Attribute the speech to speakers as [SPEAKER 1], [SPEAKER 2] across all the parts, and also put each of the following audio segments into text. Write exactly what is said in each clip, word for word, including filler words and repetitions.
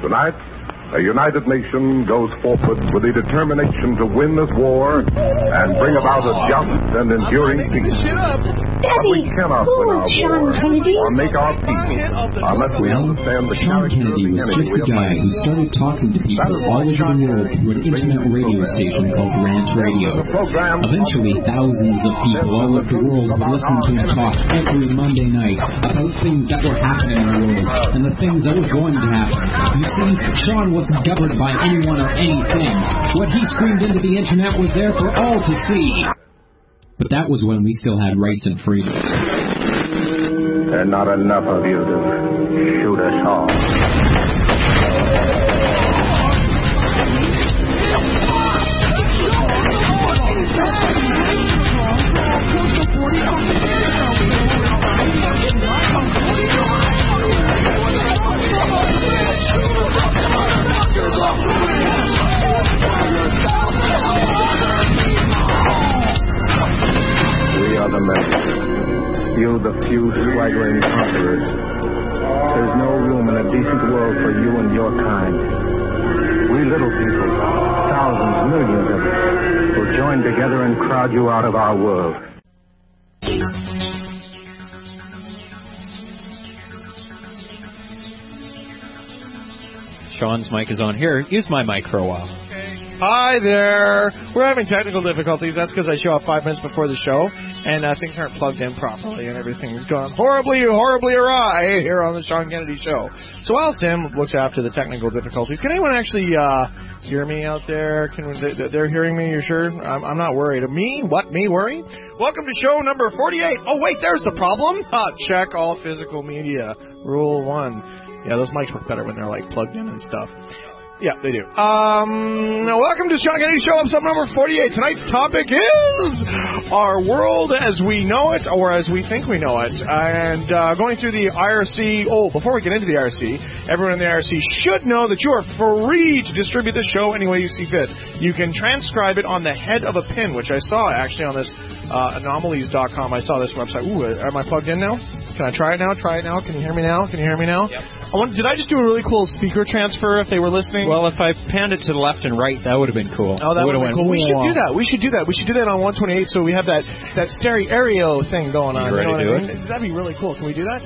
[SPEAKER 1] Tonight, a united nation goes forward with the determination to win this war and bring about a just and enduring peace. But we cannot win our war or make our peace unless we understand the
[SPEAKER 2] Sean Kennedy was just the guy who started talking to people all over the world through an internet radio station called Rant Radio. Eventually, thousands of people all over the world would listen to him talk every Monday night about things that were happening in the world and the things that were going to happen. You see, Sean wasn't governed by anyone or anything. What he screamed into the internet was there for all to see. But that was when we still had rights and freedoms.
[SPEAKER 3] There are not enough of you to shoot us all. The men. You, the few swaggering conquerors. There's no room in a decent world for you and your kind. We little people, thousands, millions of us, will join together and crowd you out of our world.
[SPEAKER 4] Sean's mic is on here. Use my mic for a while.
[SPEAKER 5] Hi there. We're having technical difficulties. That's because I show up five minutes before the show, and uh, things aren't plugged in properly, and everything's gone horribly, horribly awry here on the Sean Kennedy Show. So while Sam looks after the technical difficulties, can anyone actually uh, hear me out there? Can they, they're hearing me? You sure? I'm, I'm not worried. Me? What? Me worry? Welcome to show number forty-eight. Oh wait, there's the problem. Uh, check all physical media. Rule one. Yeah, those mics work better when they're like plugged in and stuff. Yeah, they do. Um, welcome to Sean Kennedy Show, episode number forty-eight. Tonight's topic is our world as we know it, or as we think we know it. And uh, going through the I R C. Oh, before we get into the I R C, everyone in the I R C should know that you are free to distribute the show any way you see fit. You can transcribe it on the head of a pin, which I saw actually on this uh, anomalies dot com. I saw this website. Ooh, am I plugged in now? Can I try it now? Try it now? Can you hear me now? Can you hear me now?
[SPEAKER 4] Yep.
[SPEAKER 5] I wonder, did I just do a really cool speaker transfer if they were listening?
[SPEAKER 4] Well, if I panned it to the left and right, that would have been cool.
[SPEAKER 5] Oh, that would have been cool. We should do that. We should do that. We should do that on one twenty-eight so we have that, that stereo thing going on.
[SPEAKER 4] You ready
[SPEAKER 5] you know
[SPEAKER 4] to do
[SPEAKER 5] I mean? it? That'd be really cool. Can we do that?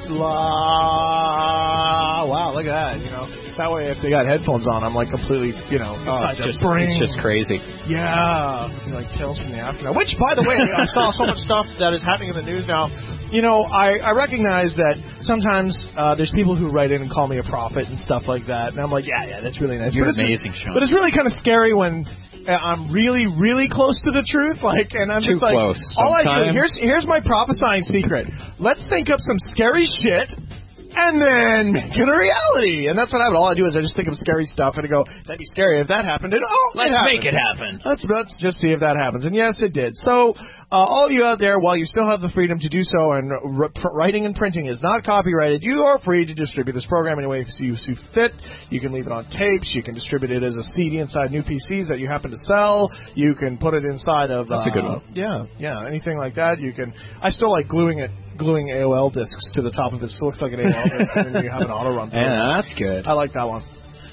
[SPEAKER 5] La, wow, look at that. You know, that way if they got headphones on, I'm like completely, you know,
[SPEAKER 4] oh, it's, just,
[SPEAKER 5] brain.
[SPEAKER 4] it's just crazy.
[SPEAKER 5] Yeah. Like Tales from the Aftermath. Which, by the way, I saw so much stuff that is happening in the news now. You know, I, I recognize that sometimes uh, there's people who write in and call me a prophet and stuff like that, and I'm like, yeah, yeah, that's really nice.
[SPEAKER 4] You're
[SPEAKER 5] but
[SPEAKER 4] amazing,
[SPEAKER 5] it's,
[SPEAKER 4] Sean.
[SPEAKER 5] But it's really kind of scary when uh, I'm really, really close to the truth, like, and I'm
[SPEAKER 4] Too
[SPEAKER 5] just like,
[SPEAKER 4] close.
[SPEAKER 5] all
[SPEAKER 4] Sometimes.
[SPEAKER 5] I do, here's here's my prophesying secret. Let's think up some scary shit. And then make it a reality. And that's what happened. All I do is I just think of scary stuff and I go, that'd be scary if that happened. And oh,
[SPEAKER 4] let's
[SPEAKER 5] it
[SPEAKER 4] make it happen.
[SPEAKER 5] Let's let's just see if that happens. And yes, it did. So uh, all you out there, while you still have the freedom to do so, and r- writing and printing is not copyrighted, you are free to distribute this program any way you see fit. You can leave it on tapes. You can distribute it as a C D inside new P Cs that you happen to sell. You can put it inside of
[SPEAKER 4] that's
[SPEAKER 5] uh,
[SPEAKER 4] a good one.
[SPEAKER 5] Yeah, yeah, anything like that. You can. I still like gluing it. Gluing A O L discs to the top of it, so it looks like an A O L disc, and then you have an auto run.
[SPEAKER 4] Yeah, that's good.
[SPEAKER 5] I like that one.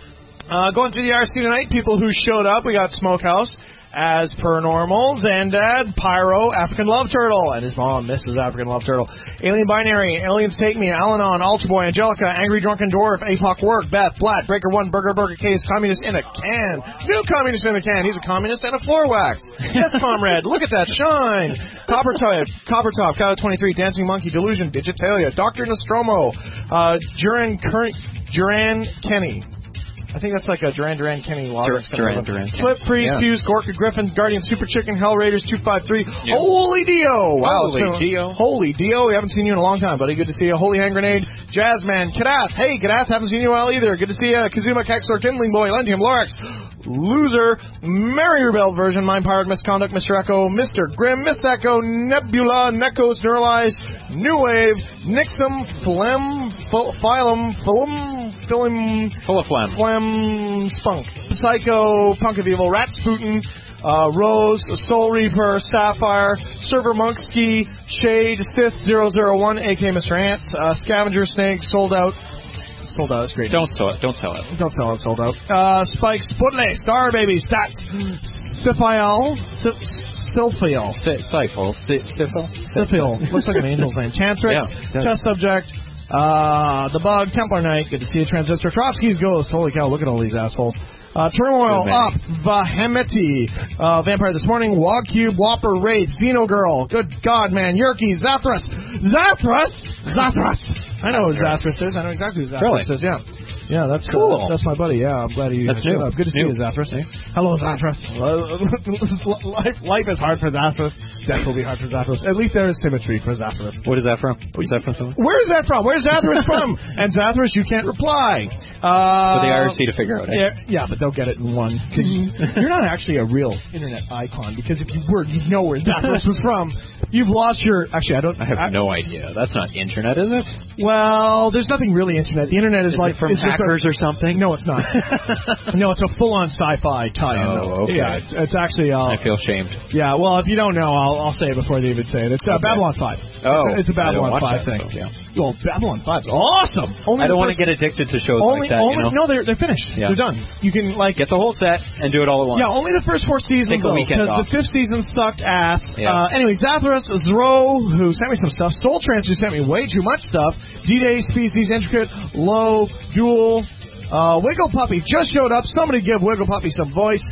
[SPEAKER 5] Uh, going through the I R C tonight, people who showed up, we got Smokehouse as per normal, Xandad, Pyro, African Love Turtle, and his mom, Missus African Love Turtle, Alien Binary, Aliens Take Me, Al-Anon, Altar Boy, Angelica, Angry Drunken Dwarf, A P O C Work, Beth, Blatt, Breaker One, Burger Burger Case, Communist in a Can, new Communist in a Can, he's a communist and a floor wax. Yes, comrade, look at that shine. Copper Top, Copper Top, Cow twenty-three, Dancing Monkey, Delusion, Digitalia, Doctor Nostromo, uh, Duran, Cur- Duran Kenny. I think that's like a Duran Duran Kenny Loggins.
[SPEAKER 4] Duran Duran.
[SPEAKER 5] Flip, Freeze,
[SPEAKER 4] yeah.
[SPEAKER 5] Fuse, Gorka, Griffin, Guardian, Super Chicken, Hell Raiders, two five three.
[SPEAKER 4] Yeah.
[SPEAKER 5] Holy Dio! Wow,
[SPEAKER 4] Holy
[SPEAKER 5] been,
[SPEAKER 4] Dio.
[SPEAKER 5] Holy Dio. We haven't seen you in a long time, buddy. Good to see you. Holy Hand Grenade, Jazzman, Kadath. Hey, Kadath, haven't seen you in a while either. Good to see you. Kazuma, Kexler, Kindling Boy, Lentium, Lorax, Loser, Mary Rebel version, Mind Powered Misconduct, Mister Echo, Mister Grimm, Miss Echo, Nebula, Nekos, Neuralize, New Wave, Nixum, Phlegm, Phylum, Phylum, Phylum,
[SPEAKER 4] Full of phlegm.
[SPEAKER 5] Phlegm, Spunk, Psycho, Punk of Evil, Ratsputin, uh, Rose, Soul Reaper, Sapphire, Server Monk, Ski, Shade, Sith zero zero one, aka Mister Ants, uh, Scavenger Snake, Sold Out, sold out. That's great.
[SPEAKER 4] Don't sell it. Don't sell it.
[SPEAKER 5] Don't sell it. Sold out. Uh, Spike Spudley, Star Baby, Stats, Siphial, Silphial.
[SPEAKER 4] Sifil.
[SPEAKER 5] Sifil. Looks like an angel's name. Chantrix,
[SPEAKER 4] Yeah.
[SPEAKER 5] Test Subject, uh, The Bug, Templar Knight. Good to see you. Transistor, Trotsky's Ghost. Holy cow, look at all these assholes. Uh, Turmoil, Up, Vahemeti, uh, Vampire This Morning, Wogcube, Whopper, Raid, Xeno Girl, Good God, man, Yerky, Zathras, Zathras, Zathras. I know who Zathras is. I know exactly who Zathras
[SPEAKER 4] Really?
[SPEAKER 5] is. Yeah, yeah, that's
[SPEAKER 4] cool.
[SPEAKER 5] Uh, that's my buddy. Yeah, I'm glad you.
[SPEAKER 4] That's
[SPEAKER 5] showed
[SPEAKER 4] new.
[SPEAKER 5] up. Good to see
[SPEAKER 4] New.
[SPEAKER 5] you, Zathras. Hello, Zathras. life, life is hard for Zathras. Death will be hard for Zathras. At least there is symmetry for Zathras.
[SPEAKER 4] What is that from? Where's that from?
[SPEAKER 5] Where is that from? Where's Zathras from? And Zathras, you can't reply. Uh,
[SPEAKER 4] For the I R C to figure out. Eh?
[SPEAKER 5] Yeah, yeah, but they'll get it in one. Cause you, you're not actually a real internet icon, because if you were, you'd know where Zathras was from. You've lost your... Actually, I don't...
[SPEAKER 4] I have
[SPEAKER 5] I,
[SPEAKER 4] no idea. That's not internet, is it?
[SPEAKER 5] Well, there's nothing really internet. The internet is,
[SPEAKER 4] Is
[SPEAKER 5] like...
[SPEAKER 4] it from
[SPEAKER 5] it's just
[SPEAKER 4] hackers
[SPEAKER 5] a,
[SPEAKER 4] or something?
[SPEAKER 5] No, it's not. No, it's a full-on sci-fi tie-in.
[SPEAKER 4] Oh, okay.
[SPEAKER 5] Yeah, it's, it's actually... Uh,
[SPEAKER 4] I feel shamed.
[SPEAKER 5] Yeah, well, if you don't know, I'll, I'll say it before they even say it. It's uh,
[SPEAKER 4] Okay.
[SPEAKER 5] Babylon five.
[SPEAKER 4] Oh,
[SPEAKER 5] it's a, it's a Babylon
[SPEAKER 4] I don't watch
[SPEAKER 5] five
[SPEAKER 4] that,
[SPEAKER 5] thing.
[SPEAKER 4] so, yeah.
[SPEAKER 5] Well, Babylon five's awesome. Only
[SPEAKER 4] I don't
[SPEAKER 5] the
[SPEAKER 4] want to
[SPEAKER 5] first-
[SPEAKER 4] get addicted to shows
[SPEAKER 5] only,
[SPEAKER 4] like that.
[SPEAKER 5] only,
[SPEAKER 4] you know?
[SPEAKER 5] No, they're they're finished.
[SPEAKER 4] Yeah.
[SPEAKER 5] They're done. You can like
[SPEAKER 4] Get the whole set and do it all at once.
[SPEAKER 5] yeah, only the first four seasons
[SPEAKER 4] Take a
[SPEAKER 5] though,
[SPEAKER 4] weekend
[SPEAKER 5] because the
[SPEAKER 4] off.
[SPEAKER 5] fifth season sucked ass.
[SPEAKER 4] Yeah.
[SPEAKER 5] Uh, anyway, Zathras, Zro, who sent me some stuff, Soul Trance, who sent me way too much stuff, D-Day, Species, Intricate, Low, Jewel, uh, Wiggle Puppy just showed up. Somebody give Wiggle Puppy some voice.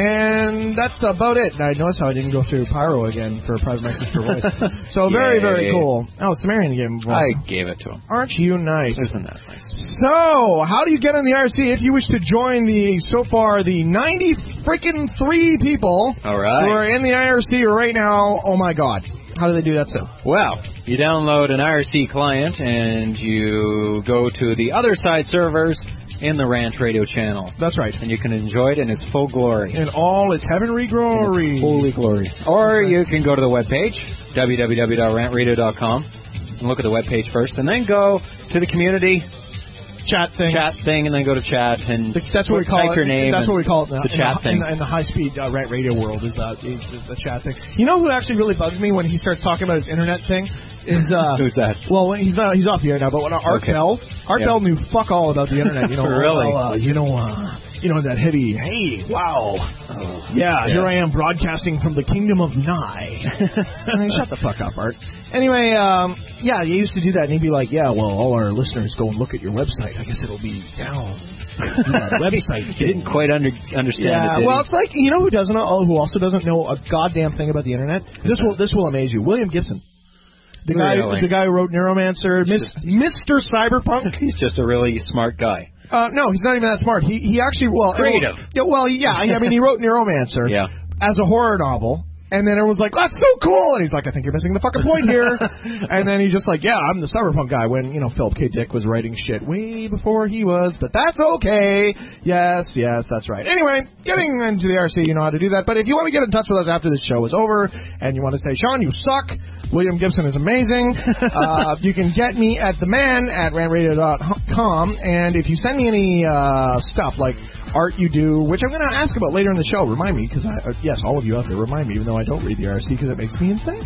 [SPEAKER 5] And that's about it. And I noticed how I didn't go through Pyro again for private message for voice. So very, very
[SPEAKER 4] Yay.
[SPEAKER 5] cool. Oh, Sumerian gave him voice.
[SPEAKER 4] I gave it to him.
[SPEAKER 5] Aren't you nice?
[SPEAKER 4] Isn't that nice?
[SPEAKER 5] So, how do you get on the I R C if you wish to join the, so far, the ninety freaking three people
[SPEAKER 4] All right.
[SPEAKER 5] who are in the I R C right now? Oh my God. How do they do that, so?
[SPEAKER 4] Well, you download an I R C client and you go to the other side servers in the Rant Radio channel.
[SPEAKER 5] That's right.
[SPEAKER 4] And you can enjoy it in its full glory.
[SPEAKER 5] In all its heavenly
[SPEAKER 4] In
[SPEAKER 5] glory.
[SPEAKER 4] its holy glory. Or you can go to the webpage, w w w dot rant radio dot com, and look at the webpage first, and then go to the community
[SPEAKER 5] Chat thing.
[SPEAKER 4] chat thing, and then go to chat, and
[SPEAKER 5] That's what we call
[SPEAKER 4] type
[SPEAKER 5] it.
[SPEAKER 4] your name.
[SPEAKER 5] That's
[SPEAKER 4] and
[SPEAKER 5] what we call it in
[SPEAKER 4] the
[SPEAKER 5] in
[SPEAKER 4] chat
[SPEAKER 5] the,
[SPEAKER 4] thing.
[SPEAKER 5] In the, in the high-speed uh, rant radio world is uh, the, the chat thing. You know who actually really bugs me when he starts talking about his internet thing? Is uh,
[SPEAKER 4] Who's that?
[SPEAKER 5] Well, when he's not. He's off the air now. But when Art
[SPEAKER 4] Okay.
[SPEAKER 5] Bell, Art
[SPEAKER 4] Yeah.
[SPEAKER 5] Bell knew fuck all about the internet. You know,
[SPEAKER 4] Really?
[SPEAKER 5] Well, uh, you know, uh, you know that heavy. Hey, wow.
[SPEAKER 4] Oh,
[SPEAKER 5] Yeah,
[SPEAKER 4] yeah.
[SPEAKER 5] here I am broadcasting from the kingdom of Nye. I mean, shut the fuck up, Art. Anyway, um, yeah, he used to do that, and he'd be like, yeah, well, all our listeners go and look at your website. I guess it'll be down. Our website.
[SPEAKER 4] You didn't quite under, understand
[SPEAKER 5] Yeah,
[SPEAKER 4] it, did
[SPEAKER 5] well,
[SPEAKER 4] he?
[SPEAKER 5] it's like, you know who doesn't know, who also doesn't know a goddamn thing about the internet? This will this will amaze you. William Gibson. The guy,
[SPEAKER 4] Really?
[SPEAKER 5] the guy who wrote Neuromancer, Miss, Mister Cyberpunk.
[SPEAKER 4] He's just a really smart guy.
[SPEAKER 5] Uh, no, he's not even that smart. He he actually well
[SPEAKER 4] Creative.
[SPEAKER 5] Yeah, well, yeah. I mean, he wrote Neuromancer
[SPEAKER 4] Yeah.
[SPEAKER 5] as a horror novel. And then everyone's like, that's so cool! And he's like, I think you're missing the fucking point here. And then he's just like, yeah, I'm the cyberpunk guy, when, you know, Philip K. Dick was writing shit way before he was, but that's okay. Yes, yes, that's right. Anyway, getting into the I R C, you know how to do that. But if you want to get in touch with us after this show is over, and you want to say, Sean, you suck, William Gibson is amazing, uh, you can get me at the man at rant radio dot com, and if you send me any uh, stuff, like art you do, which I'm going to ask about later in the show. Remind me, because I, uh, yes, all of you out there, remind me, even though I don't read the I R C because it makes me insane.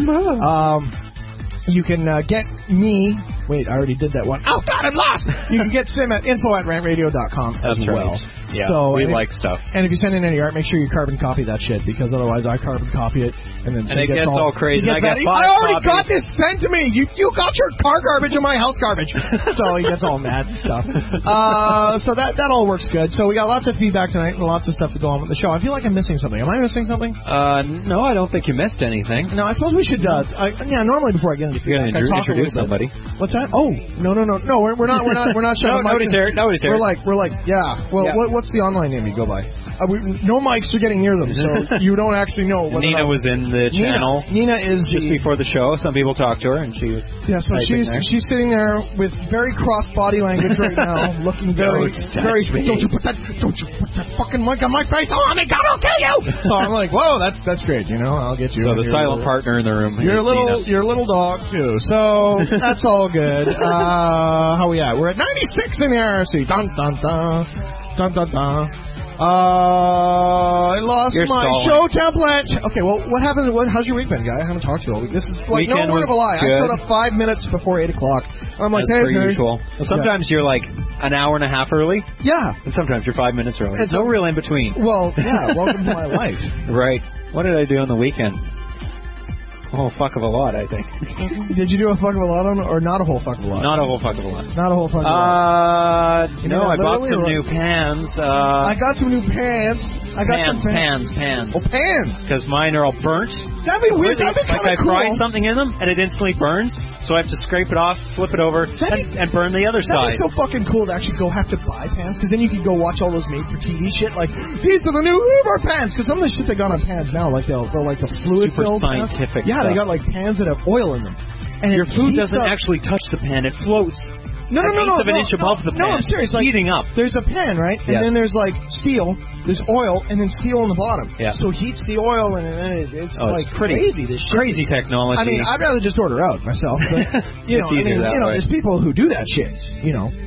[SPEAKER 5] Um, you can uh, get me. Wait, I already did that one. Oh God, I'm lost. You can get Sim at info at rant radio dot com as
[SPEAKER 4] That's
[SPEAKER 5] well.
[SPEAKER 4] right. Yeah,
[SPEAKER 5] so,
[SPEAKER 4] we
[SPEAKER 5] and
[SPEAKER 4] like
[SPEAKER 5] if,
[SPEAKER 4] stuff.
[SPEAKER 5] And if you send in any art, make sure you carbon copy that shit, because otherwise I carbon copy it, and then
[SPEAKER 4] And
[SPEAKER 5] Sim
[SPEAKER 4] it gets all crazy,
[SPEAKER 5] he
[SPEAKER 4] and
[SPEAKER 5] gets
[SPEAKER 4] I
[SPEAKER 5] mad.
[SPEAKER 4] get five
[SPEAKER 5] I already
[SPEAKER 4] copies.
[SPEAKER 5] got this sent to me. You you got your car garbage and my house garbage. So he gets all mad and stuff. Uh, so that that all works good. So we got lots of feedback tonight and lots of stuff to go on with the show. I feel like I'm missing something. Am I missing something?
[SPEAKER 4] Uh, no, I don't think you missed anything.
[SPEAKER 5] No, I suppose we should. Uh, I, yeah, normally before I get into
[SPEAKER 4] You're
[SPEAKER 5] feedback,
[SPEAKER 4] going to
[SPEAKER 5] I talk a
[SPEAKER 4] introduce
[SPEAKER 5] little bit.
[SPEAKER 4] somebody.
[SPEAKER 5] What's that? Oh, no, no, no, no. We're, we're not. We're not. We're not showing.
[SPEAKER 4] No, nobody's there. Nobody's there.
[SPEAKER 5] We're like. We're like. Yeah. Well,
[SPEAKER 4] Yeah.
[SPEAKER 5] What, what's the online name you go by? Uh, we, no mics are getting near them, so you don't actually know. Whether
[SPEAKER 4] Nina
[SPEAKER 5] or not,
[SPEAKER 4] was in the channel
[SPEAKER 5] Nina, Nina is
[SPEAKER 4] just
[SPEAKER 5] the,
[SPEAKER 4] before the show. Some people talked to her, and she was
[SPEAKER 5] Yeah, so
[SPEAKER 4] typing
[SPEAKER 5] she's
[SPEAKER 4] there.
[SPEAKER 5] she's sitting there with very cross body language right now, looking very
[SPEAKER 4] Don't touch
[SPEAKER 5] very.
[SPEAKER 4] me.
[SPEAKER 5] Don't you put that? Don't you put that fucking mic on my face? Oh my God, I'll kill you! So I'm like, whoa, that's that's great. You know, I'll get you.
[SPEAKER 4] So the
[SPEAKER 5] You're
[SPEAKER 4] silent
[SPEAKER 5] a little-
[SPEAKER 4] partner in the room.
[SPEAKER 5] You're
[SPEAKER 4] is
[SPEAKER 5] a little,
[SPEAKER 4] Nina.
[SPEAKER 5] you're a little dog too. So that's all good. Uh, how we at? We're at ninety-six in the I R C. Dun dun dun, dun dun dun. Uh, I lost
[SPEAKER 4] You're
[SPEAKER 5] my
[SPEAKER 4] stalling.
[SPEAKER 5] show template. Okay, well, what happened? What, how's your week been, guy? I haven't talked to you all week. This is like
[SPEAKER 4] Weekend
[SPEAKER 5] no word of a lie.
[SPEAKER 4] was
[SPEAKER 5] I showed
[SPEAKER 4] good.
[SPEAKER 5] up five minutes before eight o'clock. I'm like,
[SPEAKER 4] As
[SPEAKER 5] hey,
[SPEAKER 4] per
[SPEAKER 5] hey.
[SPEAKER 4] usual. Well, sometimes you're like an hour and a half early,
[SPEAKER 5] Yeah.
[SPEAKER 4] and sometimes you're five minutes early.
[SPEAKER 5] It's
[SPEAKER 4] There's no
[SPEAKER 5] a-
[SPEAKER 4] real in between.
[SPEAKER 5] Well, yeah. Welcome to my life.
[SPEAKER 4] Right. What did I do on the weekend? Oh, fuck of a lot, I think.
[SPEAKER 5] Did you do a fuck of a lot on, or not a whole fuck of a lot?
[SPEAKER 4] Not a whole fuck of a lot.
[SPEAKER 5] Not a whole fuck of a lot.
[SPEAKER 4] Uh,
[SPEAKER 5] You
[SPEAKER 4] no,
[SPEAKER 5] mean
[SPEAKER 4] I bought
[SPEAKER 5] literally
[SPEAKER 4] some
[SPEAKER 5] or-
[SPEAKER 4] new pans. Uh,
[SPEAKER 5] I got some new pants. I got
[SPEAKER 4] pans,
[SPEAKER 5] some pants.
[SPEAKER 4] pans, pans.
[SPEAKER 5] Oh, pans.
[SPEAKER 4] Because mine are all burnt.
[SPEAKER 5] That'd be weird. That'd be
[SPEAKER 4] Like
[SPEAKER 5] kind
[SPEAKER 4] I
[SPEAKER 5] of cool.
[SPEAKER 4] fry something in them, and it instantly burns, so I have to scrape it off, flip it over,
[SPEAKER 5] That'd
[SPEAKER 4] and, and burn the other
[SPEAKER 5] That'd
[SPEAKER 4] side.
[SPEAKER 5] be so fucking cool to actually go have to buy pans, because then you could go watch all those made-for-T V shit, like, these are the new Uber pans, because some of the shit they got on pans now, like, they'll, they'll like, the fluid-filled
[SPEAKER 4] Super
[SPEAKER 5] pans.
[SPEAKER 4] scientific
[SPEAKER 5] Yeah, they
[SPEAKER 4] stuff.
[SPEAKER 5] got, like, pans that have oil in them. And
[SPEAKER 4] Your
[SPEAKER 5] it
[SPEAKER 4] food
[SPEAKER 5] heats
[SPEAKER 4] doesn't
[SPEAKER 5] up.
[SPEAKER 4] actually touch the pan; it floats.
[SPEAKER 5] No, no,
[SPEAKER 4] an
[SPEAKER 5] no, no,
[SPEAKER 4] eighth of an
[SPEAKER 5] no,
[SPEAKER 4] inch
[SPEAKER 5] no,
[SPEAKER 4] above the pan.
[SPEAKER 5] No, I'm serious. Like,
[SPEAKER 4] heating up.
[SPEAKER 5] There's a pan, right? And
[SPEAKER 4] Yes.
[SPEAKER 5] then there's, like, steel, there's oil, and then steel on the bottom.
[SPEAKER 4] Yeah.
[SPEAKER 5] So it heats the oil, and then it, it's,
[SPEAKER 4] Oh,
[SPEAKER 5] like,
[SPEAKER 4] it's pretty
[SPEAKER 5] crazy, this shit.
[SPEAKER 4] Crazy technology.
[SPEAKER 5] I mean, I'd rather just order out myself. But, you know,
[SPEAKER 4] It's
[SPEAKER 5] I
[SPEAKER 4] easier
[SPEAKER 5] mean,
[SPEAKER 4] that
[SPEAKER 5] you know,
[SPEAKER 4] way.
[SPEAKER 5] there's people who do that shit, you know.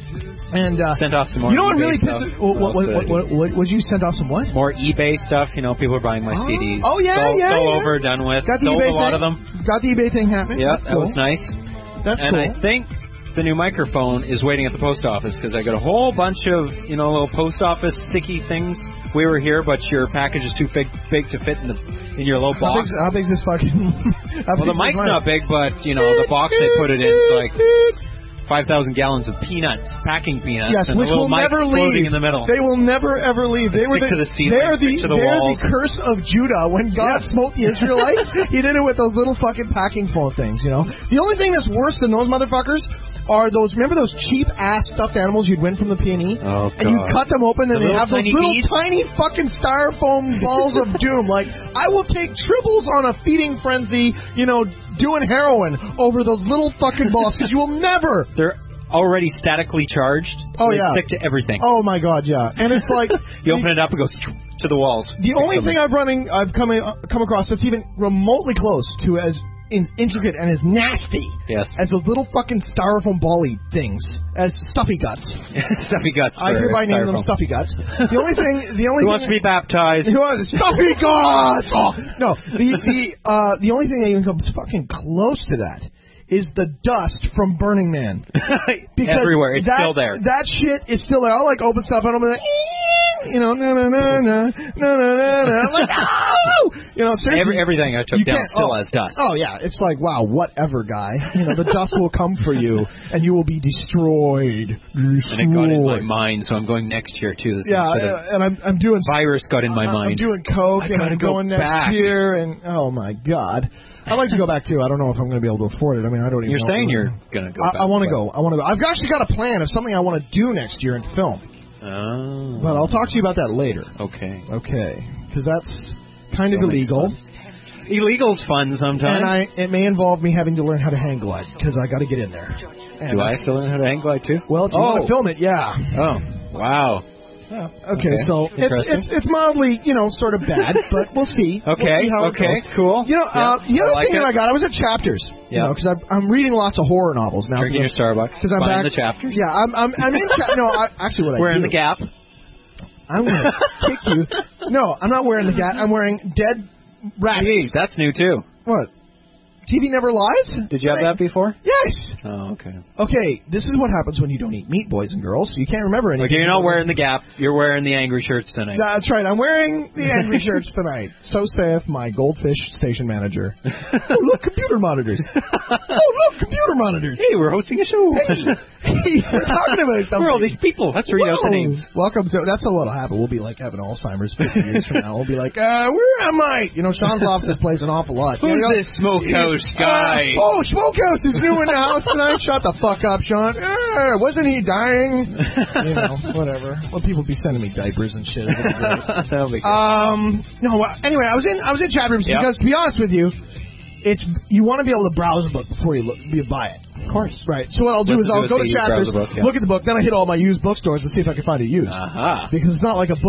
[SPEAKER 5] And uh,
[SPEAKER 4] sent off some more.
[SPEAKER 5] you know what
[SPEAKER 4] eBay
[SPEAKER 5] really
[SPEAKER 4] stuff.
[SPEAKER 5] pisses? What, what,
[SPEAKER 4] else
[SPEAKER 5] what,
[SPEAKER 4] did I
[SPEAKER 5] what,
[SPEAKER 4] do?
[SPEAKER 5] what, what, would you send off some what?
[SPEAKER 4] More eBay stuff. You know, people are buying my
[SPEAKER 5] Oh.
[SPEAKER 4] C Ds.
[SPEAKER 5] Oh, yeah,
[SPEAKER 4] It's all,
[SPEAKER 5] yeah,
[SPEAKER 4] it's all
[SPEAKER 5] yeah.
[SPEAKER 4] over, done with.
[SPEAKER 5] Got the
[SPEAKER 4] Sold
[SPEAKER 5] eBay
[SPEAKER 4] a lot
[SPEAKER 5] thing.
[SPEAKER 4] of them.
[SPEAKER 5] Got the eBay thing happening.
[SPEAKER 4] Yeah,
[SPEAKER 5] That's
[SPEAKER 4] that
[SPEAKER 5] cool.
[SPEAKER 4] was nice.
[SPEAKER 5] That's
[SPEAKER 4] and
[SPEAKER 5] cool.
[SPEAKER 4] I think the new microphone is waiting at the post office because I got a whole bunch of, you know, little post office sticky things. We were here, but your package is too big, big to fit in the in your little
[SPEAKER 5] How
[SPEAKER 4] box.
[SPEAKER 5] big's, how big's this fucking? how
[SPEAKER 4] Well, the
[SPEAKER 5] big's this
[SPEAKER 4] mic's
[SPEAKER 5] mic?
[SPEAKER 4] not big, but you know the box they put it in is like five thousand gallons of peanuts, packing peanuts,
[SPEAKER 5] Yes,
[SPEAKER 4] and
[SPEAKER 5] which
[SPEAKER 4] the little
[SPEAKER 5] will
[SPEAKER 4] mic
[SPEAKER 5] never
[SPEAKER 4] floating
[SPEAKER 5] leave.
[SPEAKER 4] in the middle.
[SPEAKER 5] They will never ever leave. They,
[SPEAKER 4] They
[SPEAKER 5] were
[SPEAKER 4] stick
[SPEAKER 5] the,
[SPEAKER 4] to the ceiling,
[SPEAKER 5] they're the,
[SPEAKER 4] stick to the
[SPEAKER 5] they're
[SPEAKER 4] walls.
[SPEAKER 5] the curse of Judah. When God smote the Israelites, He did it with those little fucking packing phone things. You know, the only thing that's worse than those motherfuckers are those. Remember those cheap ass stuffed animals you'd win from the P and E?
[SPEAKER 4] Oh,
[SPEAKER 5] And you
[SPEAKER 4] God.
[SPEAKER 5] cut them open, and
[SPEAKER 4] The
[SPEAKER 5] they
[SPEAKER 4] little
[SPEAKER 5] have those
[SPEAKER 4] tiny
[SPEAKER 5] little
[SPEAKER 4] bees?
[SPEAKER 5] tiny fucking styrofoam balls of doom. Like, I will take triples on a feeding frenzy. You know, doing heroin over those little fucking balls because you will never.
[SPEAKER 4] They're already statically charged.
[SPEAKER 5] Oh,
[SPEAKER 4] they
[SPEAKER 5] yeah.
[SPEAKER 4] stick to everything.
[SPEAKER 5] Oh my God, yeah. And it's like
[SPEAKER 4] You open it up, it goes to the walls.
[SPEAKER 5] the only thing I've running, I've come uh, come across that's even remotely close to as in, intricate and as nasty
[SPEAKER 4] Yes.
[SPEAKER 5] as those little fucking styrofoam bally things, as stuffy guts.
[SPEAKER 4] Stuffy guts.
[SPEAKER 5] I
[SPEAKER 4] for
[SPEAKER 5] hereby name them
[SPEAKER 4] styrofoam.
[SPEAKER 5] stuffy guts. The only thing, the only
[SPEAKER 4] Who wants to
[SPEAKER 5] thing,
[SPEAKER 4] be baptized?
[SPEAKER 5] Who wants stuffy guts? Oh, no, the the uh, the only thing that even comes fucking close to that is the dust from Burning Man. Because
[SPEAKER 4] Everywhere. It's
[SPEAKER 5] that,
[SPEAKER 4] still there.
[SPEAKER 5] That shit is still there. I'll like open stuff and I'll be like, "Ee," you know, no, no, no, no, no, no, no, no. I'm like, oh! You know, seriously.
[SPEAKER 4] Every, everything I took
[SPEAKER 5] you
[SPEAKER 4] down
[SPEAKER 5] can't-
[SPEAKER 4] still
[SPEAKER 5] oh,
[SPEAKER 4] has dust.
[SPEAKER 5] Oh, yeah. It's like, wow, whatever, guy. You know, the dust will come for you and you will be destroyed.
[SPEAKER 4] And it got in my
[SPEAKER 5] Destroyed.
[SPEAKER 4] mind, so I'm going next year, too. This
[SPEAKER 5] Yeah,
[SPEAKER 4] instead of
[SPEAKER 5] uh, and I'm, I'm doing
[SPEAKER 4] virus got in my
[SPEAKER 5] I'm
[SPEAKER 4] mind.
[SPEAKER 5] doing coke
[SPEAKER 4] I
[SPEAKER 5] and
[SPEAKER 4] gotta
[SPEAKER 5] I'm
[SPEAKER 4] go
[SPEAKER 5] going next
[SPEAKER 4] back.
[SPEAKER 5] year, and oh my God, I'd like to go back too. I don't know if I'm going to be able to afford it. I mean, I don't even.
[SPEAKER 4] You're
[SPEAKER 5] know.
[SPEAKER 4] saying you're going to go back.
[SPEAKER 5] I, I want to
[SPEAKER 4] but-
[SPEAKER 5] go. I want to go. I've actually got a plan of something I want to do next year in film,
[SPEAKER 4] Oh.
[SPEAKER 5] but I'll talk to you about that later.
[SPEAKER 4] Okay.
[SPEAKER 5] Okay, because that's kind of
[SPEAKER 4] That makes
[SPEAKER 5] illegal,
[SPEAKER 4] Illegal's fun sometimes.
[SPEAKER 5] and I it may involve me having to learn how to hang glide because I got to get in there. And
[SPEAKER 4] Do I
[SPEAKER 5] that's-
[SPEAKER 4] have to learn how to hang glide, too?
[SPEAKER 5] Well, if you
[SPEAKER 4] oh.
[SPEAKER 5] want to film it, yeah.
[SPEAKER 4] Oh, wow.
[SPEAKER 5] Okay,
[SPEAKER 4] Okay,
[SPEAKER 5] so it's
[SPEAKER 4] interesting.
[SPEAKER 5] it's it's mildly, you know, sort of bad, but we'll see. We'll
[SPEAKER 4] Okay,
[SPEAKER 5] see how it
[SPEAKER 4] okay,
[SPEAKER 5] goes.
[SPEAKER 4] cool.
[SPEAKER 5] You know, uh,
[SPEAKER 4] Yeah,
[SPEAKER 5] the other
[SPEAKER 4] I like
[SPEAKER 5] thing that
[SPEAKER 4] it.
[SPEAKER 5] I got, I was at Chapters. You
[SPEAKER 4] Yeah.
[SPEAKER 5] know, because I'm reading lots of horror novels now.
[SPEAKER 4] Drinking your Starbucks.
[SPEAKER 5] Because I'm
[SPEAKER 4] buying
[SPEAKER 5] back.
[SPEAKER 4] the chapters.
[SPEAKER 5] Yeah, I'm I'm I'm in. Cha- no, I, actually, what I
[SPEAKER 4] Wearing
[SPEAKER 5] do,
[SPEAKER 4] the Gap.
[SPEAKER 5] I'm gonna kick you. No, I'm not wearing the Gap. I'm wearing Dead Rabbits.
[SPEAKER 4] Hey, that's new, too.
[SPEAKER 5] What? T V Never Lies?
[SPEAKER 4] Did you have that before?
[SPEAKER 5] Yes.
[SPEAKER 4] Oh, okay.
[SPEAKER 5] Okay, this is what happens when you don't eat meat, boys and girls. You can't remember anything.
[SPEAKER 4] Okay, you're not wearing the Gap. You're wearing the Angry Shirts tonight.
[SPEAKER 5] That's right. I'm wearing the angry shirts tonight. So saith my goldfish station manager. Oh, look, computer monitors. Oh, look, computer monitors.
[SPEAKER 4] Hey, we're hosting a show.
[SPEAKER 5] Hey, hey, we're talking about something.
[SPEAKER 4] Who are all these people? Let's read out the
[SPEAKER 5] Whoa.
[SPEAKER 4] names.
[SPEAKER 5] Welcome to. That's what'll happen. We'll be like having Alzheimer's fifty years from now. We'll be like, uh, where am I? You know, Sean's off this place an awful lot.
[SPEAKER 4] Who's
[SPEAKER 5] You know,
[SPEAKER 4] this smokehouse guy?
[SPEAKER 5] Uh, oh, Smokehouse is new in the house tonight. Shut the fuck up, Sean. Uh, wasn't he dying? You know, whatever. Well, people be sending me diapers and shit. It'll be great.
[SPEAKER 4] That'll be good.
[SPEAKER 5] Um. No. well, Anyway, I was in. I was in chat rooms
[SPEAKER 4] Yep.
[SPEAKER 5] because, to be honest with you, it's you want to be able to browse a book before you look, you buy it.
[SPEAKER 4] Of course.
[SPEAKER 5] Right. So what I'll do
[SPEAKER 4] What
[SPEAKER 5] is
[SPEAKER 4] to
[SPEAKER 5] I'll
[SPEAKER 4] do
[SPEAKER 5] go
[SPEAKER 4] is
[SPEAKER 5] to
[SPEAKER 4] you browse
[SPEAKER 5] chapters,
[SPEAKER 4] a book, yeah.
[SPEAKER 5] look at the book, then I hit all my used bookstores to see if I can find it used.
[SPEAKER 4] Aha.
[SPEAKER 5] Because it's not like a book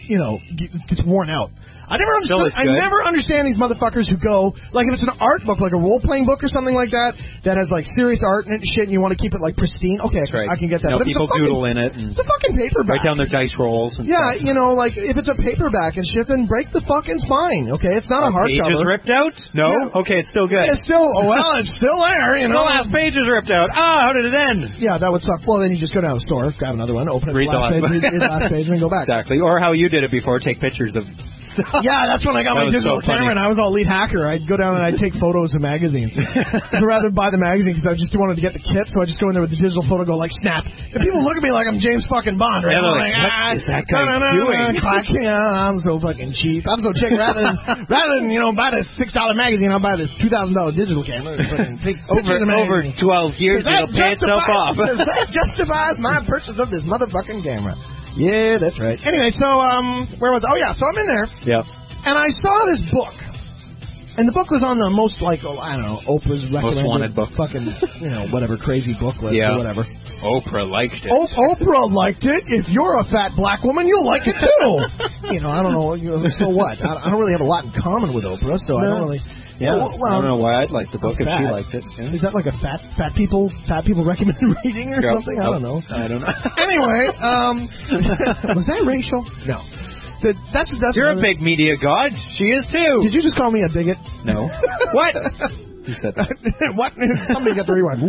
[SPEAKER 6] you know, gets, gets worn out. I never
[SPEAKER 4] Still
[SPEAKER 6] understood.
[SPEAKER 4] is good.
[SPEAKER 6] I never understand these motherfuckers who go like if it's an art book, like a role playing book or something like that, that has like serious art in it and shit, and you want to keep it like pristine. Okay,
[SPEAKER 4] That's right.
[SPEAKER 6] I can get that.
[SPEAKER 4] You know,
[SPEAKER 6] but if
[SPEAKER 4] people
[SPEAKER 6] it's a fucking,
[SPEAKER 4] doodle in it and
[SPEAKER 6] it's a fucking paperback.
[SPEAKER 4] write down their dice rolls. And
[SPEAKER 6] Yeah,
[SPEAKER 4] stuff.
[SPEAKER 6] you know, like if it's a paperback and shit, then break the fucking spine. Okay, it's not a hardcover.
[SPEAKER 4] Pages ripped out? No.
[SPEAKER 6] Yeah.
[SPEAKER 4] Okay, it's still good.
[SPEAKER 6] It's still oh, well, it's still there. You
[SPEAKER 4] The
[SPEAKER 6] know,
[SPEAKER 4] last page is ripped out. Ah, how did it end?
[SPEAKER 6] yeah, that would suck. Well, then you just go down to the store, grab another one, open it,
[SPEAKER 4] Read
[SPEAKER 6] the last
[SPEAKER 4] the
[SPEAKER 6] page,
[SPEAKER 4] last
[SPEAKER 6] read the last page, and then go back.
[SPEAKER 4] Exactly. Or how you did it before, take pictures of
[SPEAKER 6] Yeah, that's when I got my
[SPEAKER 4] That was
[SPEAKER 6] digital
[SPEAKER 4] so funny.
[SPEAKER 6] camera and I was all lead hacker. I'd go down and I'd take photos of magazines. So rather than buy the magazine because I just wanted to get the kit, so I just go in there with the digital photo, go like snap. And people look at me like I'm James fucking Bond, right?
[SPEAKER 4] Yeah, they're
[SPEAKER 6] I'm
[SPEAKER 4] like,
[SPEAKER 6] like,
[SPEAKER 4] what
[SPEAKER 6] ah,
[SPEAKER 4] is that guy
[SPEAKER 6] no, no, no,
[SPEAKER 4] doing?
[SPEAKER 6] no, clack, yeah, I'm so fucking cheap. I'm so cheap. Rather than rather than you know buy the six dollar magazine, I'll buy the two thousand dollar digital camera. And fucking take
[SPEAKER 4] over,
[SPEAKER 6] pictures of the
[SPEAKER 4] over
[SPEAKER 6] magazine.
[SPEAKER 4] twelve years,
[SPEAKER 6] That
[SPEAKER 4] it'll pay itself off.
[SPEAKER 6] justifies- that justifies my purchase of this motherfucking camera. Yeah, that's right. Anyway, so um, where was? Oh yeah, so I'm in there.
[SPEAKER 4] Yeah.
[SPEAKER 6] And I saw this book, and the book was on the most, like, oh, I don't know, Oprah's recommended
[SPEAKER 4] wanted book.
[SPEAKER 6] fucking, you know, whatever, crazy book list
[SPEAKER 4] Yeah.
[SPEAKER 6] or whatever.
[SPEAKER 4] Oprah liked it.
[SPEAKER 6] O- Oprah liked it. If you're a fat black woman, you'll like it too. you know, I don't know, you know, so what? I, I don't really have a lot in common with Oprah, so I
[SPEAKER 4] No.
[SPEAKER 6] don't really...
[SPEAKER 4] Yeah.
[SPEAKER 6] Well, well,
[SPEAKER 4] I don't know why I'd like the book if she
[SPEAKER 6] fat.
[SPEAKER 4] liked it. Yeah.
[SPEAKER 6] Is that like a fat fat people fat people recommend reading or
[SPEAKER 4] Yep.
[SPEAKER 6] something? I don't know.
[SPEAKER 4] I don't know.
[SPEAKER 6] Anyway, um, was that racial? No. The, that's that's.
[SPEAKER 4] You're a big media god. She is too.
[SPEAKER 6] Did you just call me a bigot?
[SPEAKER 4] No. What? You said that.
[SPEAKER 6] What? Somebody got the rewind.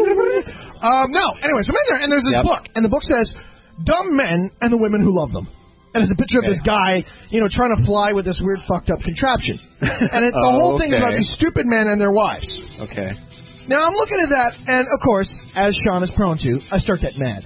[SPEAKER 6] um, no. Anyway, so I'm in there, and there's this
[SPEAKER 4] Yep.
[SPEAKER 6] book, and the book says, "Dumb Men and the Women Who Love Them." And there's a picture
[SPEAKER 4] Okay.
[SPEAKER 6] of this guy, you know, trying to fly with this weird fucked up contraption. And it, the
[SPEAKER 4] Oh,
[SPEAKER 6] whole thing is
[SPEAKER 4] okay.
[SPEAKER 6] about these stupid men and their wives.
[SPEAKER 4] Okay.
[SPEAKER 6] Now, I'm looking at that, and of course, as Sean is prone to, I start getting mad.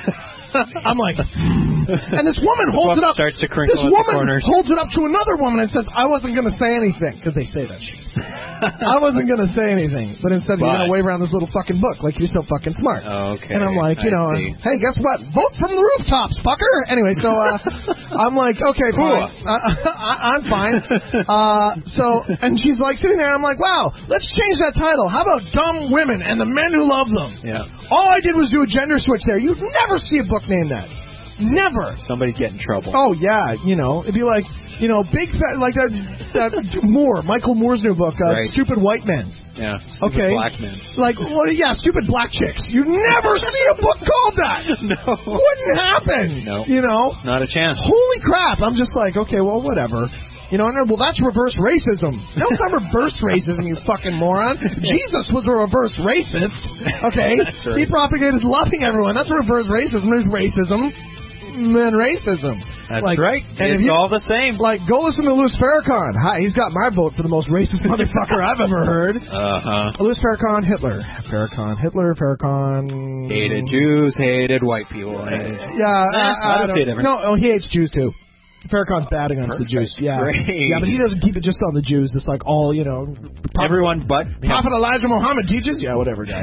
[SPEAKER 6] I'm like, and this woman holds
[SPEAKER 4] book
[SPEAKER 6] it up.
[SPEAKER 4] starts to crinkle
[SPEAKER 6] This
[SPEAKER 4] at the
[SPEAKER 6] woman
[SPEAKER 4] corners.
[SPEAKER 6] holds it up to another woman and says, "I wasn't going to say anything," because they say that shit. I wasn't going to say anything, but instead you're going to
[SPEAKER 4] But-
[SPEAKER 6] wave around this little fucking book like you're so fucking smart.
[SPEAKER 4] Oh, okay.
[SPEAKER 6] And I'm like, you
[SPEAKER 4] I
[SPEAKER 6] know,
[SPEAKER 4] see.
[SPEAKER 6] hey, guess what? Vote from the rooftops, fucker. Anyway, so uh, I'm like, okay, fine. I, I, I'm fine. Uh, so, and she's like sitting there, and I'm like, wow, let's change that title. How about Dumb Women and the Men Who Love Them?
[SPEAKER 4] Yeah.
[SPEAKER 6] All I did was do a gender switch there. You'd never see a book named that. Never.
[SPEAKER 4] Somebody get in trouble.
[SPEAKER 6] Oh, yeah, you know, it'd be like, you know, big fat, like that, that Moore, Michael Moore's new book, uh,
[SPEAKER 4] Right.
[SPEAKER 6] Stupid White Men.
[SPEAKER 4] Yeah. Stupid
[SPEAKER 6] Okay.
[SPEAKER 4] Black men.
[SPEAKER 6] Like, what? Yeah, Stupid Black Chicks. You never see a book called that.
[SPEAKER 4] No.
[SPEAKER 6] Wouldn't happen.
[SPEAKER 4] No.
[SPEAKER 6] You know?
[SPEAKER 4] Not a chance.
[SPEAKER 6] Holy crap. I'm just like, okay, well, whatever. You know, and then, well, that's reverse racism. No, it's not reverse racism, you fucking moron. Jesus was a reverse racist. Okay?
[SPEAKER 4] That's right.
[SPEAKER 6] He propagated loving everyone. That's reverse racism. There's racism and racism.
[SPEAKER 4] That's
[SPEAKER 6] like,
[SPEAKER 4] right.
[SPEAKER 6] And if
[SPEAKER 4] It's
[SPEAKER 6] you,
[SPEAKER 4] all the same.
[SPEAKER 6] Like, go listen to Louis Farrakhan. Hi, he's got my vote for the most racist motherfucker I've ever heard.
[SPEAKER 4] Uh-huh.
[SPEAKER 6] Louis Farrakhan, Hitler. Farrakhan, Hitler, Farrakhan.
[SPEAKER 4] Hated Jews, hated white people.
[SPEAKER 6] Yeah,
[SPEAKER 4] Eh,
[SPEAKER 6] I, I
[SPEAKER 4] I don't see a
[SPEAKER 6] don't,
[SPEAKER 4] difference.
[SPEAKER 6] no, oh, he hates Jews too. Farrakhan's bad against the
[SPEAKER 4] Perfect.
[SPEAKER 6] Jews. Yeah,
[SPEAKER 4] Great.
[SPEAKER 6] yeah, but he doesn't keep it just on the Jews. It's like all you know. Prophet,
[SPEAKER 4] Everyone but
[SPEAKER 6] Prophet Elijah Muhammad teaches. Yeah, whatever, guy.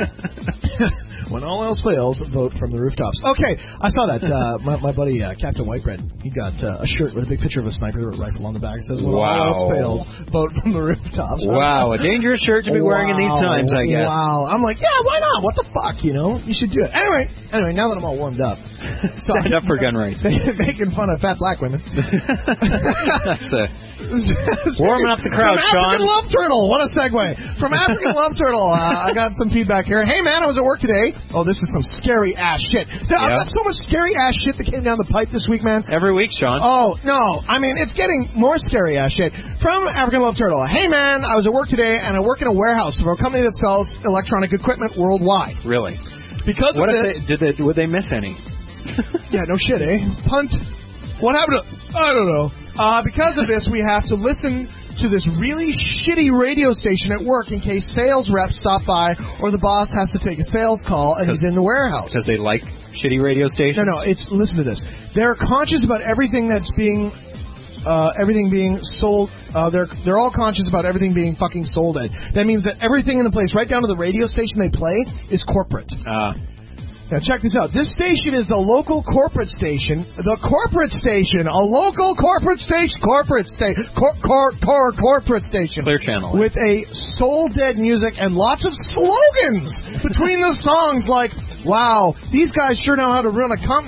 [SPEAKER 6] When all else fails, vote from the rooftops. Okay, I saw that. Uh, my, my buddy uh, Captain Whitebread, he got uh, a shirt with a big picture of a sniper rifle on the back. It says, "When all
[SPEAKER 4] Wow.
[SPEAKER 6] else fails, vote from the rooftops."
[SPEAKER 4] Wow, a dangerous shirt to be wearing in these
[SPEAKER 6] Wow.
[SPEAKER 4] times, I guess.
[SPEAKER 6] Wow, I'm like, yeah, why not? What the fuck, you know? You should do it. Anyway, anyway, now that I'm all warmed up,
[SPEAKER 4] Stand up for gun rights.
[SPEAKER 6] making fun of fat black women.
[SPEAKER 4] That's uh, warming up the crowd,
[SPEAKER 6] From African
[SPEAKER 4] Sean.
[SPEAKER 6] Love Turtle. What a segue. From African Love Turtle, uh, I got some feedback here. Hey, man, I was at work today. Oh, this is some scary ass shit. There- I've
[SPEAKER 4] Yeah.
[SPEAKER 6] got so much scary ass shit that came down the pipe this week, man.
[SPEAKER 4] Every week, Sean.
[SPEAKER 6] Oh, no. I mean, it's getting more scary ass shit. From African Love Turtle. Hey, man, I was at work today, and I work in a warehouse for a company that sells electronic equipment worldwide.
[SPEAKER 4] Really?
[SPEAKER 6] Because
[SPEAKER 4] What
[SPEAKER 6] of
[SPEAKER 4] if
[SPEAKER 6] this...
[SPEAKER 4] they, did they, would they miss any?
[SPEAKER 6] Yeah, no shit, eh? Punt. What happened to... I don't know. Uh, because of this, we have to listen to this really shitty radio station at work in case sales reps stop by or the boss has to take a sales call and he's in the warehouse.
[SPEAKER 4] Because they like shitty radio stations?
[SPEAKER 6] No, no, it's... Listen to this. They're conscious about everything that's being... Uh, everything being sold, uh, they're they're all conscious about everything being fucking sold at. That means that everything in the place, right down to the radio station they play, is corporate.
[SPEAKER 4] Uh,
[SPEAKER 6] Now check this out. This station is the local corporate station. The corporate station, a local corporate station, corporate station, cor- cor- cor- corporate station.
[SPEAKER 4] Clear Channel.
[SPEAKER 6] With a soul dead music and lots of slogans between the songs like, wow, these guys sure know how to run a company.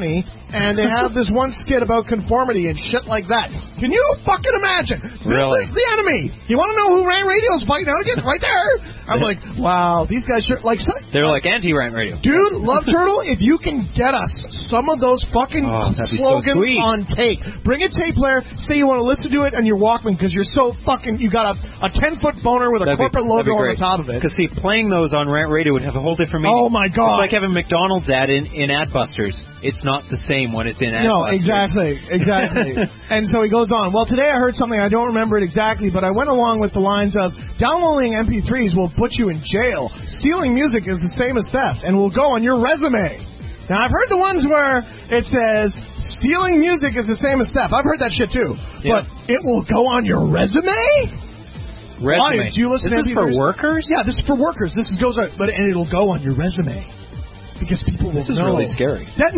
[SPEAKER 6] and they have this one skit about conformity and shit like that. Can you fucking imagine?
[SPEAKER 4] Really?
[SPEAKER 6] This is the enemy. You want to know who Rant Radio's fighting out against? Right there. I'm like, wow, these guys should, like... So,
[SPEAKER 4] They're like anti-Rant Radio.
[SPEAKER 6] dude, Love Turtle, if you can get us some of those fucking
[SPEAKER 4] Oh, that'd be
[SPEAKER 6] slogans
[SPEAKER 4] so sweet.
[SPEAKER 6] on tape. Bring a tape player, say you want to listen to it on your Walkman because you're so fucking... You got a, a ten-foot boner with a
[SPEAKER 4] That'd be-
[SPEAKER 6] corporate
[SPEAKER 4] that'd be
[SPEAKER 6] logo on
[SPEAKER 4] great.
[SPEAKER 6] the top of it.
[SPEAKER 4] Because, see, playing those on Rant Radio would have a whole different meaning.
[SPEAKER 6] Oh, my God.
[SPEAKER 4] It's like having McDonald's ad in, in Adbusters. It's not the same when it's in Adbusters.
[SPEAKER 6] No, exactly, exactly. And so he goes on. Well, today I heard something, I don't remember it exactly, but I went along with the lines of, downloading M P threes will put you in jail. Stealing music is the same as theft and will go on your resume. Now, I've heard the ones where it says, stealing music is the same as theft. I've heard that shit, too.
[SPEAKER 4] Yeah.
[SPEAKER 6] But it will go on your resume?
[SPEAKER 4] Resume.
[SPEAKER 6] Why? Do you listen
[SPEAKER 4] Is
[SPEAKER 6] to
[SPEAKER 4] this for
[SPEAKER 6] M P threes?
[SPEAKER 4] workers?
[SPEAKER 6] Yeah, this is for workers. This is, goes on, but and it'll go on your resume. Because people will
[SPEAKER 4] This is
[SPEAKER 6] know.
[SPEAKER 4] really scary.
[SPEAKER 6] That,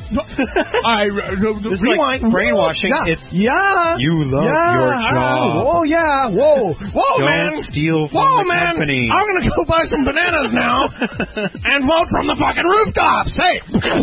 [SPEAKER 6] I, uh,
[SPEAKER 4] This is
[SPEAKER 6] rewind.
[SPEAKER 4] like brainwashing.
[SPEAKER 6] Yeah.
[SPEAKER 4] It's
[SPEAKER 6] yeah.
[SPEAKER 4] you love
[SPEAKER 6] yeah.
[SPEAKER 4] your job.
[SPEAKER 6] Oh, yeah. Whoa. Whoa,
[SPEAKER 4] Don't
[SPEAKER 6] man.
[SPEAKER 4] steal from
[SPEAKER 6] Whoa,
[SPEAKER 4] the
[SPEAKER 6] man.
[SPEAKER 4] company.
[SPEAKER 6] I'm going to go buy some bananas now and vote from the fucking rooftops. Hey.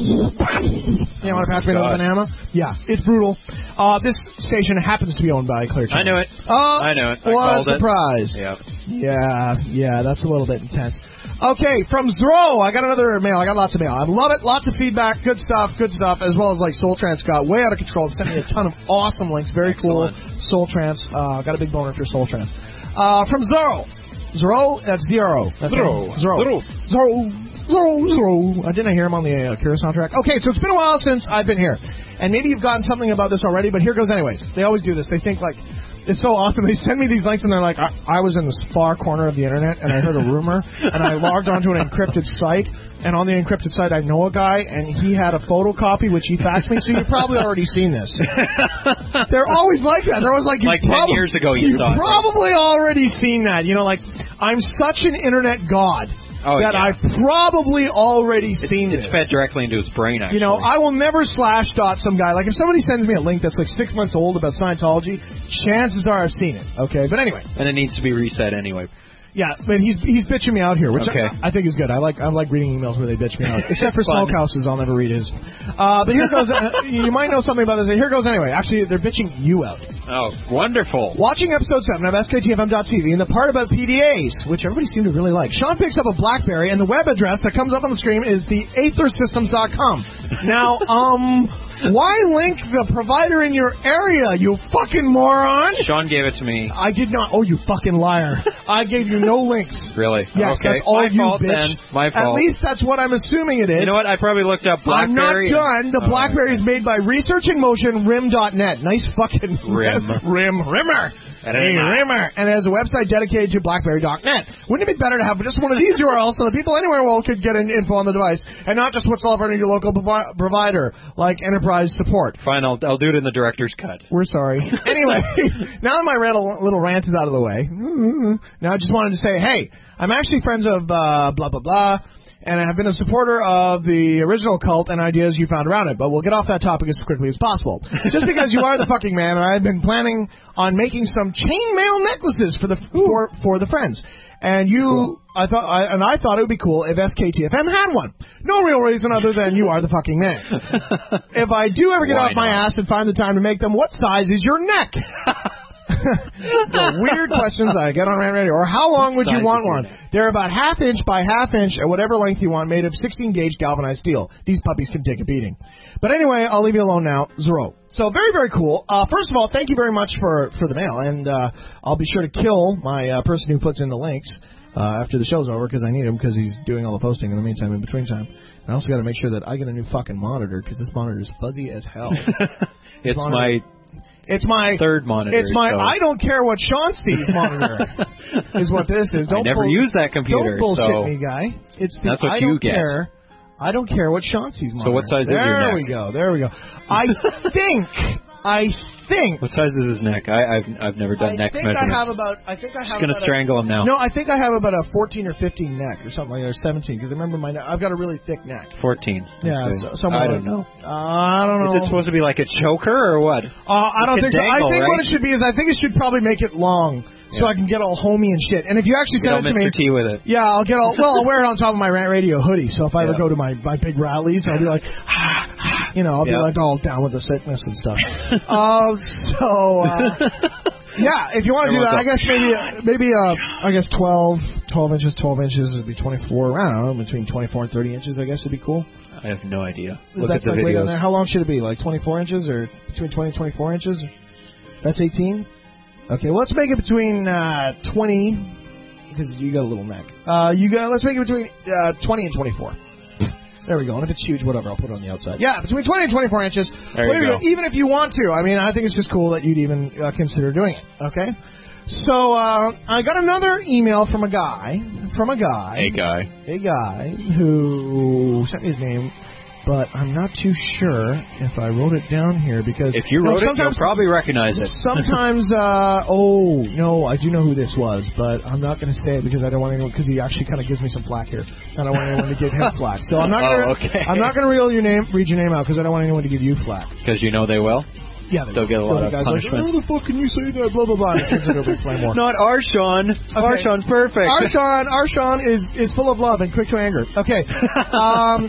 [SPEAKER 6] You want to pass me another
[SPEAKER 4] God.
[SPEAKER 6] banana? Yeah. It's brutal. Uh, this station happens to be owned by Claire
[SPEAKER 4] I know it.
[SPEAKER 6] Uh,
[SPEAKER 4] I know it. I
[SPEAKER 6] what a
[SPEAKER 4] called it.
[SPEAKER 6] surprise.
[SPEAKER 4] Yeah.
[SPEAKER 6] Yeah, yeah, that's a little bit intense. Okay, from Zro, I got another mail. I got lots of mail. I love it. Lots of feedback. Good stuff. Good stuff. As well as like Soul Trance got way out of control. It sent me a ton of awesome links. Very
[SPEAKER 4] Excellent.
[SPEAKER 6] cool. Soul Trance. Uh, got a big boner for Soul Trance. Uh, from Zro. Zro, that's zero. That's
[SPEAKER 4] Zro.
[SPEAKER 6] Zro.
[SPEAKER 4] Zro.
[SPEAKER 6] Zro. Zro. Zro. I didn't hear him on the uh, Kira soundtrack. Okay, so it's been a while since I've been here. And maybe you've gotten something about this already, but here goes anyways. They always do this. They think like, it's so awesome. They send me these links and they're like, I, I was in this far corner of the internet and I heard a rumor and I logged onto an encrypted site, and on the encrypted site I know a guy and he had a photocopy which he faxed me, so you've probably already seen this. They're always like that. They're always like,
[SPEAKER 4] Like
[SPEAKER 6] you've
[SPEAKER 4] ten
[SPEAKER 6] prob-
[SPEAKER 4] years ago you
[SPEAKER 6] you've
[SPEAKER 4] saw it.
[SPEAKER 6] probably already seen that. You know, like, I'm such an internet god
[SPEAKER 4] Oh,
[SPEAKER 6] that
[SPEAKER 4] yeah.
[SPEAKER 6] I've probably already seen
[SPEAKER 4] It's
[SPEAKER 6] this.
[SPEAKER 4] fed directly into his brain, actually.
[SPEAKER 6] You know, I will never slash dot some guy. Like, if somebody sends me a link that's like six months old about Scientology, chances are I've seen it. Okay, but anyway.
[SPEAKER 4] And it needs to be reset anyway.
[SPEAKER 6] Yeah, but he's he's bitching me out here, which
[SPEAKER 4] Okay.
[SPEAKER 6] I, I think is good. I like I like reading emails where they bitch me out. Except for
[SPEAKER 4] It's fun.
[SPEAKER 6] Smokehouses, I'll never read his. Uh, but here goes. Uh, you might know something about this. Here goes anyway. Actually, they're bitching you out.
[SPEAKER 4] Oh, wonderful.
[SPEAKER 6] Watching episode seven of S K T F M dot T V and the part about P D As, which everybody seemed to really like. Sean picks up a BlackBerry and the web address that comes up on the screen is the aether systems dot com. Now, um, why link the provider in your area, you fucking moron?
[SPEAKER 4] Sean gave it to me.
[SPEAKER 6] I did not. Oh, you fucking liar. I gave you no links.
[SPEAKER 4] Really?
[SPEAKER 6] Yes,
[SPEAKER 4] okay.
[SPEAKER 6] that's all
[SPEAKER 4] My
[SPEAKER 6] you,
[SPEAKER 4] fault,
[SPEAKER 6] bitch.
[SPEAKER 4] then. My fault.
[SPEAKER 6] At least that's what I'm assuming it is.
[SPEAKER 4] You know what? I probably looked up
[SPEAKER 6] I'm not
[SPEAKER 4] BlackBerry.
[SPEAKER 6] done. The
[SPEAKER 4] Oh,
[SPEAKER 6] BlackBerry is made by Research in Motion, rim dot net. Nice fucking
[SPEAKER 4] Rim.
[SPEAKER 6] rim. Rimmer. Hey, Rimmer. And it has a website dedicated to BlackBerry dot net. Wouldn't it be better to have just one of these U R Ls so that people anywhere in the world could get in info on the device and not just what's offered in your local provi- provider, like enterprise support?
[SPEAKER 4] Fine, I'll, I'll do it in the director's cut.
[SPEAKER 6] We're sorry. Anyway, now that my little, little rant is out of the way, now I just wanted to say, hey, I'm actually friends of uh, blah, blah, blah, and I have been a supporter of the original cult and ideas you found around it, but we'll get off that topic as quickly as possible. Just because you are the fucking man, and I've been planning on making some chainmail necklaces for the for, for the friends. And you, cool. I thought, I, and I thought it would be cool if S K T F M had one. No real reason other than you are the fucking man. If I do ever get
[SPEAKER 4] Why
[SPEAKER 6] off my
[SPEAKER 4] not?
[SPEAKER 6] ass and find the time to make them, what size is your neck? The weird questions I get on Rant Radio. Or how long would you
[SPEAKER 4] Size
[SPEAKER 6] want
[SPEAKER 4] is your
[SPEAKER 6] one?
[SPEAKER 4] neck?
[SPEAKER 6] They're about half inch by half inch or whatever length you want, made of sixteen gauge galvanized steel. These puppies can take a beating. But anyway, I'll leave you alone now. Zero. So very, very cool. Uh, first of all, thank you very much for, for the mail. And uh, I'll be sure to kill my uh, person who puts in the links uh, after the show's over because I need him because he's doing all the posting in the meantime, in between time. And I also got to make sure that I get a new fucking monitor because this monitor is fuzzy as hell.
[SPEAKER 4] It's
[SPEAKER 6] monitor-
[SPEAKER 4] my
[SPEAKER 6] It's my
[SPEAKER 4] third monitor.
[SPEAKER 6] It's my
[SPEAKER 4] so.
[SPEAKER 6] I don't care what Sean sees monitor is what this is. Don't
[SPEAKER 4] I never
[SPEAKER 6] bull-
[SPEAKER 4] use that computer.
[SPEAKER 6] Don't bullshit
[SPEAKER 4] so
[SPEAKER 6] me, guy. It's the
[SPEAKER 4] That's what
[SPEAKER 6] I
[SPEAKER 4] you
[SPEAKER 6] don't
[SPEAKER 4] get.
[SPEAKER 6] care. I don't care what Sean sees monitor.
[SPEAKER 4] So what size is
[SPEAKER 6] there
[SPEAKER 4] your neck?
[SPEAKER 6] There we go. There we go. I think I think
[SPEAKER 4] What size is his neck? I, I've I've never done
[SPEAKER 6] I
[SPEAKER 4] neck
[SPEAKER 6] think
[SPEAKER 4] measurements.
[SPEAKER 6] I have about I think I have
[SPEAKER 4] Just gonna
[SPEAKER 6] about
[SPEAKER 4] strangle
[SPEAKER 6] a,
[SPEAKER 4] him now.
[SPEAKER 6] No, I think I have about a fourteen or fifteen neck or something like that, or seventeen because I remember my neck, I've got a really thick neck.
[SPEAKER 4] Fourteen.
[SPEAKER 6] Yeah,
[SPEAKER 4] Okay.
[SPEAKER 6] so, somewhere
[SPEAKER 4] I don't
[SPEAKER 6] like-
[SPEAKER 4] know.
[SPEAKER 6] Uh, I don't know.
[SPEAKER 4] Is it supposed to be like a choker or what?
[SPEAKER 6] Uh, I don't
[SPEAKER 4] It
[SPEAKER 6] think
[SPEAKER 4] can
[SPEAKER 6] so. I
[SPEAKER 4] dangle,
[SPEAKER 6] think
[SPEAKER 4] right?
[SPEAKER 6] what it should be is I think it should probably make it long so I can get all homey and shit. And if you actually send it to me,
[SPEAKER 4] Mister T with it.
[SPEAKER 6] Yeah, I'll get all. Well, I'll wear it on top of my Rant Radio hoodie. So if I ever yeah. go to my, my big rallies, I'll be like, you know, I'll yeah. be like all down with the sickness and stuff. uh, so. Uh, Yeah, if you want to do that, I guess maybe, maybe uh, I guess twelve, twelve inches, twelve inches would be twenty-four, I don't know, between twenty-four and thirty inches, I guess would be cool.
[SPEAKER 4] I have no idea. Look
[SPEAKER 6] That's
[SPEAKER 4] at the
[SPEAKER 6] like
[SPEAKER 4] videos.
[SPEAKER 6] Right there. How long should it be? Like twenty-four inches or between twenty and twenty-four inches? That's eighteen? Okay, well, let's make it between uh, twenty, because you got a little neck. Uh, you got, let's make it between uh, twenty and twenty-four. There we go. And if it's huge, whatever, I'll put it on the outside. Yeah, between twenty and twenty-four inches.
[SPEAKER 4] There you go.
[SPEAKER 6] Even if you want to. I mean, I think it's just cool that you'd even uh, consider doing it. Okay? So, uh, I got another email from a guy, from a guy.
[SPEAKER 4] A guy.
[SPEAKER 6] A guy who sent me his name, but I'm not too sure if I wrote it down here because...
[SPEAKER 4] If you wrote
[SPEAKER 6] no,
[SPEAKER 4] it, you'll probably recognize it.
[SPEAKER 6] Sometimes, uh, oh, no, I do know who this was, but I'm not going to say it because I don't want anyone, because he actually kind of gives me some flack here. I don't want anyone to give him flack. So I'm not going
[SPEAKER 4] oh, okay.
[SPEAKER 6] I'm not going to read your name, read your name out because I don't want anyone to give you flack.
[SPEAKER 4] Because you know they will?
[SPEAKER 6] Yeah, they
[SPEAKER 4] They'll get a lot of
[SPEAKER 6] guys
[SPEAKER 4] punishment.
[SPEAKER 6] Like, how the fuck can you say that? Blah, blah, blah. And it turns into a big flame war.
[SPEAKER 4] Not Arshawn. Okay. Arshawn's perfect.
[SPEAKER 6] Arshawn, Arshawn is, is full of love and quick to anger. Okay. Um,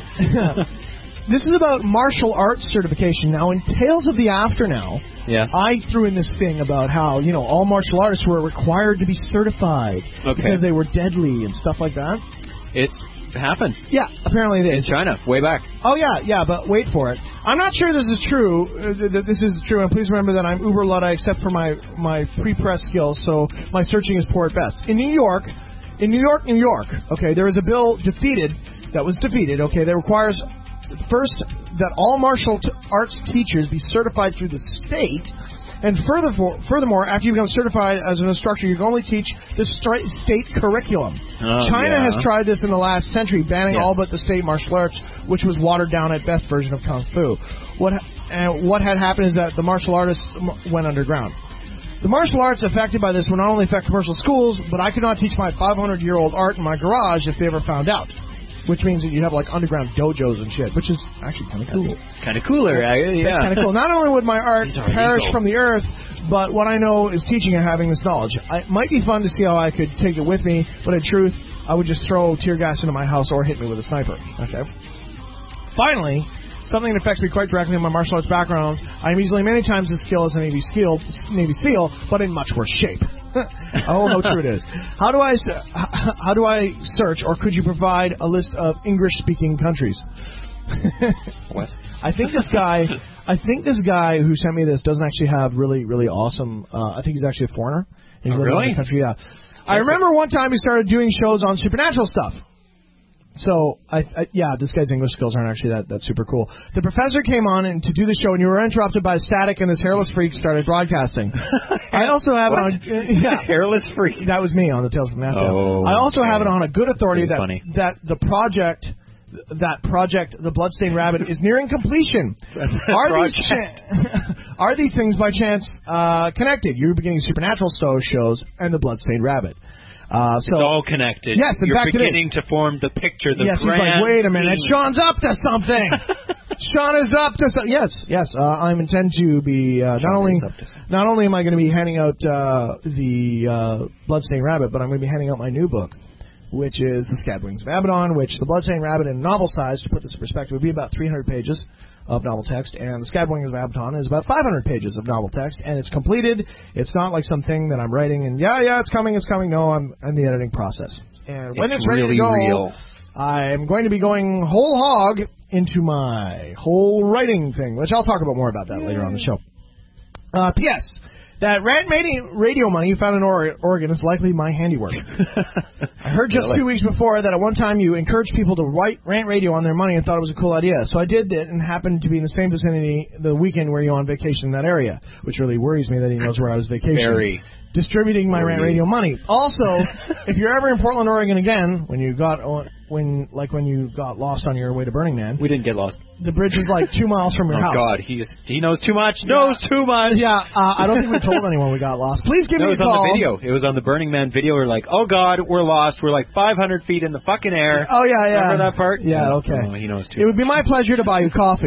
[SPEAKER 6] this is about martial arts certification. Now, in Tales of the After now,
[SPEAKER 4] yes.
[SPEAKER 6] I threw in this thing about how, you know, all martial artists were required to be certified
[SPEAKER 4] okay.
[SPEAKER 6] because they were deadly and stuff like that.
[SPEAKER 4] It's happened.
[SPEAKER 6] Yeah, apparently it is.
[SPEAKER 4] In China, way back.
[SPEAKER 6] Oh, yeah, yeah, but wait for it. I'm not sure this is true, uh, that this is true, and please remember that I'm uber Luddite except for my, my pre-press skills, so my searching is poor at best. In New York, in New York, New York, okay, there is a bill defeated, that was defeated, okay, that requires, first, that all martial t- arts teachers be certified through the state. And furthermore, furthermore, after you become certified as an instructor, you can only teach the stra- state curriculum.
[SPEAKER 4] Oh,
[SPEAKER 6] China
[SPEAKER 4] yeah.
[SPEAKER 6] has tried this in the last century, banning
[SPEAKER 4] yes.
[SPEAKER 6] all but the state martial arts, which was watered down at best version of Kung Fu. What and what had happened is that the martial artists went underground. The martial arts affected by this will not only affect commercial schools, but I could not teach my five hundred year old art in my garage if they ever found out. Which means that you have like underground dojos and shit, which is actually kind of cool.
[SPEAKER 4] Kind of cooler,
[SPEAKER 6] That's,
[SPEAKER 4] yeah.
[SPEAKER 6] That's kind of cool. Not only would my art perish
[SPEAKER 4] legal.
[SPEAKER 6] from the earth, but what I know is teaching and having this knowledge. It might be fun to see how I could take it with me, but in truth, I would just throw tear gas into my house or hit me with a sniper. Okay. Finally, something that affects me quite directly in my martial arts background. I am easily many times as skilled as a Navy SEAL, Navy SEAL, but in much worse shape. Oh, how true it is. How do I how do I search, or could you provide a list of English-speaking countries?
[SPEAKER 4] What?
[SPEAKER 6] I think this guy, I think this guy who sent me this doesn't actually have really, really awesome. Uh, I think he's actually a foreigner. He's
[SPEAKER 4] oh,
[SPEAKER 6] living
[SPEAKER 4] really?
[SPEAKER 6] in the country. Yeah. I remember one time he started doing shows on supernatural stuff. So, I, I, yeah, this guy's English skills aren't actually that, that super cool. The professor came on and to do the show, and you were interrupted by static, and this hairless freak started broadcasting. I also have
[SPEAKER 4] what?
[SPEAKER 6] it on... Uh, yeah,
[SPEAKER 4] hairless freak?
[SPEAKER 6] That was me on the Tales from Matt.
[SPEAKER 4] Oh,
[SPEAKER 6] I also
[SPEAKER 4] okay.
[SPEAKER 6] have it on a good authority that,
[SPEAKER 4] funny.
[SPEAKER 6] that the project... That project, The Bloodstained Rabbit, is nearing completion. Are these, cha- are these things by chance uh, connected? You're beginning Supernatural shows and The Bloodstained Rabbit. Uh, so,
[SPEAKER 4] it's all connected.
[SPEAKER 6] Yes, in
[SPEAKER 4] You're
[SPEAKER 6] fact
[SPEAKER 4] beginning
[SPEAKER 6] it is.
[SPEAKER 4] to form the picture, the
[SPEAKER 6] yes,
[SPEAKER 4] grand
[SPEAKER 6] he's like, wait a minute,
[SPEAKER 4] theme.
[SPEAKER 6] Sean's up to something. Sean is up to something. Yes, yes, uh, I intend to be, uh, not only not only am I going to be handing out uh, the uh, Bloodstained Rabbit, but I'm going to be handing out my new book, which is The Scabbed Wings of Abaddon, which The Bloodstained Rabbit in novel size, to put this in perspective, would be about three hundred pages of novel text, and The Scabbed Wings of Abaddon is about five hundred pages of novel text, and it's completed. It's not like something that I'm writing, and yeah, yeah, it's coming, it's coming. No, I'm in the editing process. And when
[SPEAKER 4] it's,
[SPEAKER 6] it's ready
[SPEAKER 4] really
[SPEAKER 6] to go,
[SPEAKER 4] real.
[SPEAKER 6] I'm going to be going whole hog into my whole writing thing, which I'll talk about more about that Yay. later on the show. Uh, P S That Rant Radio money you found in Oregon is likely my handiwork. I heard just really? two weeks before that at one time you encouraged people to write Rant Radio on their money and thought it was a cool idea. So I did it and happened to be in the same vicinity the weekend where you're on vacation in that area, which really worries me that he knows where I was vacationing.
[SPEAKER 4] Very.
[SPEAKER 6] Distributing my Rant Radio money. Also, if you're ever in Portland, Oregon again, when you got when like when you got lost on your way to Burning Man,
[SPEAKER 4] we didn't get lost.
[SPEAKER 6] The bridge is like two miles from your
[SPEAKER 4] oh
[SPEAKER 6] house.
[SPEAKER 4] Oh God, he he knows too much. Yeah. Knows too much.
[SPEAKER 6] Yeah, uh, I don't think we told anyone we got lost. Please give
[SPEAKER 4] no,
[SPEAKER 6] me a call.
[SPEAKER 4] It was on the video. It was on the Burning Man video. We're like, oh God, we're lost. We're like five hundred feet in the fucking air.
[SPEAKER 6] Oh yeah, yeah.
[SPEAKER 4] Remember that part?
[SPEAKER 6] Yeah, okay.
[SPEAKER 4] Oh, he knows too.
[SPEAKER 6] It would be my pleasure to buy you coffee.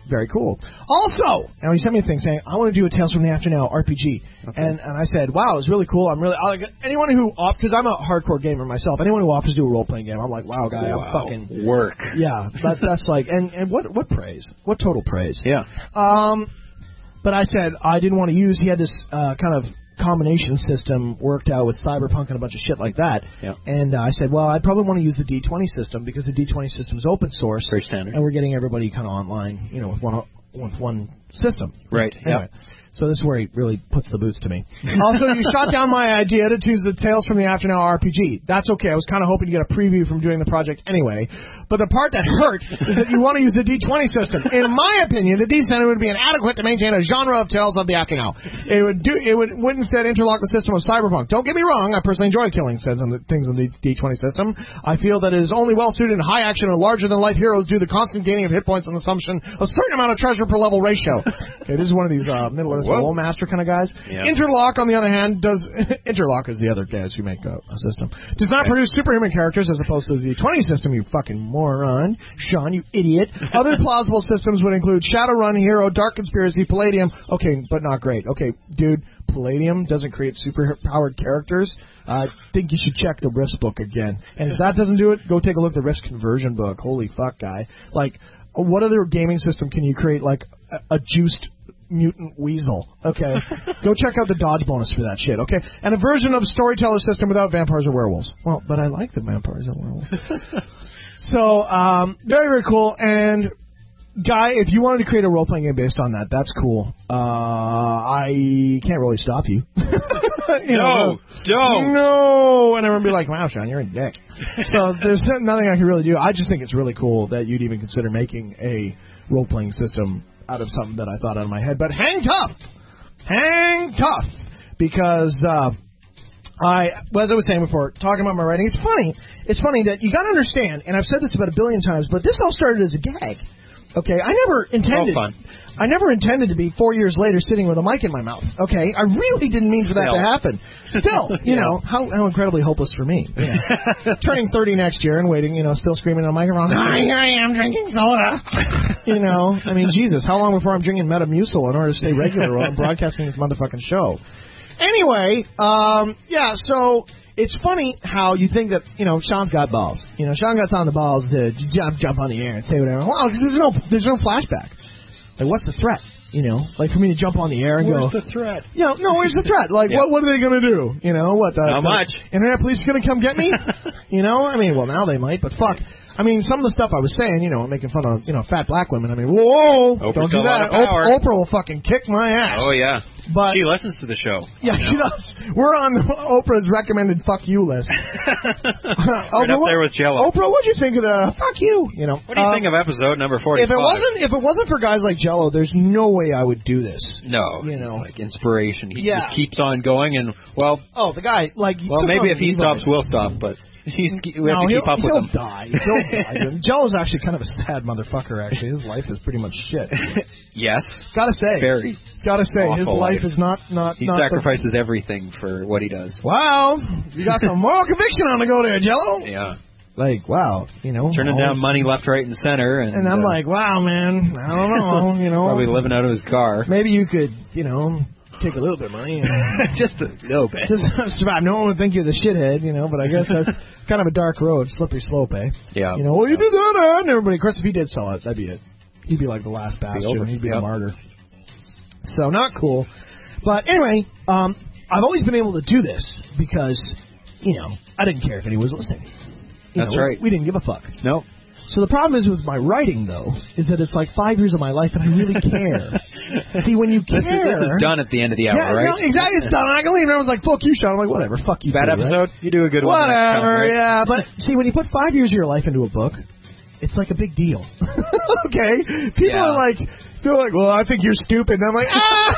[SPEAKER 6] very cool. Also, now he sent me a thing saying, I want to do a Tales from the After Now R P G. Okay. And and I said, wow, it's really cool. I'm really, I, anyone who, because I'm a hardcore gamer myself, anyone who offers to do a role-playing game, I'm like, wow, guy,
[SPEAKER 4] wow.
[SPEAKER 6] I'm fucking...
[SPEAKER 4] Work.
[SPEAKER 6] Yeah, that, that's like, and, and what what praise? What total praise?
[SPEAKER 4] Yeah.
[SPEAKER 6] Um, but I said I didn't want to use, he had this uh, kind of combination system worked out with Cyberpunk and a bunch of shit like that.
[SPEAKER 4] Yeah.
[SPEAKER 6] And uh, I said, well, I'd probably want to use the D twenty system because the D twenty system is open source.
[SPEAKER 4] Very standard.
[SPEAKER 6] And we're getting everybody kind of online, you know, with one with one system.
[SPEAKER 4] Right.
[SPEAKER 6] Anyway. Yeah. So this is where he really puts the boots to me. Also, you shot down my idea to choose the Tales from the After Now R P G. That's okay. I was kind of hoping to get a preview from doing the project anyway. But the part that hurt is that you want to use the D twenty system. In my opinion, the D Center would be inadequate to maintain a genre of Tales of the After Now. It would do. It would, would instead interlock the system of Cyberpunk. Don't get me wrong. I personally enjoy killing sets and the things in the D twenty system. I feel that it is only well suited in high action and larger than life heroes due to the constant gaining of hit points and assumption of a certain amount of treasure per level ratio. Okay, this is one of these uh, Middle Earth Low Master kind of guys.
[SPEAKER 4] Yeah.
[SPEAKER 6] Interlock, on the other hand, does Interlock is the other guys who make a, a system. Does not
[SPEAKER 4] okay.
[SPEAKER 6] produce superhuman characters as opposed to the D twenty system. You fucking moron, Sean, you idiot. Other plausible systems would include Shadowrun, Hero, Dark Conspiracy, Palladium. Okay, but not great. Okay, dude, Palladium doesn't create super-powered characters. I uh, think you should check the Rifts book again. And if that doesn't do it, go take a look at the Rifts conversion book. Holy fuck, guy! Like, what other gaming system can you create like a, a juiced mutant weasel? Okay, go check out the dodge bonus for that shit. Okay, and a version of storyteller system without vampires or werewolves. Well, but I like the vampires and werewolves. So um, very very cool. And Guy, if you wanted to create a role playing game based on that, that's cool. Uh, I can't really stop you. you
[SPEAKER 4] no,
[SPEAKER 6] know,
[SPEAKER 4] don't.
[SPEAKER 6] No, and everyone would be like, "Wow, Sean, you're a dick." So there's nothing I can really do. I just think it's really cool that you'd even consider making a role playing system out of something that I thought out of my head. But hang tough, hang tough, because uh, I, as I was saying before, talking about my writing, it's funny. It's funny that you got to understand, and I've said this about a billion times, but this all started as a gag. Okay, I never intended.
[SPEAKER 4] Oh, fun.
[SPEAKER 6] I never intended to be four years later sitting with a mic in my mouth. Okay, I really didn't mean for that
[SPEAKER 4] Still.
[SPEAKER 6] to happen. Still, you yeah. know, how, how incredibly hopeless for me. Yeah. Turning thirty next year and waiting, you know, still screaming on a microphone. Hi, here I am drinking soda. You know, I mean, Jesus, how long before I'm drinking Metamucil in order to stay regular while I'm broadcasting this motherfucking show? Anyway, um, yeah, so it's funny how you think that, you know, Sean's got balls. You know, Sean got on the balls to jump jump on the air and say whatever. Well, because there's no, there's no flashback. Like, what's the threat? You know, like for me to jump on the air and
[SPEAKER 5] where's
[SPEAKER 6] go.
[SPEAKER 5] Where's the threat?
[SPEAKER 6] You know, no, where's the threat? Like,
[SPEAKER 4] yeah.
[SPEAKER 6] what what are they going to do? You know, what? The,
[SPEAKER 4] How
[SPEAKER 6] the
[SPEAKER 4] much?
[SPEAKER 6] Internet police going to come get me? You know, I mean, well, now they might, but fuck. I mean, some of the stuff I was saying, you know, making fun of, you know, fat black women. I mean, whoa,
[SPEAKER 4] Oprah's
[SPEAKER 6] don't do
[SPEAKER 4] got a lot
[SPEAKER 6] that.
[SPEAKER 4] of power.
[SPEAKER 6] Oprah, Oprah will fucking kick my ass.
[SPEAKER 4] Oh, yeah.
[SPEAKER 6] But
[SPEAKER 4] she listens to the show.
[SPEAKER 6] Yeah, she does. We're on Oprah's recommended fuck you list.
[SPEAKER 4] right
[SPEAKER 6] Oprah,
[SPEAKER 4] up there with Jello.
[SPEAKER 6] Oprah, what'd you think of the fuck you? You know.
[SPEAKER 4] What do you
[SPEAKER 6] uh,
[SPEAKER 4] think of episode number forty-five?
[SPEAKER 6] If it wasn't, if it wasn't for guys like Jello, there's no way I would do this.
[SPEAKER 4] No,
[SPEAKER 6] you know,
[SPEAKER 4] it's like inspiration. He
[SPEAKER 6] yeah.
[SPEAKER 4] just keeps on going, and well,
[SPEAKER 6] oh, the guy like.
[SPEAKER 4] Well, maybe if he stops, we'll stop, but. He's, we have
[SPEAKER 6] no,
[SPEAKER 4] to keep up with
[SPEAKER 6] he'll
[SPEAKER 4] him.
[SPEAKER 6] Die. He'll die. Jello's actually kind of a sad motherfucker, actually. His life is pretty much shit.
[SPEAKER 4] Yes.
[SPEAKER 6] Gotta say.
[SPEAKER 4] Very.
[SPEAKER 6] Gotta say, his life,
[SPEAKER 4] life
[SPEAKER 6] is not... not
[SPEAKER 4] he
[SPEAKER 6] not
[SPEAKER 4] sacrifices
[SPEAKER 6] the...
[SPEAKER 4] everything for what he does.
[SPEAKER 6] Wow. You got some moral conviction on the go there, Jello.
[SPEAKER 4] Yeah.
[SPEAKER 6] Like, wow, you know.
[SPEAKER 4] Turning down money left, right, and center. And,
[SPEAKER 6] and I'm
[SPEAKER 4] uh,
[SPEAKER 6] like, wow, man, I don't know, you know.
[SPEAKER 4] Probably living out of his car.
[SPEAKER 6] Maybe you could, you know... take a little bit of money. And
[SPEAKER 4] just a little bit.
[SPEAKER 6] Just survive. No one would think you're the shithead, you know, but I guess that's kind of a dark road, slippery slope, eh?
[SPEAKER 4] Yeah.
[SPEAKER 6] You know, well, you did that, and everybody. Of course, if he did sell it, that'd be it. He'd be like the last bastion. He'd be yep. a martyr. So, not cool. But anyway, um, I've always been able to do this because, you know, I didn't care if anyone was listening. You
[SPEAKER 4] That's
[SPEAKER 6] know,
[SPEAKER 4] right.
[SPEAKER 6] We, we didn't give a fuck.
[SPEAKER 4] No.
[SPEAKER 6] So the problem is with my writing, though, is that it's like five years of my life, and I really care. See, when you care...
[SPEAKER 4] This is, this is done at the end of the hour,
[SPEAKER 6] yeah,
[SPEAKER 4] right?
[SPEAKER 6] No, exactly, it's done. And I can leave, and everyone's like, fuck you, Sean. I'm like, whatever, fuck you
[SPEAKER 4] Bad
[SPEAKER 6] too,
[SPEAKER 4] episode?
[SPEAKER 6] Right?
[SPEAKER 4] You do a good one.
[SPEAKER 6] Whatever,
[SPEAKER 4] time, right?
[SPEAKER 6] yeah. But, see, when you put five years of your life into a book, it's like a big deal. Okay? People
[SPEAKER 4] yeah.
[SPEAKER 6] are like... They're like, well, I think you're stupid. And I'm like,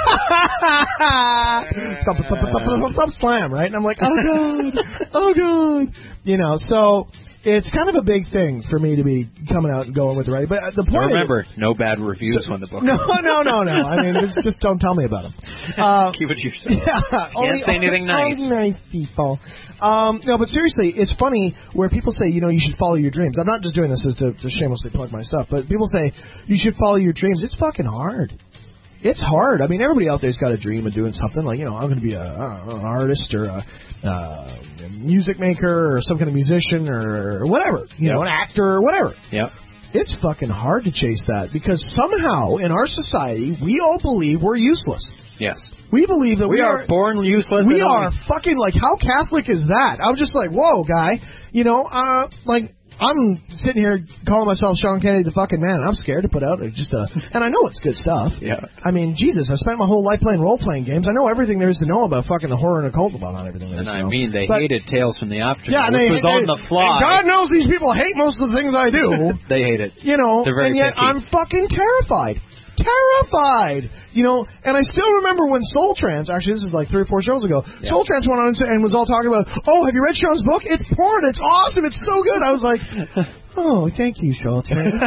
[SPEAKER 6] ah! thump, thump, thump, thump, thump, thump, slam, right? And I'm like, oh, God. Oh, God. You know, so... it's kind of a big thing for me to be coming out and going with the writing. But the
[SPEAKER 4] So
[SPEAKER 6] point
[SPEAKER 4] remember,
[SPEAKER 6] is,
[SPEAKER 4] no bad reviews
[SPEAKER 6] so,
[SPEAKER 4] when the book.
[SPEAKER 6] No, no, no, no. I mean, it's just don't tell me about them. Uh,
[SPEAKER 4] Keep it to yourself.
[SPEAKER 6] Yeah,
[SPEAKER 4] Can't
[SPEAKER 6] only,
[SPEAKER 4] say anything
[SPEAKER 6] only,
[SPEAKER 4] nice.
[SPEAKER 6] Only nice people. Um, no, but seriously, it's funny where people say, you know, you should follow your dreams. I'm not just doing this as to, to shamelessly plug my stuff, but people say you should follow your dreams. It's fucking hard. It's hard. I mean, everybody out there's got a dream of doing something like, you know, I'm going to be a, I don't know, an artist or a, uh, a music maker or some kind of musician or whatever, you
[SPEAKER 4] Yep.
[SPEAKER 6] know, an actor or whatever.
[SPEAKER 4] Yep.
[SPEAKER 6] It's fucking hard to chase that because somehow in our society we all believe we're useless.
[SPEAKER 4] Yes.
[SPEAKER 6] We believe that we,
[SPEAKER 4] We are born useless.
[SPEAKER 6] We
[SPEAKER 4] and
[SPEAKER 6] are
[SPEAKER 4] only-
[SPEAKER 6] fucking like, how Catholic is that? I'm just like, whoa, guy. You know, uh, like, I'm sitting here calling myself Sean Kennedy the fucking man, and I'm scared to put out just a, and I know it's good stuff.
[SPEAKER 4] Yeah.
[SPEAKER 6] I mean, Jesus, I spent my whole life playing role-playing games. I know everything there is to know about fucking the horror and occult, about on everything there is
[SPEAKER 4] And
[SPEAKER 6] to
[SPEAKER 4] I
[SPEAKER 6] know.
[SPEAKER 4] mean, they
[SPEAKER 6] But-
[SPEAKER 4] hated Tales from the Afterlife,
[SPEAKER 6] yeah,
[SPEAKER 4] which
[SPEAKER 6] they,
[SPEAKER 4] was
[SPEAKER 6] they,
[SPEAKER 4] on the fly.
[SPEAKER 6] and God knows these people hate most of the things I do.
[SPEAKER 4] They hate it.
[SPEAKER 6] You know,
[SPEAKER 4] They're very
[SPEAKER 6] and yet
[SPEAKER 4] picky.
[SPEAKER 6] I'm fucking terrified. Terrified. You know, and I still remember when Soul Trans, actually this is like three or four shows ago,
[SPEAKER 4] Yeah.
[SPEAKER 6] Soul Trans went on and, said, and was all talking about, oh, have you read Sean's book? It's porn. It's awesome. It's so good. I was like, oh, thank you, Soul Trans.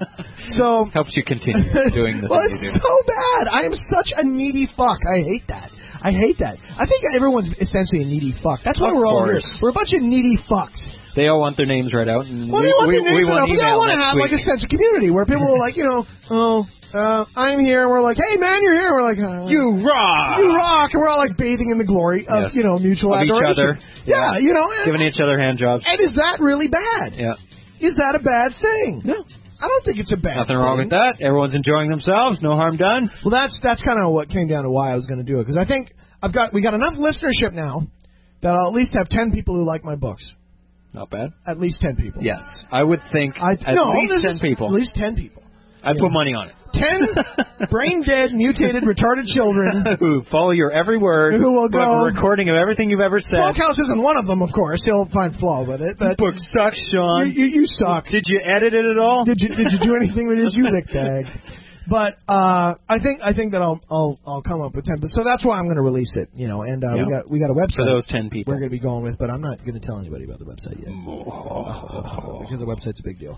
[SPEAKER 6] So
[SPEAKER 4] helps you continue doing the
[SPEAKER 6] well,
[SPEAKER 4] thing
[SPEAKER 6] it's
[SPEAKER 4] you do.
[SPEAKER 6] so bad. I am such a needy fuck. I hate that. I hate that. I think everyone's essentially a needy fuck. That's why
[SPEAKER 4] Of
[SPEAKER 6] we're all here.
[SPEAKER 4] course.
[SPEAKER 6] We're a bunch of needy fucks.
[SPEAKER 4] They all want their names read out. And
[SPEAKER 6] Well,
[SPEAKER 4] we,
[SPEAKER 6] they want
[SPEAKER 4] we,
[SPEAKER 6] their names
[SPEAKER 4] we
[SPEAKER 6] right
[SPEAKER 4] want
[SPEAKER 6] up, but they
[SPEAKER 4] email
[SPEAKER 6] want to
[SPEAKER 4] next
[SPEAKER 6] have
[SPEAKER 4] week.
[SPEAKER 6] like a sense of community where people are like, you know, oh, uh, I'm here. And we're like, hey, man, you're here. We're like, uh,
[SPEAKER 4] You rock!
[SPEAKER 6] you rock, and we're all like bathing in the glory of
[SPEAKER 4] Yes.
[SPEAKER 6] you know mutual
[SPEAKER 4] Of each
[SPEAKER 6] adoration.
[SPEAKER 4] other.
[SPEAKER 6] Yeah, you know, and,
[SPEAKER 4] Giving each other hand jobs.
[SPEAKER 6] and is that really bad?
[SPEAKER 4] Yeah.
[SPEAKER 6] Is that a bad thing?
[SPEAKER 4] No.
[SPEAKER 6] I don't think it's a bad.
[SPEAKER 4] Nothing
[SPEAKER 6] thing.
[SPEAKER 4] wrong with that. Everyone's enjoying themselves. No harm done.
[SPEAKER 6] Well, that's that's kind of what came down to why I was going to do it because I think I've got we got enough listenership now that I'll at least have ten people who like my books.
[SPEAKER 4] Not bad.
[SPEAKER 6] At least ten people.
[SPEAKER 4] Yes. I would think
[SPEAKER 6] I,
[SPEAKER 4] at
[SPEAKER 6] no,
[SPEAKER 4] least
[SPEAKER 6] this
[SPEAKER 4] ten
[SPEAKER 6] is
[SPEAKER 4] people.
[SPEAKER 6] At least ten people.
[SPEAKER 4] I'd
[SPEAKER 6] Yeah.
[SPEAKER 4] put money on it.
[SPEAKER 6] Ten brain dead, mutated, retarded children.
[SPEAKER 4] Who follow your every word.
[SPEAKER 6] Who will
[SPEAKER 4] who have
[SPEAKER 6] go-
[SPEAKER 4] a recording of everything you've ever said.
[SPEAKER 6] Smokehouse isn't one of them, of course. He'll find flaw with it, but
[SPEAKER 4] Book sucks,
[SPEAKER 6] you,
[SPEAKER 4] Sean.
[SPEAKER 6] you, you suck.
[SPEAKER 4] Did you edit it at all?
[SPEAKER 6] Did you did you do anything with this? You lick bag. But uh, I think I think that I'll I'll I'll come up with ten. But so that's why I'm going to release it, you know. And uh,
[SPEAKER 4] Yeah.
[SPEAKER 6] we got we got a website
[SPEAKER 4] For those ten people.
[SPEAKER 6] we're going to be going with, but I'm not going to tell anybody about the website yet because the website's a big deal.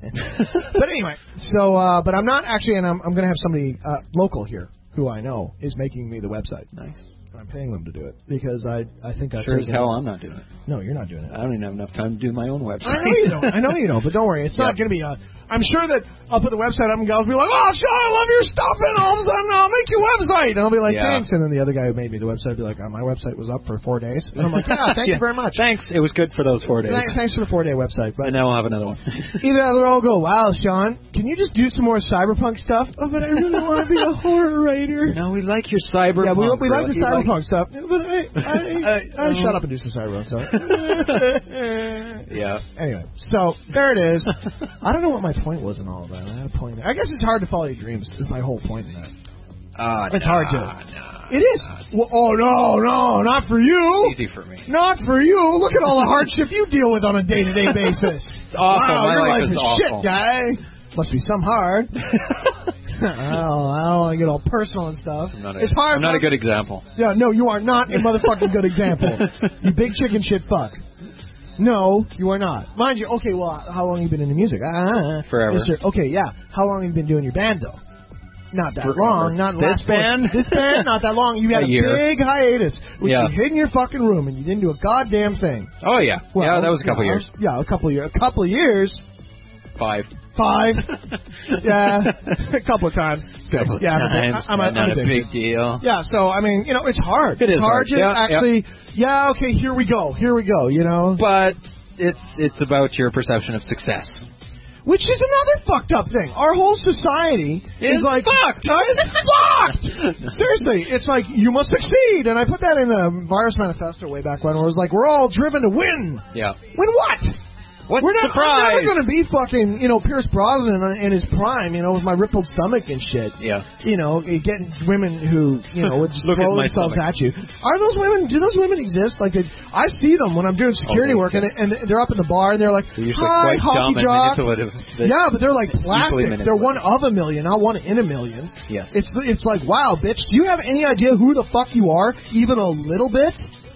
[SPEAKER 6] But anyway, so uh, but I'm not actually, and I'm I'm going to have somebody uh, local here who I know is making me the website.
[SPEAKER 4] Nice.
[SPEAKER 6] I'm paying them to do it because I I think I
[SPEAKER 4] Sure as hell I'm not doing it.
[SPEAKER 6] No, you're not doing it.
[SPEAKER 4] I don't even have enough time to do my own website.
[SPEAKER 6] I know you don't. I know you don't, but don't worry. It's not
[SPEAKER 4] Yeah.
[SPEAKER 6] going to be a... I'm sure that I'll put the website up and guys will be like, oh, Sean, I love your stuff, and all of a sudden I'll make your website. And I'll be like,
[SPEAKER 4] Yeah.
[SPEAKER 6] thanks. And then the other guy who made me the website will be like, oh, my website was up for four days. And I'm like, yeah, thank
[SPEAKER 4] Yeah.
[SPEAKER 6] you very much.
[SPEAKER 4] Thanks. It was good for those four days.
[SPEAKER 6] Thanks, thanks for the four-day website. But
[SPEAKER 4] And now I'll have another one.
[SPEAKER 6] either they'll all go, wow, Sean, can you just do some more cyberpunk stuff? Oh, but I really want to be a horror writer.
[SPEAKER 4] no, we like your cyber.
[SPEAKER 6] Yeah, we, we like the
[SPEAKER 4] You
[SPEAKER 6] cyberpunk stuff, but I, I, I, I shut up and do some cyberpunk stuff.
[SPEAKER 4] Yeah.
[SPEAKER 6] Anyway, so there it is. I don't know what my point was in all of that. I had a point. I guess it's hard to follow your dreams. Is my whole point in that.
[SPEAKER 4] Uh,
[SPEAKER 6] It's
[SPEAKER 4] nah,
[SPEAKER 6] hard to.
[SPEAKER 4] Nah,
[SPEAKER 6] It is. Well, oh no, no, not for you.
[SPEAKER 4] Easy for me.
[SPEAKER 6] Not for you. Look at all the hardship you deal with on a day-to-day basis.
[SPEAKER 4] It's awful.
[SPEAKER 6] Wow,
[SPEAKER 4] My
[SPEAKER 6] your
[SPEAKER 4] life
[SPEAKER 6] life
[SPEAKER 4] is
[SPEAKER 6] is
[SPEAKER 4] awful.
[SPEAKER 6] shit, guy. Must be some hard. oh, I don't want to get all personal and stuff.
[SPEAKER 4] I'm not a,
[SPEAKER 6] It's hard.
[SPEAKER 4] I'm not a
[SPEAKER 6] for
[SPEAKER 4] good
[SPEAKER 6] us-
[SPEAKER 4] example.
[SPEAKER 6] Yeah, no, you are not a motherfucking good example. You big chicken shit fuck. No, you are not. Mind you, okay, well, how long have you been into music? Ah,
[SPEAKER 4] Forever.
[SPEAKER 6] Mister Okay, yeah. How long have you been doing your band, though? Not that
[SPEAKER 4] Forever.
[SPEAKER 6] long. Not in the
[SPEAKER 4] This
[SPEAKER 6] last four-
[SPEAKER 4] band?
[SPEAKER 6] This band? Not that long. You had
[SPEAKER 4] A
[SPEAKER 6] a,
[SPEAKER 4] year.
[SPEAKER 6] big hiatus, which
[SPEAKER 4] Yeah.
[SPEAKER 6] you hid in your fucking room, and you didn't do a goddamn thing.
[SPEAKER 4] Oh yeah.
[SPEAKER 6] Well,
[SPEAKER 4] yeah, that was a couple
[SPEAKER 6] yeah,
[SPEAKER 4] years.
[SPEAKER 6] Yeah, a couple of years. A couple of years.
[SPEAKER 4] Five.
[SPEAKER 6] Five. yeah, a couple of times. Six.
[SPEAKER 4] Couple of
[SPEAKER 6] yeah, but
[SPEAKER 4] times.
[SPEAKER 6] I, I'm, I'm
[SPEAKER 4] not a
[SPEAKER 6] addicted.
[SPEAKER 4] big deal.
[SPEAKER 6] Yeah, so I mean, you know, it's hard.
[SPEAKER 4] It
[SPEAKER 6] it's
[SPEAKER 4] is
[SPEAKER 6] hard
[SPEAKER 4] hard.
[SPEAKER 6] to
[SPEAKER 4] Yeah,
[SPEAKER 6] actually. Yeah. Okay. Here we go. Here we go. You know.
[SPEAKER 4] But it's it's about your perception of success.
[SPEAKER 6] Which is another fucked up thing. Our whole society is,
[SPEAKER 4] Is
[SPEAKER 6] like
[SPEAKER 4] fucked.
[SPEAKER 6] It's fucked. Seriously, it's like you must succeed, and I put that in the Virus Manifesto way back when, where it was like we're all driven to win.
[SPEAKER 4] Yeah.
[SPEAKER 6] Win what?
[SPEAKER 4] What
[SPEAKER 6] We're not, I'm
[SPEAKER 4] surprise?
[SPEAKER 6] never going to be fucking, you know, Pierce Brosnan in his prime, you know, with my rippled stomach and shit.
[SPEAKER 4] Yeah.
[SPEAKER 6] You know, getting women who, you know, would just
[SPEAKER 4] Look
[SPEAKER 6] throw
[SPEAKER 4] at my
[SPEAKER 6] themselves
[SPEAKER 4] stomach.
[SPEAKER 6] at you. Are those women, do those women exist? Like, they, I see them when I'm doing security
[SPEAKER 4] they
[SPEAKER 6] work, and,
[SPEAKER 4] exist.
[SPEAKER 6] and they're up in the bar, and they're like,
[SPEAKER 4] They're usually
[SPEAKER 6] hi,
[SPEAKER 4] quite
[SPEAKER 6] hockey
[SPEAKER 4] dumb and
[SPEAKER 6] jock.
[SPEAKER 4] manipulative. They-
[SPEAKER 6] Yeah, but they're like plastic.
[SPEAKER 4] manipulative.
[SPEAKER 6] They're one of a million, not one in a million.
[SPEAKER 4] Yes.
[SPEAKER 6] It's it's like, wow, bitch, do you have any idea who the fuck you are, even a little bit?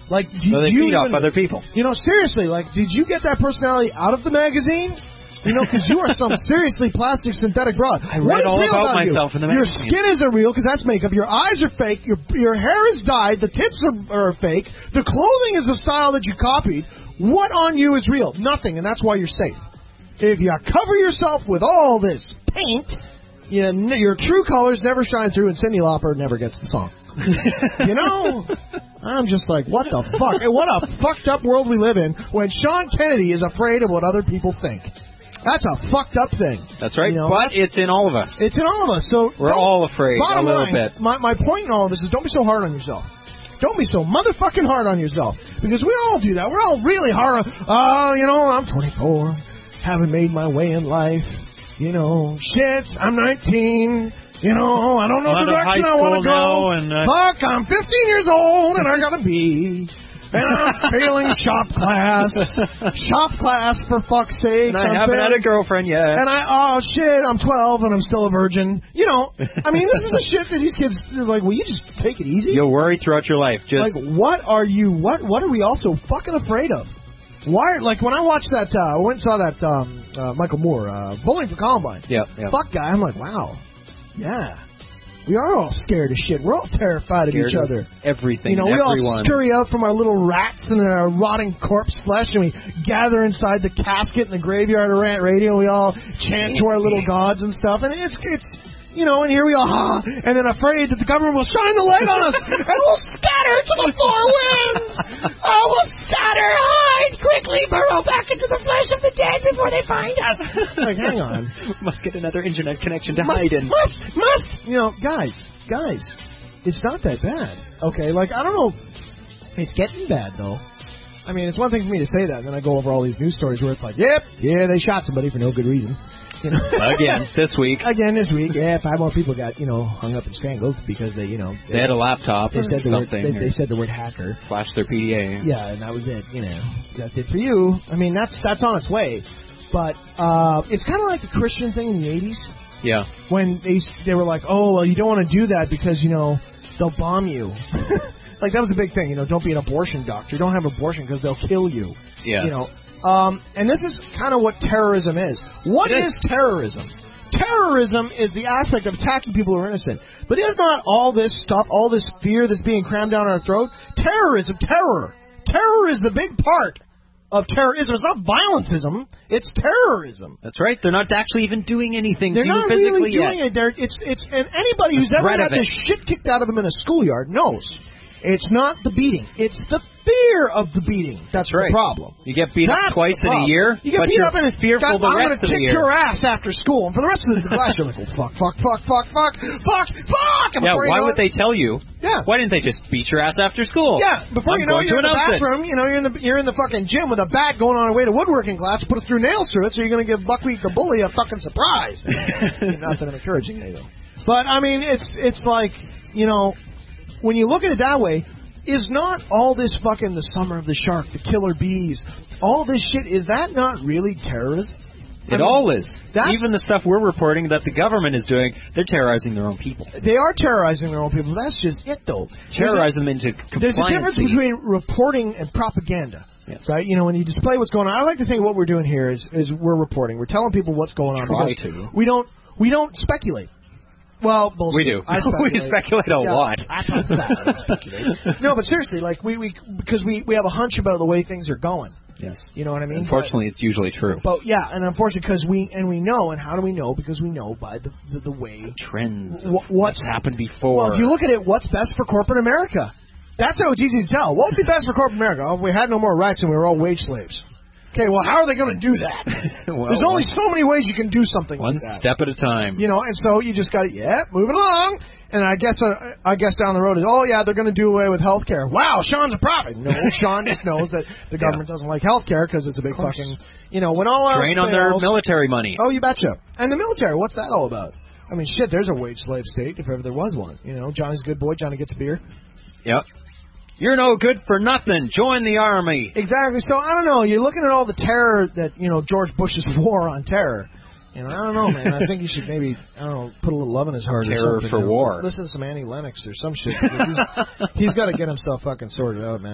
[SPEAKER 6] Like, did
[SPEAKER 4] so they
[SPEAKER 6] you
[SPEAKER 4] feed
[SPEAKER 6] even,
[SPEAKER 4] off other people.
[SPEAKER 6] You know, seriously, like, did you get that personality out of the magazine? You know, because you are some seriously plastic synthetic broad.
[SPEAKER 4] I
[SPEAKER 6] what
[SPEAKER 4] read
[SPEAKER 6] is
[SPEAKER 4] all
[SPEAKER 6] real
[SPEAKER 4] about,
[SPEAKER 6] about
[SPEAKER 4] myself
[SPEAKER 6] you?
[SPEAKER 4] in the
[SPEAKER 6] Your
[SPEAKER 4] magazine.
[SPEAKER 6] skin isn't real because that's makeup. Your eyes are fake. Your your hair is dyed. The tits are, are fake. The clothing is the style that you copied. What on you is real? Nothing, and that's why you're safe. If you cover yourself with all this paint, you, your true colors never shine through, and Cyndi Lauper never gets the song. You know? I'm just like, what the fuck? And what a fucked up world we live in when Sean Kennedy is afraid of what other people think. That's a fucked up thing.
[SPEAKER 4] That's right,
[SPEAKER 6] you know,
[SPEAKER 4] but it's in all of us.
[SPEAKER 6] It's in all of us. So
[SPEAKER 4] we're all afraid a little
[SPEAKER 6] line,
[SPEAKER 4] bit.
[SPEAKER 6] My, my point in all of this is don't be so hard on yourself. Don't be so motherfucking hard on yourself. Because we all do that. We're all really hard on, oh, you know, I'm twenty-four, haven't made my way in life. You know, shit, I'm nineteen. You know, I don't know the direction I want to go.
[SPEAKER 4] And, uh,
[SPEAKER 6] Fuck, I'm fifteen years old and I gotta be. And I'm failing shop class. Shop class, for fuck's sake.
[SPEAKER 4] And I haven't had a girlfriend yet.
[SPEAKER 6] And I, oh shit, I'm twelve and I'm still a virgin. You know, I mean, this is the shit that these kids are like, will you just take it easy?
[SPEAKER 4] You'll worry throughout your life. Just
[SPEAKER 6] Like, what are you, what What are we all so fucking afraid of? Why, like, when I watched that, uh, I went and saw that um, uh, Michael Moore, uh, Bowling for Columbine.
[SPEAKER 4] Yeah, yeah.
[SPEAKER 6] Fuck guy, I'm like, wow. Yeah. We are all scared of shit. We're all terrified
[SPEAKER 4] Scared
[SPEAKER 6] of each other.
[SPEAKER 4] Everything.
[SPEAKER 6] You know,
[SPEAKER 4] and
[SPEAKER 6] we
[SPEAKER 4] everyone.
[SPEAKER 6] all scurry out from our little rats and our rotting corpse flesh, and we gather inside the casket in the graveyard of Rant Radio. We all chant to our little gods and stuff, and it's it's you know, and here we are, ha, and then afraid that the government will shine the light on us, and we'll scatter to the four winds. Oh, we'll scatter, hide, quickly burrow back into the flesh of the dead before they find us. Like, hang on.
[SPEAKER 4] Must get another internet connection to
[SPEAKER 6] Must,
[SPEAKER 4] hide in.
[SPEAKER 6] must, must. You know, guys, guys, it's not that bad. Okay, like, I don't know. It's getting bad, though. I mean, it's one thing for me to say that, and then I go over all these news stories where it's like, yep, yeah, they shot somebody for no good reason. You know?
[SPEAKER 4] Again, this week.
[SPEAKER 6] Again, this week, yeah, five more people got, you know, hung up and strangled because they, you know...
[SPEAKER 4] They, they had a laptop
[SPEAKER 6] they
[SPEAKER 4] or
[SPEAKER 6] said the
[SPEAKER 4] something.
[SPEAKER 6] Word, they, they said the word hacker.
[SPEAKER 4] Flashed their P D A.
[SPEAKER 6] Yeah, and that was it, you know. That's it for you. I mean, that's that's on its way. But uh, it's kind of like the Christian thing in the eighties.
[SPEAKER 4] Yeah.
[SPEAKER 6] When they they were like, oh, well, you don't want to do that because, you know, they'll bomb you. Like, that was a big thing, you know, don't be an abortion doctor. Don't have abortion because they'll kill you.
[SPEAKER 4] Yes.
[SPEAKER 6] You know, um, and this is kind of what terrorism is. What
[SPEAKER 4] It
[SPEAKER 6] is.
[SPEAKER 4] is
[SPEAKER 6] terrorism? Terrorism is the aspect of attacking people who are innocent. But is not all this stuff, all this fear that's being crammed down our throat? Terrorism, terror. Terror is the big part of terrorism. It's not violenceism, it's terrorism.
[SPEAKER 4] That's right. They're not actually even doing anything
[SPEAKER 6] They're
[SPEAKER 4] to you
[SPEAKER 6] not
[SPEAKER 4] physically
[SPEAKER 6] really doing
[SPEAKER 4] yet.
[SPEAKER 6] it. They're, it's, it's, and anybody who's ever
[SPEAKER 4] Threat
[SPEAKER 6] had
[SPEAKER 4] of
[SPEAKER 6] this
[SPEAKER 4] it.
[SPEAKER 6] shit kicked out of them in a schoolyard knows. It's not the beating. It's the fear of the beating. That's,
[SPEAKER 4] That's right.
[SPEAKER 6] the problem.
[SPEAKER 4] You get beat
[SPEAKER 6] That's
[SPEAKER 4] up twice
[SPEAKER 6] the
[SPEAKER 4] in a
[SPEAKER 6] problem.
[SPEAKER 4] year,
[SPEAKER 6] You get
[SPEAKER 4] but
[SPEAKER 6] beat
[SPEAKER 4] you're
[SPEAKER 6] up and
[SPEAKER 4] fearful
[SPEAKER 6] God,
[SPEAKER 4] the
[SPEAKER 6] I'm
[SPEAKER 4] rest of
[SPEAKER 6] gonna
[SPEAKER 4] the
[SPEAKER 6] kick
[SPEAKER 4] year.
[SPEAKER 6] your ass after school, and for the rest of the class, you're like, oh, fuck, fuck, fuck, fuck, fuck, fuck, fuck. And
[SPEAKER 4] Yeah,
[SPEAKER 6] before you
[SPEAKER 4] why
[SPEAKER 6] know
[SPEAKER 4] would
[SPEAKER 6] it-
[SPEAKER 4] they tell you?
[SPEAKER 6] Yeah.
[SPEAKER 4] Why didn't they just beat your ass after school?
[SPEAKER 6] Yeah, before
[SPEAKER 4] I'm
[SPEAKER 6] you know
[SPEAKER 4] going
[SPEAKER 6] it, you're
[SPEAKER 4] to
[SPEAKER 6] in the
[SPEAKER 4] announce it.
[SPEAKER 6] bathroom. You know, you're in the you're in the fucking gym with a bat going on your way to woodworking class to put it through nails through it. So you're going to give Buckwheat the bully a fucking surprise. Not that I'm encouraging you, though. But I mean, it's it's like, you know, when you look at it that way, is not all this fucking the summer of the shark, the killer bees, all this shit, is that not really terrorism?
[SPEAKER 4] It
[SPEAKER 6] I mean,
[SPEAKER 4] all is.
[SPEAKER 6] that's-
[SPEAKER 4] Even the stuff we're reporting that the government is doing, they're terrorizing their own people.
[SPEAKER 6] They are terrorizing their own people. That's just it, though.
[SPEAKER 4] Terrorize them into
[SPEAKER 6] There's a difference
[SPEAKER 4] compliancy.
[SPEAKER 6] between reporting and propaganda.
[SPEAKER 4] Yes.
[SPEAKER 6] Right? You know, when you display what's going on, I like to think what we're doing here is, is we're reporting. We're telling people what's going on.
[SPEAKER 4] Try
[SPEAKER 6] because
[SPEAKER 4] to.
[SPEAKER 6] We don't, we don't speculate. Well, bullshit.
[SPEAKER 4] We do.
[SPEAKER 6] I speculate.
[SPEAKER 4] We speculate a
[SPEAKER 6] Yeah,
[SPEAKER 4] lot.
[SPEAKER 6] I don't I don't speculate. No, but seriously, like, we, we because we, we have a hunch about the way things are going.
[SPEAKER 4] Yes.
[SPEAKER 6] You know what I mean?
[SPEAKER 4] Unfortunately, it's usually true.
[SPEAKER 6] But, but yeah, and unfortunately, because we, and we know, and how do we know? Because we know by the, the, the way.
[SPEAKER 4] Trends.
[SPEAKER 6] Wh- what's
[SPEAKER 4] happened before?
[SPEAKER 6] Well, if you look at it, what's best for corporate America? That's how it's easy to tell. What would be best for corporate America? Oh, if we had no more rights and we were all wage slaves. Okay, well, how are they going to do that?
[SPEAKER 4] Well,
[SPEAKER 6] There's only
[SPEAKER 4] one-
[SPEAKER 6] so many ways you can do something
[SPEAKER 4] One
[SPEAKER 6] like that.
[SPEAKER 4] step at a time.
[SPEAKER 6] You know, and so you just got to, yeah, moving along. And I guess uh, I guess down the road is, oh, yeah, they're going to do away with health care. Wow, Sean's a prophet. No, Sean just knows that the government doesn't like health care because it's a big fucking, you know, when all else
[SPEAKER 4] Drain on their
[SPEAKER 6] fails-
[SPEAKER 4] military money.
[SPEAKER 6] Oh, you betcha. And the military, what's that all about? I mean, shit, there's a wage slave state if ever there was one. You know, Johnny's a good boy, Johnny gets a beer.
[SPEAKER 4] Yep. You're no good for nothing. Join the army.
[SPEAKER 6] Exactly. So, I don't know. You're looking at all the terror that, you know, George Bush's war on terror. You know, I don't know, man. I think you should maybe, I don't know, put a little love in his heart
[SPEAKER 4] Terror
[SPEAKER 6] or something.
[SPEAKER 4] for
[SPEAKER 6] you know.
[SPEAKER 4] war.
[SPEAKER 6] Listen to some Annie Lennox or some shit. He's, he's got to get himself fucking sorted out, man.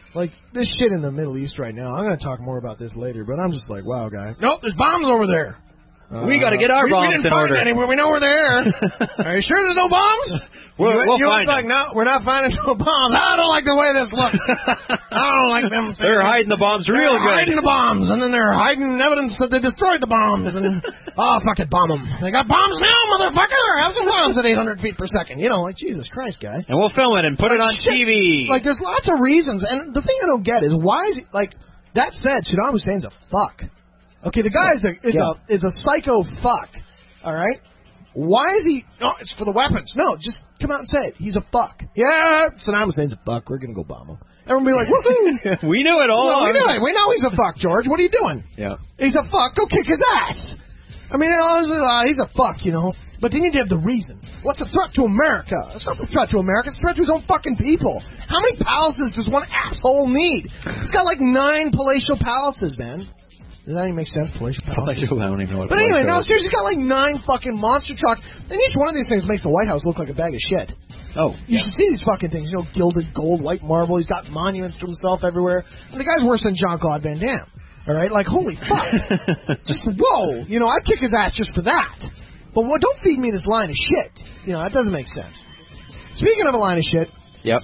[SPEAKER 6] Like, this shit in the Middle East right now, I'm going to talk more about this later, but I'm just like, wow, guy. Nope, there's bombs over there. Uh,
[SPEAKER 4] we got to get our
[SPEAKER 6] we,
[SPEAKER 4] bombs
[SPEAKER 6] we didn't
[SPEAKER 4] in
[SPEAKER 6] find
[SPEAKER 4] order.
[SPEAKER 6] Any, we know we're there. Are you sure there's no bombs?
[SPEAKER 4] We'll,
[SPEAKER 6] you,
[SPEAKER 4] we'll
[SPEAKER 6] you
[SPEAKER 4] find
[SPEAKER 6] like, no, we're not finding no bombs. I don't like the way this looks. I don't like them.
[SPEAKER 4] They're hiding the bombs real
[SPEAKER 6] they're
[SPEAKER 4] good.
[SPEAKER 6] hiding the bombs, and then they're hiding evidence that they destroyed the bombs. And oh, fuck it, bomb them. They got bombs now, motherfucker. Have some bombs at eight hundred feet per second. You know, like, Jesus Christ, guy.
[SPEAKER 4] And we'll film it and put
[SPEAKER 6] like,
[SPEAKER 4] it on
[SPEAKER 6] shit,
[SPEAKER 4] T V.
[SPEAKER 6] Like, there's lots of reasons. And the thing I don't get is, why is he, like, that said, Saddam Hussein's a fuck. Okay, the guy is a, is
[SPEAKER 4] yeah.
[SPEAKER 6] a, is a psycho fuck. All right? Why is he... No, it's for the weapons. No, just come out and say it. He's a fuck. Yeah, Saddam Hussein's a fuck. We're going to go bomb him. Everyone will be like, woohoo.
[SPEAKER 4] We knew it all.
[SPEAKER 6] No, we knew it. We know he's a fuck, George. What are you doing?
[SPEAKER 4] Yeah.
[SPEAKER 6] He's a fuck. Go kick his ass. I mean, uh, he's a fuck, you know. But they need to have the reason. What's a threat to America? It's not a threat to America. It's a threat to his own fucking people. How many palaces does one asshole need? He's got like nine palatial palaces, man. Does that even make sense? Palatial palaces?
[SPEAKER 4] I don't even know what
[SPEAKER 6] But anyway, no,
[SPEAKER 4] is.
[SPEAKER 6] seriously, he's got like nine fucking monster trucks. And each one of these things makes the White House look like a bag of shit.
[SPEAKER 4] Oh.
[SPEAKER 6] You
[SPEAKER 4] yeah.
[SPEAKER 6] should see these fucking things. You know, gilded gold, white marble. He's got monuments to himself everywhere. And the guy's worse than Jean-Claude Van Damme. All right? Like, holy fuck. Just, whoa. You know, I'd kick his ass just for that. But well, don't feed me this line of shit. You know, that doesn't make sense. Speaking of a line of shit.
[SPEAKER 4] Yep.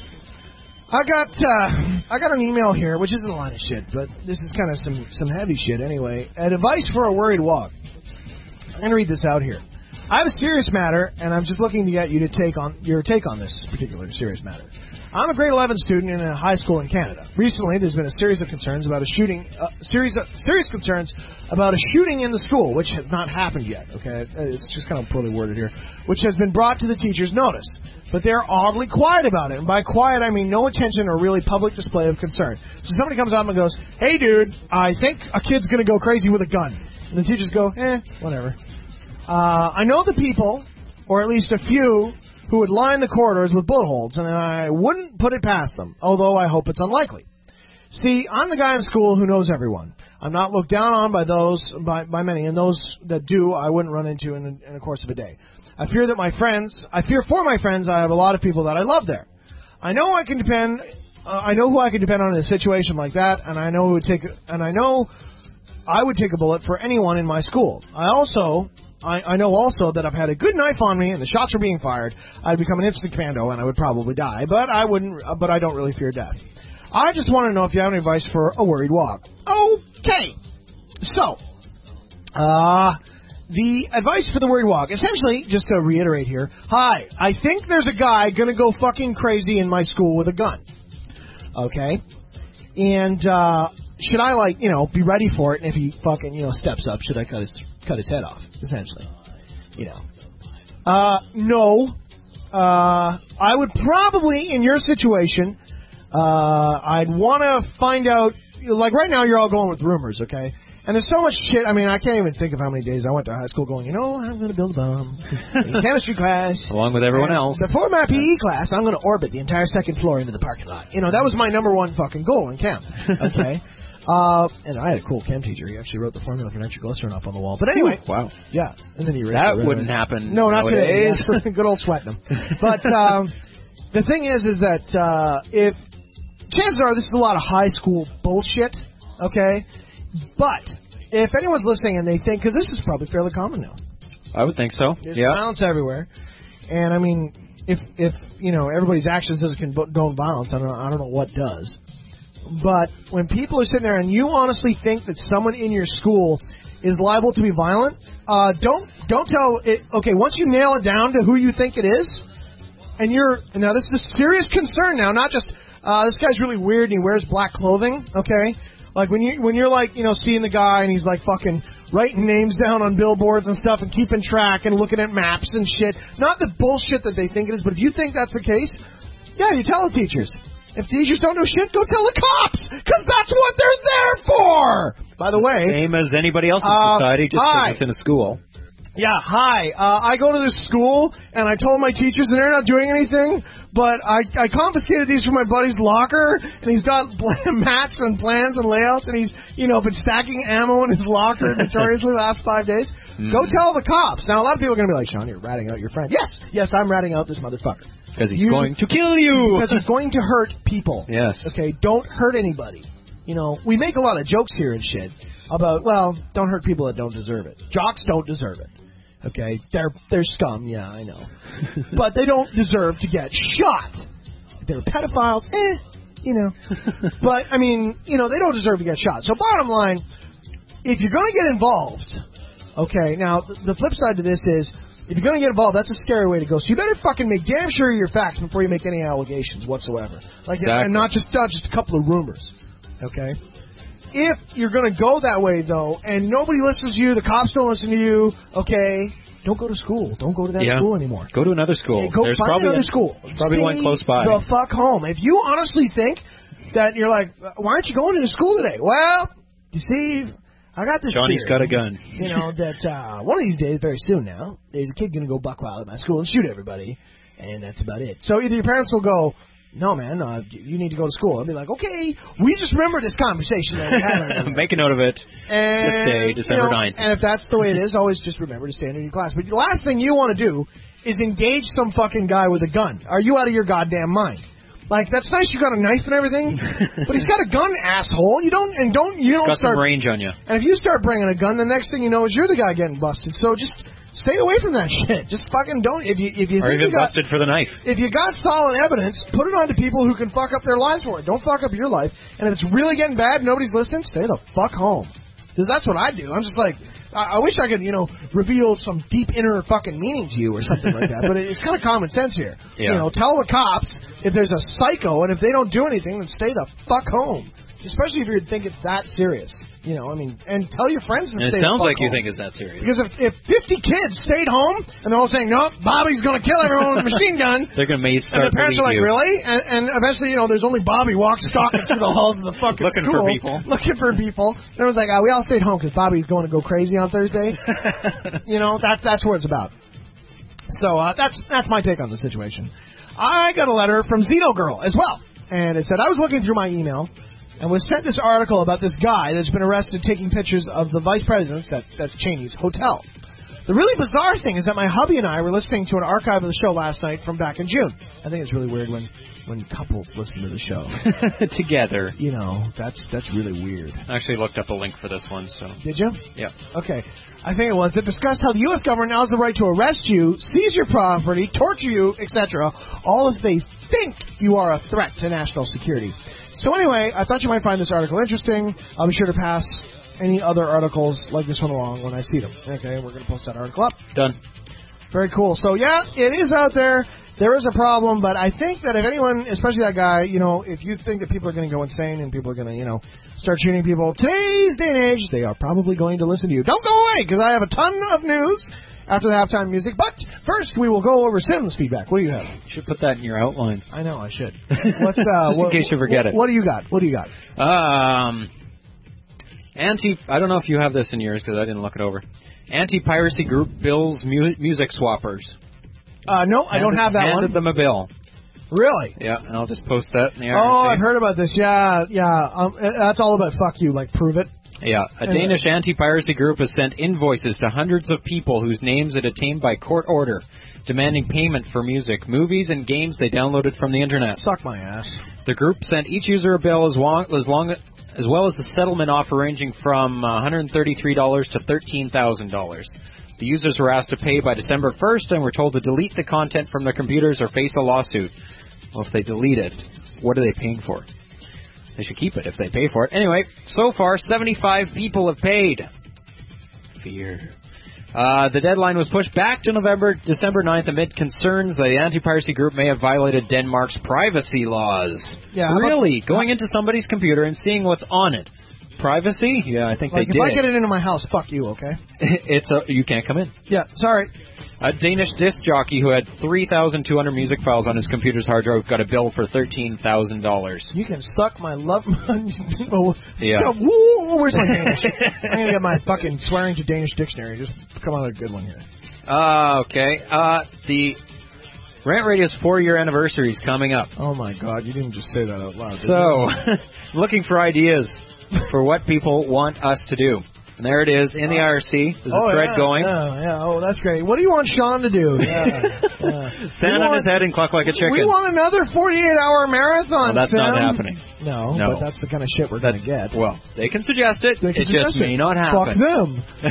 [SPEAKER 6] I got uh, I got an email here, which isn't a line of shit, but this is kind of some, some heavy shit anyway. A advice for a worried walk. I'm going to read this out here. I have a serious matter, and I'm just looking to get you to take on your take on this particular serious matter. I'm a grade eleven student in a high school in Canada. Recently, there's been a series of concerns about a shooting, uh, series of serious concerns about a shooting in the school, which has not happened yet. Okay, it's just kind of poorly worded here, which has been brought to the teachers' notice. But they're oddly quiet about it, and by quiet I mean no attention or really public display of concern. So somebody comes up and goes, "Hey, dude, I think a kid's going to go crazy with a gun," and the teachers go, "Eh, whatever." Uh, I know the people, or at least a few, who would line the corridors with bullet holes, and I wouldn't put it past them, although I hope it's unlikely. See, I'm the guy in school who knows everyone. I'm not looked down on by those, by, by many, and those that do, I wouldn't run into in, in the course of a day. I fear that my friends, I fear for my friends, I have a lot of people that I love there. I know I can depend, uh, I know who I can depend on in a situation like that, and I know who would take, and I know I would take a bullet for anyone in my school. I also... I, I know also that I've had a good knife on me and the shots are being fired. I'd become an instant commando and I would probably die, but I wouldn't. But I don't really fear death. I just want to know if you have any advice for a worried walk. Okay, so uh, the advice for the worried walk, essentially, just to reiterate here. Hi, I think there's a guy gonna go fucking crazy in my school with a gun. Okay, and uh, should I like you know be ready for it? And if he fucking you know steps up, should I cut his cut his head off, essentially. You know. Uh, no. Uh, I would probably, in your situation, uh, I'd want to find out, like right now you're all going with rumors, okay? And there's so much shit, I mean, I can't even think of how many days I went to high school going, you know, I'm going to build a bomb in chemistry class.
[SPEAKER 4] Along with everyone
[SPEAKER 6] and
[SPEAKER 4] else.
[SPEAKER 6] Before my P E class, I'm going to orbit the entire second floor into the parking lot. You know, that was my number one fucking goal in chem, okay? Uh, and I had a cool chem teacher. He actually wrote the formula for nitroglycerin up on the wall. But anyway.
[SPEAKER 4] Ooh, wow.
[SPEAKER 6] Yeah. And then he
[SPEAKER 4] That wouldn't happen
[SPEAKER 6] No, not
[SPEAKER 4] nowadays.
[SPEAKER 6] today. Good old sweating them. But um, the thing is, is that uh, if chances are this is a lot of high school bullshit, okay? But if anyone's listening and they think, because this is probably fairly common now.
[SPEAKER 4] I would think so.
[SPEAKER 6] There's
[SPEAKER 4] yeah.
[SPEAKER 6] violence everywhere. And, I mean, if, if you know, everybody's actions doesn't condone violence, I don't, I don't know what does. But when people are sitting there and you honestly think that someone in your school is liable to be violent, uh, don't don't tell it. Okay, once you nail it down to who you think it is, and you're now this is a serious concern now, not just uh, this guy's really weird and he wears black clothing. Okay, like when you when you're like you know seeing the guy and he's like fucking writing names down on billboards and stuff and keeping track and looking at maps and shit. Not the bullshit that they think it is, but if you think that's the case, yeah, you tell the teachers. If teachers don't know shit, go tell the cops, because that's what they're there for. By the way,
[SPEAKER 4] same as anybody else in
[SPEAKER 6] uh,
[SPEAKER 4] society, just
[SPEAKER 6] hi.
[SPEAKER 4] because it's in a school.
[SPEAKER 6] Yeah, hi. Uh, I go to this school, and I told my teachers, and they're not doing anything, but I, I confiscated these from my buddy's locker, and he's got mats and plans and layouts, and he's, you know, been stacking ammo in his locker notoriously the last five days. Mm. Go tell the cops. Now, a lot of people are going to be like, Sean, you're ratting out your friend. Yes, yes, I'm ratting out this motherfucker.
[SPEAKER 4] Because he's
[SPEAKER 6] you,
[SPEAKER 4] going to kill you.
[SPEAKER 6] Because he's going to hurt people.
[SPEAKER 4] Yes.
[SPEAKER 6] Okay, don't hurt anybody. You know, we make a lot of jokes here and shit about, well, don't hurt people that don't deserve it. Jocks don't deserve it. Okay, they're they're scum, yeah, I know. But they don't deserve to get shot. If they're pedophiles, eh, you know. But, I mean, you know, they don't deserve to get shot. So bottom line, if you're going to get involved, okay, now, the, the flip side to this is, if you're going to get involved, that's a scary way to go. So you better fucking make damn sure of your facts before you make any allegations whatsoever. Like, exactly. And not just, not just a couple of rumors, okay? If you're going to go that way, though, and nobody listens to you, the cops don't listen to you, okay, don't go to school. Don't go to that yeah. school anymore.
[SPEAKER 4] Go to another school.
[SPEAKER 6] Hey, go
[SPEAKER 4] There's
[SPEAKER 6] find
[SPEAKER 4] probably
[SPEAKER 6] another
[SPEAKER 4] a,
[SPEAKER 6] school.
[SPEAKER 4] Probably
[SPEAKER 6] Stay
[SPEAKER 4] one close by.
[SPEAKER 6] the fuck home. If you honestly think that you're like, why aren't you going to school today? Well, you see, I got this
[SPEAKER 4] Johnny's
[SPEAKER 6] theory,
[SPEAKER 4] got a gun.
[SPEAKER 6] You know, that uh, one of these days, very soon now, there's a kid going to go buck wild at my school and shoot everybody, and that's about it. So either your parents will go, no, man, uh, you need to go to school. I'll be like, okay, we just remember this conversation that we had.
[SPEAKER 4] Make a note of it.
[SPEAKER 6] And,
[SPEAKER 4] this day, December
[SPEAKER 6] you know,
[SPEAKER 4] ninth.
[SPEAKER 6] And if that's the way it is, always just remember to stand in your class. But the last thing you want to do is engage some fucking guy with a gun. Are you out of your goddamn mind? Like, that's nice you got a knife and everything, but he's got a gun, asshole. You don't, and don't, you don't
[SPEAKER 4] got
[SPEAKER 6] start...
[SPEAKER 4] some range on you.
[SPEAKER 6] And if you start bringing a gun, the next thing you know is you're the guy getting busted. So just... stay away from that shit. Just fucking don't. If you if you
[SPEAKER 4] or
[SPEAKER 6] think
[SPEAKER 4] even
[SPEAKER 6] you got,
[SPEAKER 4] busted for the knife.
[SPEAKER 6] If you got solid evidence, put it on to people who can fuck up their lives for it. Don't fuck up your life. And if it's really getting bad, nobody's listening. Stay the fuck home. Because that's what I do. I'm just like, I, I wish I could, you know, reveal some deep inner fucking meaning to you or something like that. But it, it's kind of common sense here.
[SPEAKER 4] Yeah.
[SPEAKER 6] You know, tell the cops if there's a psycho, and if they don't do anything, then stay the fuck home. Especially if you think it's that serious. You know, I mean, and tell your friends to
[SPEAKER 4] and
[SPEAKER 6] stay
[SPEAKER 4] it sounds
[SPEAKER 6] the fuck
[SPEAKER 4] like
[SPEAKER 6] home.
[SPEAKER 4] you think it's that serious.
[SPEAKER 6] Because if, if fifty kids stayed home and they're all saying, no, Bobby's going to kill everyone with a machine gun.
[SPEAKER 4] They're going to start
[SPEAKER 6] and the parents are like,
[SPEAKER 4] you.
[SPEAKER 6] really? And, and eventually, you know, there's only Bobby walking, stalking through the halls of the fucking
[SPEAKER 4] looking
[SPEAKER 6] school.
[SPEAKER 4] Looking for people.
[SPEAKER 6] Looking for people. And it was like, uh, we all stayed home because Bobby's going to go crazy on Thursday. You know, that, that's what it's about. So uh, that's that's my take on the situation. I got a letter from Zeno Girl as well. And it said, I was looking through my email and was sent this article about this guy that's been arrested taking pictures of the vice president's, that's, that's Cheney's, hotel. The really bizarre thing is that my hubby and I were listening to an archive of the show last night from back in June. I think it's really weird when, when couples listen to the show.
[SPEAKER 4] Together.
[SPEAKER 6] You know, that's that's really weird.
[SPEAKER 4] I actually looked up a link for this one. So
[SPEAKER 6] Did you?
[SPEAKER 4] Yeah.
[SPEAKER 6] Okay. I think it was. That discussed how the U S government now has the right to arrest you, seize your property, torture you, et cetera, all if they think you are a threat to national security. So anyway, I thought you might find this article interesting. I'll be sure to pass any other articles like this one along when I see them. Okay, we're going to post that article up.
[SPEAKER 4] Done.
[SPEAKER 6] Very cool. So, yeah, it is out there. There is a problem, but I think that if anyone, especially that guy, you know, if you think that people are going to go insane and people are going to, you know, start shooting people, today's day and age, they are probably going to listen to you. Don't go away, because I have a ton of news after the halftime music. But first, we will go over Sims feedback. What do you have?
[SPEAKER 4] You should put that in your outline.
[SPEAKER 6] I know, I should. What's uh,
[SPEAKER 4] Just
[SPEAKER 6] what,
[SPEAKER 4] in case you forget
[SPEAKER 6] what,
[SPEAKER 4] it.
[SPEAKER 6] What do you got? What do you got?
[SPEAKER 4] Um, anti. I don't know if you have this in yours because I didn't look it over. Anti-piracy group bills mu- music swappers.
[SPEAKER 6] Uh, no, I
[SPEAKER 4] handed,
[SPEAKER 6] don't have that
[SPEAKER 4] handed
[SPEAKER 6] one.
[SPEAKER 4] them a bill.
[SPEAKER 6] Really?
[SPEAKER 4] Yeah, and I'll just post that in the
[SPEAKER 6] Oh,
[SPEAKER 4] R N C.
[SPEAKER 6] I've heard about this. Yeah, yeah. Um, that's all about fuck you. Like, prove it.
[SPEAKER 4] Yeah, a Danish anti-piracy group has sent invoices to hundreds of people whose names it obtained by court order, demanding payment for music, movies, and games they downloaded from the internet.
[SPEAKER 6] Suck my ass.
[SPEAKER 4] The group sent each user a bill as long as, long, as well as a settlement offer ranging from one hundred thirty-three dollars to thirteen thousand dollars. The users were asked to pay by December first and were told to delete the content from their computers or face a lawsuit. Well, if they delete it, what are they paying for? They should keep it if they pay for it. Anyway, so far, seventy-five people have paid. Fear. Uh, the deadline was pushed back to November, December ninth amid concerns that the anti-piracy group may have violated Denmark's privacy laws.
[SPEAKER 6] Yeah,
[SPEAKER 4] really? Going into somebody's computer and seeing what's on it. Privacy? Yeah, I think
[SPEAKER 6] like
[SPEAKER 4] they
[SPEAKER 6] if
[SPEAKER 4] did.
[SPEAKER 6] If I get it into my house, fuck you, okay?
[SPEAKER 4] It's a, you can't come in.
[SPEAKER 6] Yeah, sorry.
[SPEAKER 4] A Danish disc jockey who had three thousand two hundred music files on his computer's hard drive got a bill for thirteen thousand dollars.
[SPEAKER 6] You can suck my love. oh,
[SPEAKER 4] Yeah.
[SPEAKER 6] Stop. Woo, where's my Danish? I'm going to get my fucking swearing to Danish dictionary. Just come on with a good one here.
[SPEAKER 4] Uh, okay. Uh, the Rant Radio's four-year anniversary is coming up.
[SPEAKER 6] Oh, my God. You didn't just say that out loud. Did
[SPEAKER 4] So,
[SPEAKER 6] you?
[SPEAKER 4] looking for ideas for what people want us to do. And there it is in the I R C. There's
[SPEAKER 6] oh,
[SPEAKER 4] a thread
[SPEAKER 6] yeah,
[SPEAKER 4] going.
[SPEAKER 6] Yeah, yeah. Oh, that's great. What do you want Sean to do? Yeah, yeah.
[SPEAKER 4] Stand on
[SPEAKER 6] want,
[SPEAKER 4] his head and cluck like a chicken.
[SPEAKER 6] We want another forty-eight hour marathon,
[SPEAKER 4] Well, that's
[SPEAKER 6] Sam.
[SPEAKER 4] not happening.
[SPEAKER 6] No,
[SPEAKER 4] No.
[SPEAKER 6] but that's the kind of shit we're going to get.
[SPEAKER 4] Well, they can suggest it.
[SPEAKER 6] They can
[SPEAKER 4] it
[SPEAKER 6] suggest
[SPEAKER 4] just may not happen.
[SPEAKER 6] Fuck them.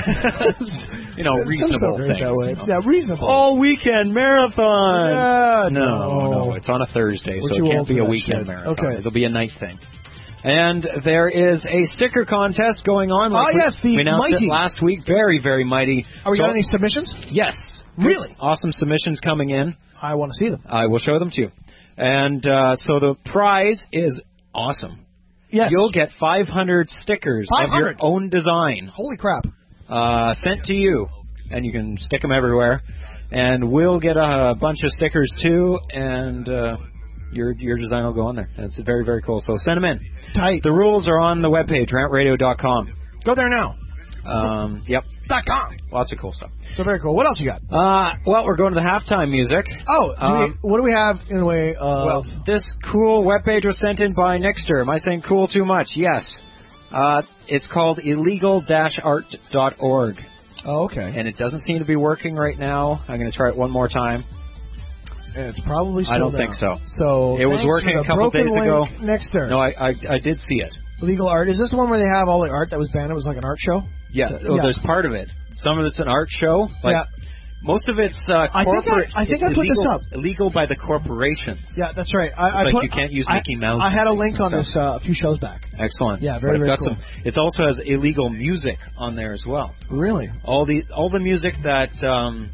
[SPEAKER 4] you know,
[SPEAKER 6] Some
[SPEAKER 4] reasonable
[SPEAKER 6] so
[SPEAKER 4] things.
[SPEAKER 6] that way.
[SPEAKER 4] You know.
[SPEAKER 6] Yeah, reasonable.
[SPEAKER 4] All weekend marathon.
[SPEAKER 6] Yeah,
[SPEAKER 4] no,
[SPEAKER 6] no,
[SPEAKER 4] no, it's on a Thursday,
[SPEAKER 6] We're
[SPEAKER 4] so
[SPEAKER 6] too
[SPEAKER 4] it can't
[SPEAKER 6] old
[SPEAKER 4] be
[SPEAKER 6] for
[SPEAKER 4] a
[SPEAKER 6] that
[SPEAKER 4] weekend
[SPEAKER 6] shit.
[SPEAKER 4] marathon.
[SPEAKER 6] Okay.
[SPEAKER 4] It'll be a night thing. And there is a sticker contest going on. Like
[SPEAKER 6] oh,
[SPEAKER 4] we,
[SPEAKER 6] yes, the
[SPEAKER 4] we announced
[SPEAKER 6] mighty.
[SPEAKER 4] it last week. Very, very mighty.
[SPEAKER 6] Are we
[SPEAKER 4] so,
[SPEAKER 6] got any submissions?
[SPEAKER 4] Yes.
[SPEAKER 6] Really?
[SPEAKER 4] Awesome submissions coming in.
[SPEAKER 6] I want to see them.
[SPEAKER 4] I will show them to you. And uh, so the prize is awesome.
[SPEAKER 6] Yes.
[SPEAKER 4] You'll get five hundred stickers
[SPEAKER 6] five hundred
[SPEAKER 4] of your own design.
[SPEAKER 6] Holy crap.
[SPEAKER 4] Uh, sent to you. And you can stick them everywhere. And we'll get a bunch of stickers too. And uh, your your design will go on there. It's very, very cool. So send them in.
[SPEAKER 6] Tight.
[SPEAKER 4] The rules are on the webpage, rant radio dot com.
[SPEAKER 6] Go there now.
[SPEAKER 4] Um, yep.
[SPEAKER 6] Dot com.
[SPEAKER 4] Lots of cool stuff.
[SPEAKER 6] So very cool. What else you got?
[SPEAKER 4] Uh, well, we're going to the halftime music.
[SPEAKER 6] Oh, do
[SPEAKER 4] Um,
[SPEAKER 6] we, what do we have in the way of...
[SPEAKER 4] Well, this cool webpage was sent in by Nixter. Am I saying cool too much? Yes. Uh, it's called illegal dash art dot org.
[SPEAKER 6] Oh, okay.
[SPEAKER 4] And it doesn't seem to be working right now. I'm going to try it one more time.
[SPEAKER 6] And it's probably still
[SPEAKER 4] I don't
[SPEAKER 6] down.
[SPEAKER 4] think so.
[SPEAKER 6] So
[SPEAKER 4] It was
[SPEAKER 6] thanks
[SPEAKER 4] working
[SPEAKER 6] for
[SPEAKER 4] a
[SPEAKER 6] the
[SPEAKER 4] couple
[SPEAKER 6] broken
[SPEAKER 4] days ago.
[SPEAKER 6] link Nexter.
[SPEAKER 4] No, I, I I did see it.
[SPEAKER 6] Legal art. Is this the one where they have all the art that was banned? It was like an art show?
[SPEAKER 4] Yeah,
[SPEAKER 6] Uh,
[SPEAKER 4] so
[SPEAKER 6] yeah.
[SPEAKER 4] there's part of it. Some of it's an art show. Like,
[SPEAKER 6] yeah.
[SPEAKER 4] Most of it's uh,
[SPEAKER 6] I think I-
[SPEAKER 4] corporate.
[SPEAKER 6] I think
[SPEAKER 4] it's
[SPEAKER 6] I put this
[SPEAKER 4] illegal,
[SPEAKER 6] up.
[SPEAKER 4] Illegal by the corporations.
[SPEAKER 6] Yeah, that's right. I,
[SPEAKER 4] It's
[SPEAKER 6] I
[SPEAKER 4] like
[SPEAKER 6] put,
[SPEAKER 4] you can't use
[SPEAKER 6] I,
[SPEAKER 4] Mickey Mouse.
[SPEAKER 6] I had a
[SPEAKER 4] and
[SPEAKER 6] link on
[SPEAKER 4] stuff.
[SPEAKER 6] this uh, a few shows back.
[SPEAKER 4] Excellent.
[SPEAKER 6] Yeah, very,
[SPEAKER 4] but
[SPEAKER 6] very
[SPEAKER 4] it's got
[SPEAKER 6] cool.
[SPEAKER 4] some. It also has illegal music on there as well.
[SPEAKER 6] Really?
[SPEAKER 4] All the all the music that um,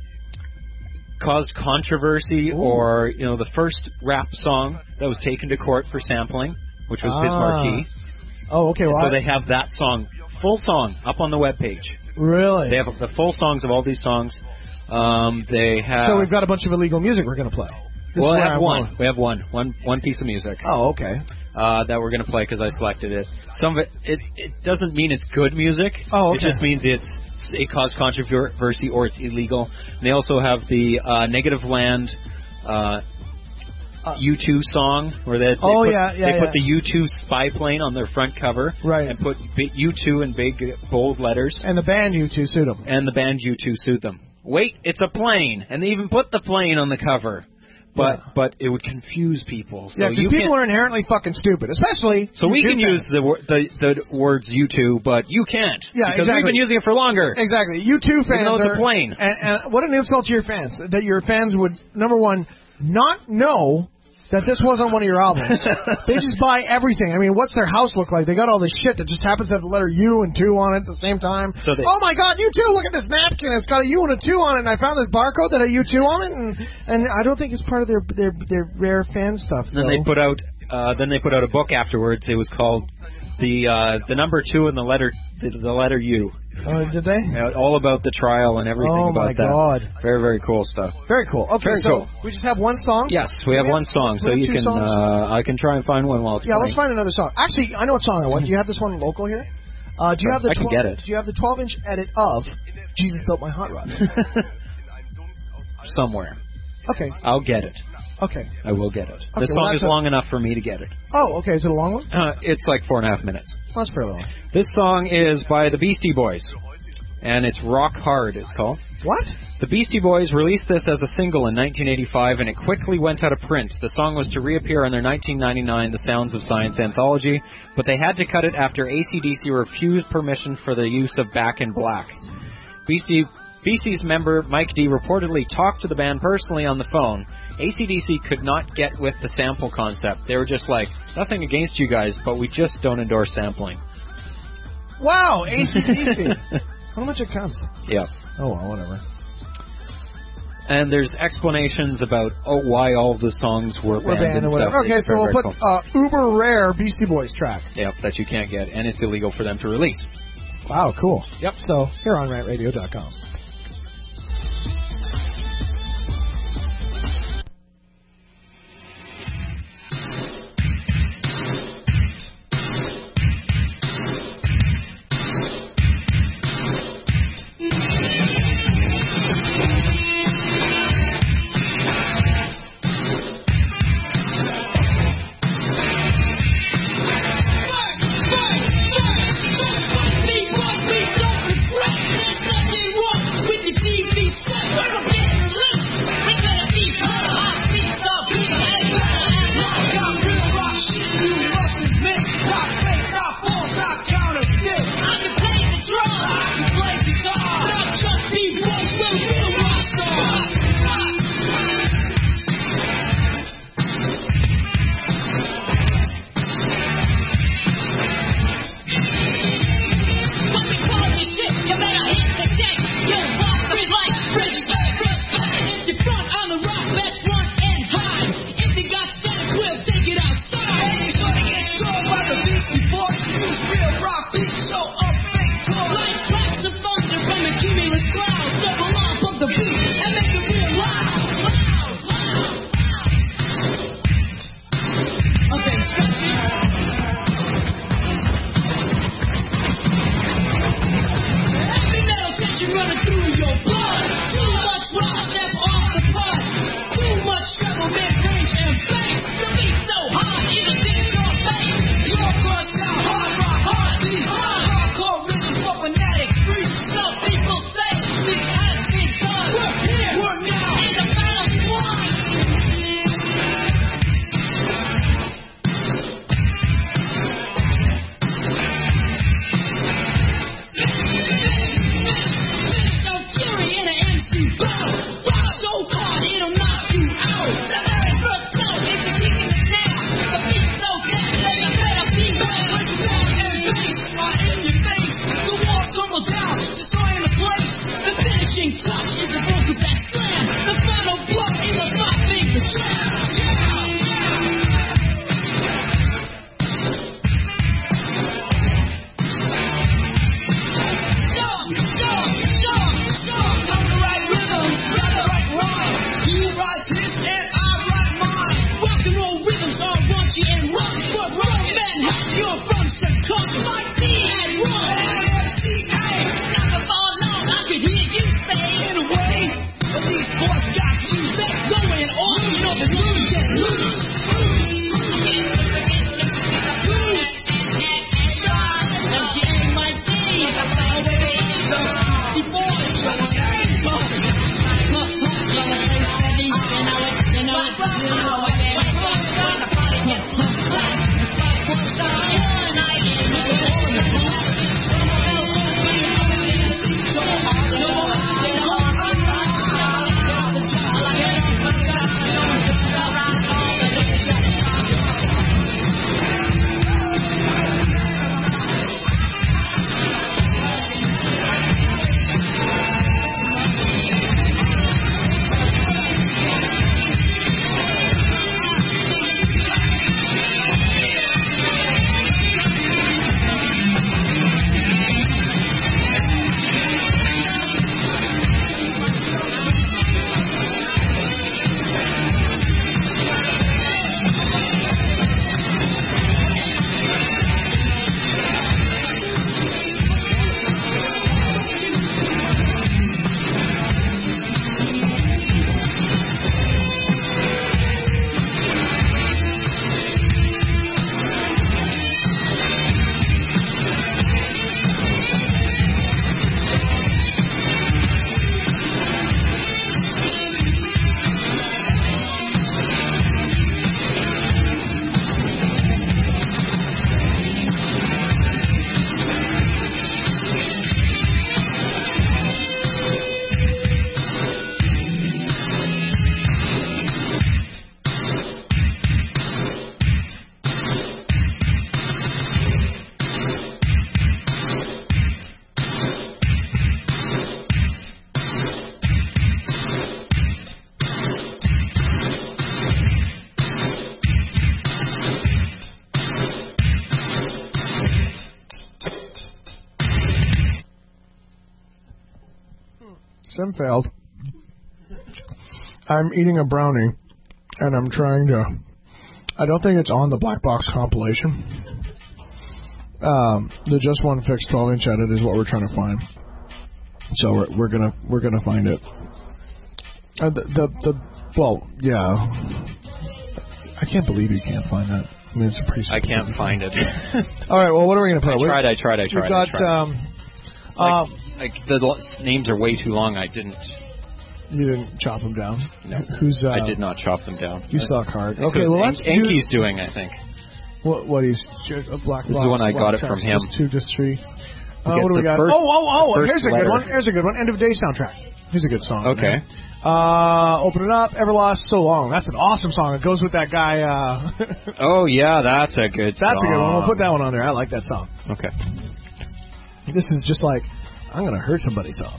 [SPEAKER 4] caused controversy,
[SPEAKER 6] Ooh.
[SPEAKER 4] or you know, the first rap song that was taken to court for sampling, which was
[SPEAKER 6] Ah.
[SPEAKER 4] Bismarcky.
[SPEAKER 6] Oh, okay. Well,
[SPEAKER 4] So
[SPEAKER 6] I-
[SPEAKER 4] they have that song, full song, up on the webpage.
[SPEAKER 6] really?
[SPEAKER 4] They have the full songs of all these songs. Um, they have.
[SPEAKER 6] so we've got a bunch of illegal music we're going to play. This
[SPEAKER 4] well,
[SPEAKER 6] is
[SPEAKER 4] we
[SPEAKER 6] where
[SPEAKER 4] have
[SPEAKER 6] I
[SPEAKER 4] one.
[SPEAKER 6] want-
[SPEAKER 4] We have one. One one piece of music
[SPEAKER 6] Oh, okay.
[SPEAKER 4] uh, that we're going to play because I selected it. Some of it, it, it doesn't mean it's good music.
[SPEAKER 6] Oh, okay.
[SPEAKER 4] It just means it's it caused controversy or it's illegal. And they also have the uh, Negative Land uh,
[SPEAKER 6] Uh,
[SPEAKER 4] U two song where they, they
[SPEAKER 6] Oh,
[SPEAKER 4] put,
[SPEAKER 6] yeah, yeah,
[SPEAKER 4] they
[SPEAKER 6] yeah.
[SPEAKER 4] put the U two spy plane on their front cover,
[SPEAKER 6] Right.
[SPEAKER 4] and put bi- U two in big bold letters.
[SPEAKER 6] And the band you two sued them.
[SPEAKER 4] And the band U two sued them. Wait, it's a plane, and they even put the plane on the cover. But
[SPEAKER 6] Yeah.
[SPEAKER 4] but it would confuse people. So
[SPEAKER 6] Yeah, because
[SPEAKER 4] you
[SPEAKER 6] people
[SPEAKER 4] can't-
[SPEAKER 6] are inherently fucking stupid, especially.
[SPEAKER 4] So we
[SPEAKER 6] YouTube
[SPEAKER 4] can
[SPEAKER 6] fans.
[SPEAKER 4] use the, wor- the the words U two, but you can't.
[SPEAKER 6] Yeah,
[SPEAKER 4] because
[SPEAKER 6] exactly.
[SPEAKER 4] we've been using it for longer.
[SPEAKER 6] Exactly. You two fans
[SPEAKER 4] though it's a
[SPEAKER 6] are,
[SPEAKER 4] plane.
[SPEAKER 6] And, and what an insult to your fans that your fans would number one not know that this wasn't one of your albums. They just buy everything. I mean, what's their house look like? They got all this shit that just happens to have the letter U and two on it at the same time.
[SPEAKER 4] So they-
[SPEAKER 6] oh my God, U two! Look at this napkin. It's got a U and a two on it, and I found this barcode that had a U two on it, and and I don't think it's part of their their their rare fan stuff.
[SPEAKER 4] Then they
[SPEAKER 6] though.
[SPEAKER 4] put out uh, then they put out a book afterwards. It was called the uh, the number two and the letter the, the letter U.
[SPEAKER 6] Uh, did they?
[SPEAKER 4] Uh, all about the trial and everything
[SPEAKER 6] Oh
[SPEAKER 4] about
[SPEAKER 6] my
[SPEAKER 4] that.
[SPEAKER 6] God.
[SPEAKER 4] Very very cool stuff.
[SPEAKER 6] Very cool. Okay,
[SPEAKER 4] Very
[SPEAKER 6] so
[SPEAKER 4] cool.
[SPEAKER 6] we just have one song.
[SPEAKER 4] Yes, we have
[SPEAKER 6] we
[SPEAKER 4] one
[SPEAKER 6] have-
[SPEAKER 4] song,
[SPEAKER 6] we
[SPEAKER 4] so
[SPEAKER 6] have
[SPEAKER 4] you
[SPEAKER 6] two
[SPEAKER 4] can.
[SPEAKER 6] songs?
[SPEAKER 4] Uh, I can try and find one while it's
[SPEAKER 6] Yeah,
[SPEAKER 4] playing.
[SPEAKER 6] let's find another song. Actually, I know what song I want. Do you have this one local here? Uh, do you have the
[SPEAKER 4] I can
[SPEAKER 6] twelve,
[SPEAKER 4] get it.
[SPEAKER 6] Do you have the twelve-inch edit of Jesus Built My Hot Rod?
[SPEAKER 4] Somewhere.
[SPEAKER 6] Okay,
[SPEAKER 4] I'll get it.
[SPEAKER 6] okay.
[SPEAKER 4] I will get it.
[SPEAKER 6] Okay,
[SPEAKER 4] the
[SPEAKER 6] well,
[SPEAKER 4] song
[SPEAKER 6] that's
[SPEAKER 4] is
[SPEAKER 6] a-
[SPEAKER 4] long enough for me to get it.
[SPEAKER 6] Oh, okay. Is it a long one?
[SPEAKER 4] Uh, it's like four and a half minutes.
[SPEAKER 6] Well, that's fairly long.
[SPEAKER 4] This song is by the Beastie Boys, and it's Rock Hard, it's called.
[SPEAKER 6] What?
[SPEAKER 4] The Beastie Boys released this as a single in nineteen eighty-five, and it quickly went out of print. The song was to reappear on their nineteen ninety-nine The Sounds of Science anthology, but they had to cut it after A C D C refused permission for the use of Back in Black. Beastie, Beastie's member Mike D reportedly talked to the band personally on the phone. A C D C could not get with the sample concept. They were just like, nothing against you guys, but we just don't endorse sampling.
[SPEAKER 6] Wow, A C D C. How much it comes?
[SPEAKER 4] Yeah.
[SPEAKER 6] Oh, well, whatever.
[SPEAKER 4] And there's explanations about oh why all the songs were
[SPEAKER 6] We're
[SPEAKER 4] banned
[SPEAKER 6] banned
[SPEAKER 4] and
[SPEAKER 6] or whatever.
[SPEAKER 4] stuff.
[SPEAKER 6] Okay,
[SPEAKER 4] It's
[SPEAKER 6] so
[SPEAKER 4] very,
[SPEAKER 6] we'll
[SPEAKER 4] very
[SPEAKER 6] put
[SPEAKER 4] cool.
[SPEAKER 6] uh, uber rare Beastie Boys track.
[SPEAKER 4] Yep, that you can't get, and it's illegal for them to release.
[SPEAKER 6] Wow, cool. Yep. So here on rant radio dot com. Sim failed. I'm eating a brownie, and I'm trying to... I don't think it's on the Black Box compilation. Um, the Just One Fix twelve inch edit is what we're trying to find. So we're, we're gonna we're gonna find it. Uh, the, the the well yeah. I can't believe you can't find that. I mean, it's a pretty.
[SPEAKER 4] I can't find it.
[SPEAKER 6] All right. Well, what are we gonna put?
[SPEAKER 4] I tried. I tried. I tried.
[SPEAKER 6] We've got
[SPEAKER 4] I tried.
[SPEAKER 6] um.
[SPEAKER 4] Like,
[SPEAKER 6] um
[SPEAKER 4] like the l- names are way too long. I didn't.
[SPEAKER 6] You didn't chop them down.
[SPEAKER 4] No.
[SPEAKER 6] Who's? Uh,
[SPEAKER 4] I did not chop them down.
[SPEAKER 6] You suck hard.
[SPEAKER 4] This
[SPEAKER 6] Okay. Well,
[SPEAKER 4] An-
[SPEAKER 6] let's
[SPEAKER 4] Enki's
[SPEAKER 6] do.
[SPEAKER 4] doing. I think.
[SPEAKER 6] What? What he's a black.
[SPEAKER 4] This is when I got it from him.
[SPEAKER 6] Just two, just three. Uh,
[SPEAKER 4] get
[SPEAKER 6] what do we
[SPEAKER 4] the
[SPEAKER 6] got?
[SPEAKER 4] first-
[SPEAKER 6] oh, oh, oh!
[SPEAKER 4] first
[SPEAKER 6] Here's a
[SPEAKER 4] letter.
[SPEAKER 6] good one. Here's a good one. End of day soundtrack. Here's a good song.
[SPEAKER 4] Okay.
[SPEAKER 6] Man. Uh, open it up. Everlast, So Long. That's an awesome song. It goes with that guy. Uh,
[SPEAKER 4] Oh yeah, that's a good.
[SPEAKER 6] that's
[SPEAKER 4] song.
[SPEAKER 6] a good one. We'll put that one on there. I like that song.
[SPEAKER 4] Okay.
[SPEAKER 6] This is just like I'm gonna hurt somebody's song.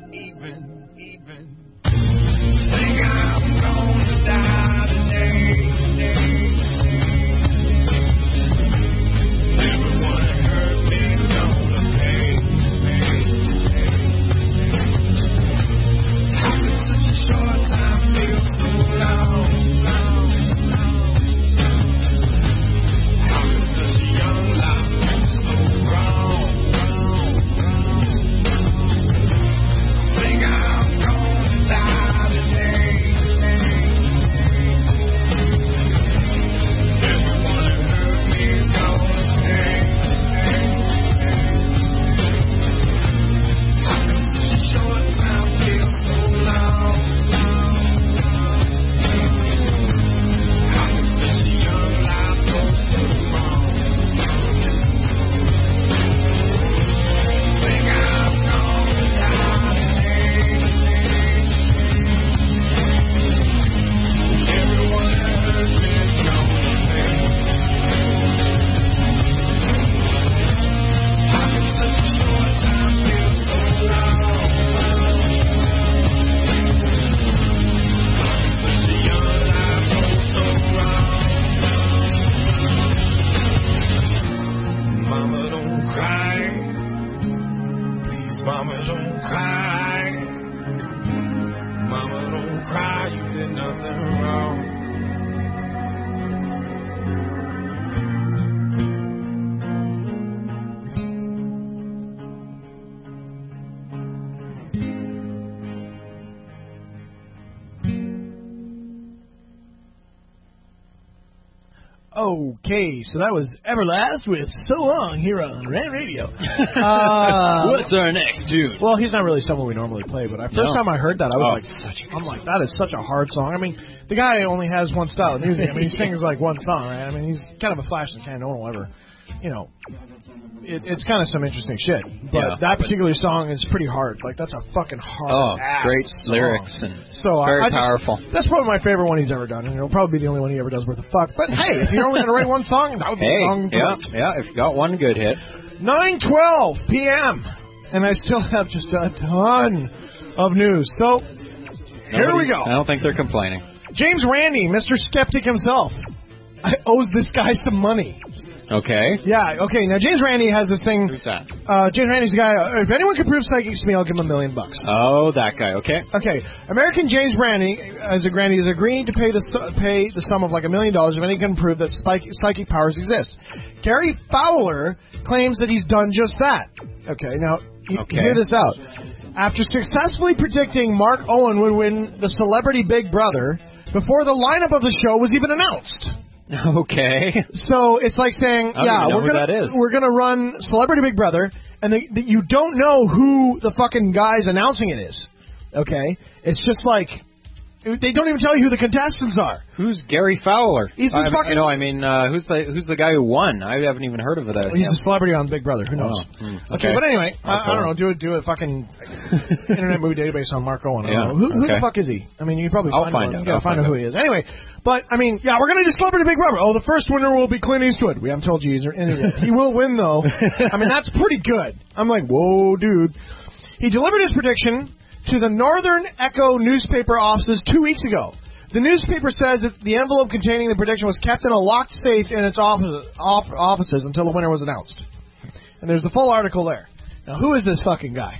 [SPEAKER 7] Think I'm gonna die today. Mama, don't cry. Mama, don't cry. You did nothing wrong.
[SPEAKER 6] Okay, so that was Everlast with So Long here on Rant Radio. Uh,
[SPEAKER 4] What's our next tune?
[SPEAKER 6] Well, he's not really someone we normally play, but I, first
[SPEAKER 4] No.
[SPEAKER 6] time I heard that, I was
[SPEAKER 4] Oh,
[SPEAKER 6] like,
[SPEAKER 4] such a good
[SPEAKER 6] I'm like, that is such a hard song. I mean, the guy only has one style of music. I mean, he sings like one song, right? I mean, he's kind of a flash in the pan. No one will ever, you know, it, it's kind of some interesting shit. But
[SPEAKER 4] Yeah,
[SPEAKER 6] that
[SPEAKER 4] but-
[SPEAKER 6] particular song is pretty hard. Like, that's a fucking hard
[SPEAKER 4] Oh,
[SPEAKER 6] ass
[SPEAKER 4] great
[SPEAKER 6] song.
[SPEAKER 4] lyrics and
[SPEAKER 6] So
[SPEAKER 4] very
[SPEAKER 6] I, I just,
[SPEAKER 4] powerful.
[SPEAKER 6] That's probably my favorite one he's ever done, and it'll probably be the only one he ever does worth a fuck. But hey, if you're only going to write one song, that would be
[SPEAKER 4] Hey,
[SPEAKER 6] a song to
[SPEAKER 4] yeah,
[SPEAKER 6] write.
[SPEAKER 4] yeah. If you got one good hit,
[SPEAKER 6] nine twelve p.m. and I still have just a ton of news. So here we
[SPEAKER 4] nobody's-
[SPEAKER 6] go.
[SPEAKER 4] I don't think they're complaining.
[SPEAKER 6] James Randi, Mister Skeptic himself, owes this guy some money.
[SPEAKER 4] Okay.
[SPEAKER 6] Yeah, okay. Now James Randi has this thing.
[SPEAKER 4] Who's that?
[SPEAKER 6] Uh, James Randi's the guy. Uh, if anyone can prove psychics to me, I'll give him a million bucks.
[SPEAKER 4] Oh, that guy. Okay.
[SPEAKER 6] Okay, American James Randi, as a Randi, is agreeing to pay the su- pay the sum of like a million dollars if anyone can prove that spike- psychic powers exist. Gary Fowler claims that he's done just that. Okay, now you,
[SPEAKER 4] Okay.
[SPEAKER 6] hear this out. After successfully predicting Mark Owen would win the Celebrity Big Brother before the lineup of the show was even announced.
[SPEAKER 4] Okay.
[SPEAKER 6] So it's like saying,
[SPEAKER 4] I don't
[SPEAKER 6] yeah,
[SPEAKER 4] even know
[SPEAKER 6] we're
[SPEAKER 4] who
[SPEAKER 6] gonna
[SPEAKER 4] that is.
[SPEAKER 6] we're gonna run Celebrity Big Brother, and the, the, you don't know who the fucking guy's announcing it is. Okay, it's just like they don't even tell you who the contestants are.
[SPEAKER 4] Who's Gary Fowler?
[SPEAKER 6] He's this
[SPEAKER 4] I,
[SPEAKER 6] fucking-
[SPEAKER 4] You know, I mean, uh, who's the who's the guy who won? I haven't even heard of that.
[SPEAKER 6] He's a celebrity on Big Brother. Who knows?
[SPEAKER 4] Oh, hmm,
[SPEAKER 6] okay.
[SPEAKER 4] okay.
[SPEAKER 6] but anyway, I, I
[SPEAKER 4] Okay.
[SPEAKER 6] don't know. Do it. Do a fucking Internet Movie Database on Mark Owen. I don't
[SPEAKER 4] Yeah,
[SPEAKER 6] know. Who, who the
[SPEAKER 4] okay.
[SPEAKER 6] fuck is he? I mean, you probably
[SPEAKER 4] I'll
[SPEAKER 6] find,
[SPEAKER 4] find
[SPEAKER 6] him.
[SPEAKER 4] out.
[SPEAKER 6] You gotta
[SPEAKER 4] I'll
[SPEAKER 6] find
[SPEAKER 4] find
[SPEAKER 6] out who
[SPEAKER 4] out.
[SPEAKER 6] he is. Anyway, but I mean, yeah, we're gonna do Celebrity Big Brother. Oh, the first winner will be Clint Eastwood. We haven't told you he's in it yet. He will win though. I mean, that's pretty good. I'm like, whoa, dude. He delivered his prediction to the Northern Echo newspaper offices two weeks ago. The newspaper says that the envelope containing the prediction was kept in a locked safe in its office, off, offices until the winner was announced. And there's the full article there. Now, who is this fucking guy?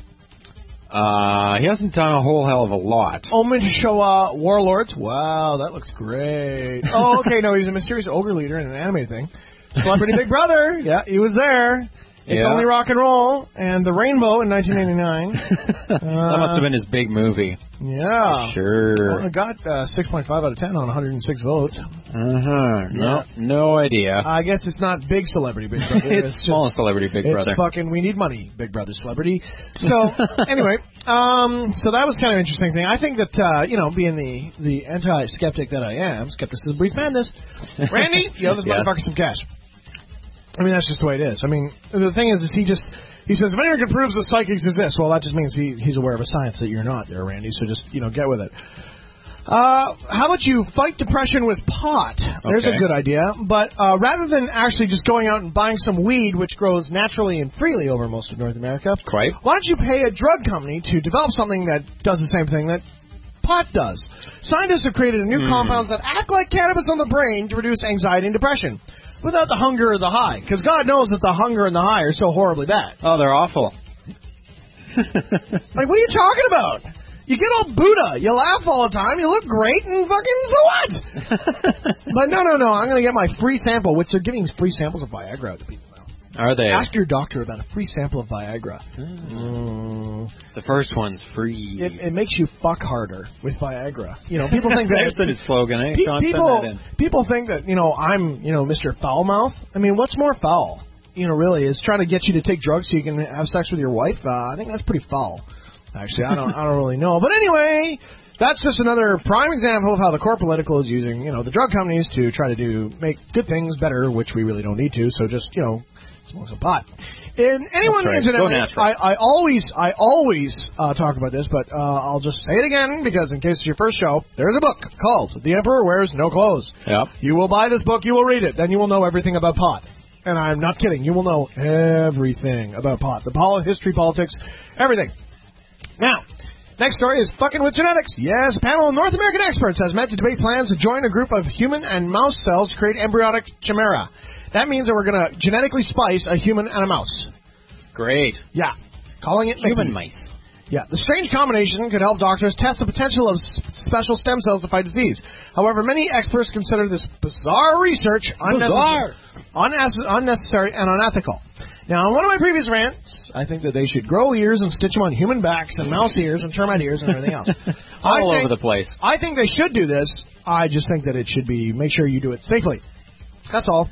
[SPEAKER 4] Uh, he hasn't done a whole hell of a lot.
[SPEAKER 6] Omen Showa Warlords. Wow, that looks great. Oh, okay, no, he's a mysterious ogre leader in an anime thing. Celebrity Big Brother. Yeah, he was there. It's
[SPEAKER 4] Yeah.
[SPEAKER 6] only rock and roll. And The Rainbow in nineteen eighty-nine.
[SPEAKER 4] that must have been his big movie.
[SPEAKER 6] Yeah.
[SPEAKER 4] Sure.
[SPEAKER 6] Well, it got uh, six point five out of ten on one hundred six votes.
[SPEAKER 4] Uh-huh. No, no idea.
[SPEAKER 6] I guess it's not big Celebrity Big Brother.
[SPEAKER 4] it's
[SPEAKER 6] just-
[SPEAKER 4] small celebrity Big
[SPEAKER 6] it's
[SPEAKER 4] Brother.
[SPEAKER 6] fucking we need money, Big Brother celebrity. So anyway, um, so that was kind of an interesting thing. I think that uh, you know, being the the anti-skeptic that I am, skepticism breeds madness. Randy, you owe this
[SPEAKER 4] Yes.
[SPEAKER 6] motherfucker some cash. I mean, that's just the way it is. I mean, the thing is, is he just he says if anyone can prove the psychics exist, well, that just means he he's aware of a science that you're not there, Randy. So just you know, get with it. Uh, how about you fight depression with pot? There's a
[SPEAKER 4] Okay.
[SPEAKER 6] good idea. But uh, rather than actually just going out and buying some weed, which grows naturally and freely over most of North America,
[SPEAKER 4] Quite.
[SPEAKER 6] why don't you pay a drug company to develop something that does the same thing that pot does? Scientists have created a new
[SPEAKER 4] Hmm.
[SPEAKER 6] compounds that act like cannabis on the brain to reduce anxiety and depression without the hunger or the high. Because God knows that the hunger and the high are so horribly bad.
[SPEAKER 4] Oh, they're awful.
[SPEAKER 6] Like, what are you talking about? You get all Buddha. You laugh all the time. You look great, and fucking so what? But no, no, no. I'm going to get my free sample, which they're giving free samples of Viagra to people now.
[SPEAKER 4] Are they?
[SPEAKER 6] Ask your doctor about a free sample of Viagra.
[SPEAKER 4] Hmm.
[SPEAKER 6] Mm.
[SPEAKER 4] The first one's free.
[SPEAKER 6] It, it makes you fuck harder with Viagra. You know, people think that
[SPEAKER 4] There's the slogan, eh?
[SPEAKER 6] Pe-
[SPEAKER 4] Sean, send
[SPEAKER 6] people
[SPEAKER 4] that in.
[SPEAKER 6] people think that you know I'm you know Mister Foulmouth. I mean, what's more foul? You know, really, is trying to get you to take drugs so you can have sex with your wife. Uh, I think that's pretty foul. Actually, I don't I don't really know. But anyway, that's just another prime example of how the core political is using you know the drug companies to try to do make good things better, which we really don't need to. So just you know. Smoke some pot. And anyone
[SPEAKER 4] That's right. Go
[SPEAKER 6] incidentally,
[SPEAKER 4] natural.
[SPEAKER 6] I, I always, I always uh, talk about this, but uh, I'll just say it again because in case it's your first show, there's a book called "The Emperor Wears No Clothes."
[SPEAKER 4] Yep.
[SPEAKER 6] You will buy this book, you will read it, then you will know everything about pot. And I'm not kidding. You will know everything about pot, the pol- history, politics, everything. Now. Next story is fucking with genetics. Yes, a panel of North American experts has met to debate plans to join a group of human and mouse cells to create embryonic chimera. That means that we're going to genetically splice a human and a mouse.
[SPEAKER 4] Great.
[SPEAKER 6] Yeah. calling it
[SPEAKER 4] Human
[SPEAKER 6] Mickey.
[SPEAKER 4] mice.
[SPEAKER 6] Yeah, the strange combination could help doctors test the potential of s- special stem cells to fight disease. However, many experts consider this bizarre research unnecessary, unnes- unnecessary and unethical. Now, in one of my previous rants, I think that they should grow ears and stitch them on human backs and mouse ears and termite ears and everything else.
[SPEAKER 4] All
[SPEAKER 6] I think,
[SPEAKER 4] over the place.
[SPEAKER 6] I think they should do this. I just think that it should be, make sure you do it safely. That's all.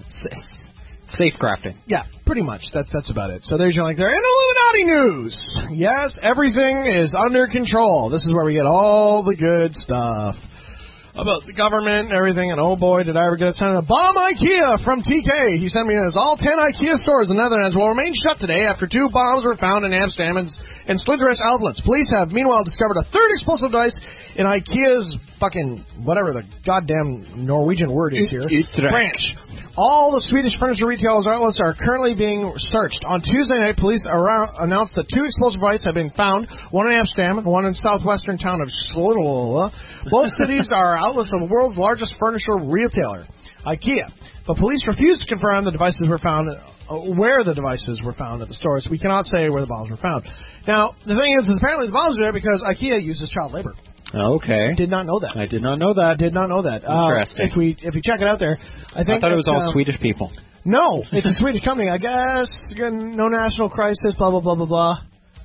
[SPEAKER 4] Safe crafting.
[SPEAKER 6] Yeah, pretty much. That, that's about it. So there's your link there. And Illuminati news. Yes, everything is under control. This is where we get all the good stuff about the government and everything. And oh boy, did I ever get it sent. A bomb IKEA from T K. He sent me this. All ten IKEA stores in the Netherlands will remain shut today after two bombs were found in Amsterdam and, and Sliedrecht outlets. Police have meanwhile discovered a third explosive device in IKEA's fucking, whatever the goddamn Norwegian word is here, branch. All the Swedish furniture retailers' outlets are currently being searched. On Tuesday night, police around, announced that two explosive devices have been found, one in Amsterdam and one in southwestern town of Sloterdijk. Both cities are outlets of the world's largest furniture retailer, IKEA. But police refused to confirm the devices were found, uh, where the devices were found at the stores. We cannot say where the bombs were found. Now, the thing is, is apparently the bombs are there because IKEA uses child labor.
[SPEAKER 4] Okay.
[SPEAKER 6] Did not know that.
[SPEAKER 4] I did not know that.
[SPEAKER 6] Did not know that.
[SPEAKER 4] Interesting.
[SPEAKER 6] Uh, if we if you check it out there, I think
[SPEAKER 4] I thought it was
[SPEAKER 6] that,
[SPEAKER 4] all
[SPEAKER 6] uh,
[SPEAKER 4] Swedish people.
[SPEAKER 6] No, it's a Swedish company. I guess again, no national crisis. Blah blah blah blah blah.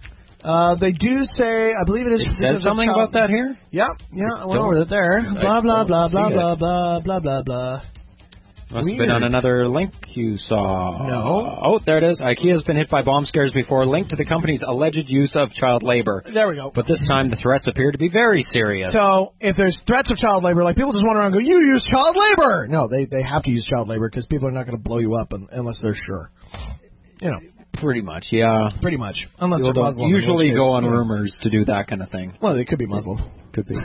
[SPEAKER 6] Uh, they do say, I believe it is.
[SPEAKER 4] It says something
[SPEAKER 6] child,
[SPEAKER 4] about that here.
[SPEAKER 6] Yeah, yeah. I went over it there. Blah blah blah blah blah blah blah blah blah.
[SPEAKER 4] Must
[SPEAKER 6] Weird.
[SPEAKER 4] have been on another link you saw.
[SPEAKER 6] No.
[SPEAKER 4] Oh, there it is. IKEA has been hit by bomb scares before, linked to the company's alleged use of child labor.
[SPEAKER 6] There we go.
[SPEAKER 4] But this time the threats appear to be very serious.
[SPEAKER 6] So if there's threats of child labor, like people just run around and go, you use child labor. No, they they have to use child labor because people are not going to blow you up un- unless they're sure. You know.
[SPEAKER 4] Pretty much, yeah.
[SPEAKER 6] Pretty much. Unless
[SPEAKER 4] People
[SPEAKER 6] they're
[SPEAKER 4] don't
[SPEAKER 6] Muslim.
[SPEAKER 4] usually
[SPEAKER 6] in which
[SPEAKER 4] go
[SPEAKER 6] case,
[SPEAKER 4] on
[SPEAKER 6] yeah.
[SPEAKER 4] rumors to do that kind of thing.
[SPEAKER 6] Well, they could be Muslim.
[SPEAKER 4] Could be.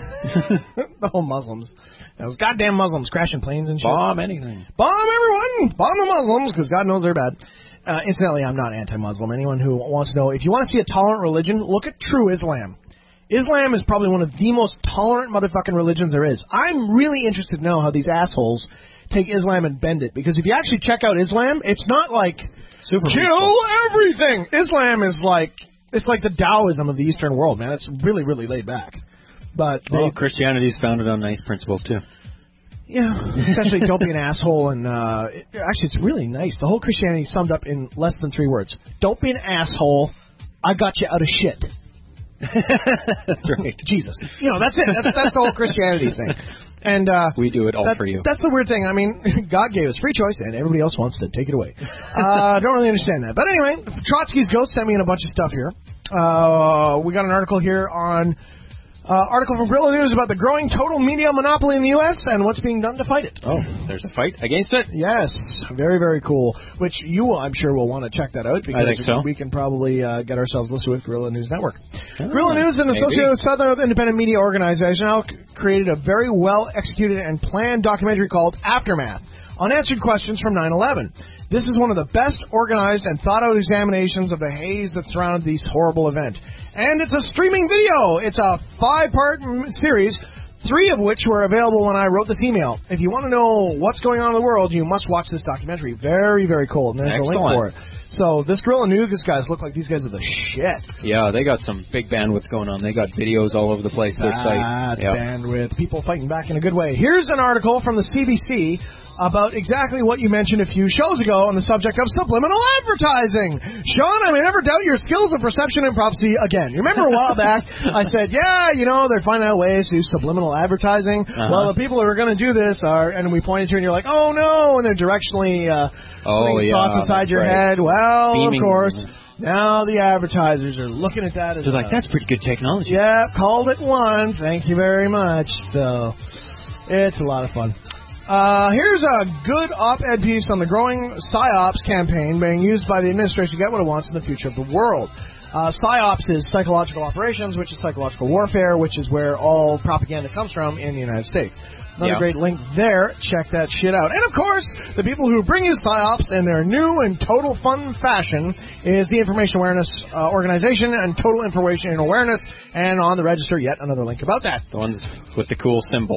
[SPEAKER 6] The whole Muslims. Those goddamn Muslims crashing planes and shit.
[SPEAKER 4] Bomb anything.
[SPEAKER 6] Bomb everyone! Bomb the Muslims, because God knows they're bad. Uh, incidentally, I'm not anti-Muslim. Anyone who wants to know, if you want to see a tolerant religion, look at true Islam. Islam is probably one of the most tolerant motherfucking religions there is. I'm really interested to know how these assholes take Islam and bend it, because if you actually check out Islam, it's not like
[SPEAKER 4] Super
[SPEAKER 6] kill
[SPEAKER 4] peaceful.
[SPEAKER 6] everything. Islam is like, it's like the Taoism of the Eastern world, man. It's really, really laid back. But they,
[SPEAKER 4] Well, Christianity's founded on nice principles, too.
[SPEAKER 6] yeah, essentially, don't be an asshole. And uh, it, actually, it's really nice. The whole Christianity summed up in less than three words. Don't be an asshole. I got you out of shit.
[SPEAKER 4] That's right.
[SPEAKER 6] Jesus. You know, that's it. That's that's the whole Christianity thing. And uh,
[SPEAKER 4] We do it all
[SPEAKER 6] that,
[SPEAKER 4] for you.
[SPEAKER 6] That's the weird thing. I mean, God gave us free choice, and everybody else wants to take it away. I uh, don't really understand that. But anyway, Trotsky's Ghost sent me in a bunch of stuff here. Uh, we got an article here on... Uh, article from Gorilla News about the growing total media monopoly in the U S and what's being done to fight it.
[SPEAKER 4] Oh, there's a fight against it?
[SPEAKER 6] Yes, very, very cool. Which you, I'm sure, will want to check that out because
[SPEAKER 4] I think so.
[SPEAKER 6] we can probably uh, get ourselves listed with Gorilla News Network.
[SPEAKER 4] Oh,
[SPEAKER 6] Gorilla News, an
[SPEAKER 4] maybe.
[SPEAKER 6] associated with Southern Independent Media Organization, now c- created a very well executed and planned documentary called Aftermath: Unanswered Questions from nine eleven. This is one of the best organized and thought out examinations of the haze that surrounded this horrible event. And it's a streaming video. It's a five-part m- series, three of which were available when I wrote this email. If you want to know what's going on in the world, you must watch this documentary. Very, very cool. And there's
[SPEAKER 4] Excellent.
[SPEAKER 6] a link for it. So this Gorilla News guys look like these guys are the shit.
[SPEAKER 4] Yeah, they got some big bandwidth going on. They got videos all over the place. Their
[SPEAKER 6] That
[SPEAKER 4] site. Yep.
[SPEAKER 6] bandwidth. People fighting back in a good way. Here's an article from the C B C about exactly what you mentioned a few shows ago on the subject of subliminal advertising. Sean, I may never doubt your skills of perception and prophecy again. You remember a while back, I said, yeah, you know, they're finding out ways to use subliminal advertising.
[SPEAKER 4] Uh-huh.
[SPEAKER 6] Well, the people who are going to do this are, and we pointed to you and you're like, oh no, and they're directionally uh,
[SPEAKER 4] Oh,
[SPEAKER 6] putting
[SPEAKER 4] yeah,
[SPEAKER 6] thoughts inside
[SPEAKER 4] that's
[SPEAKER 6] your
[SPEAKER 4] right.
[SPEAKER 6] head. Well,
[SPEAKER 4] Beaming.
[SPEAKER 6] of course, now the advertisers are looking at that as
[SPEAKER 4] They're like,
[SPEAKER 6] a-
[SPEAKER 4] that's pretty good technology.
[SPEAKER 6] yeah, called it one. Thank you very much. So, it's a lot of fun. Uh, here's a good op-ed piece on the growing PSYOPs campaign being used by the administration to get what it wants in the future of the world. Uh, PSYOPs is psychological operations, which is psychological warfare, which is where all propaganda comes from in the United States. Another
[SPEAKER 4] Yeah.
[SPEAKER 6] great link there. Check that shit out. And, of course, the people who bring you PSYOPs in their new and total fun fashion is the Information Awareness uh, Organization and Total Information Awareness. And on the register, yet another link about that.
[SPEAKER 4] The ones with the cool symbol.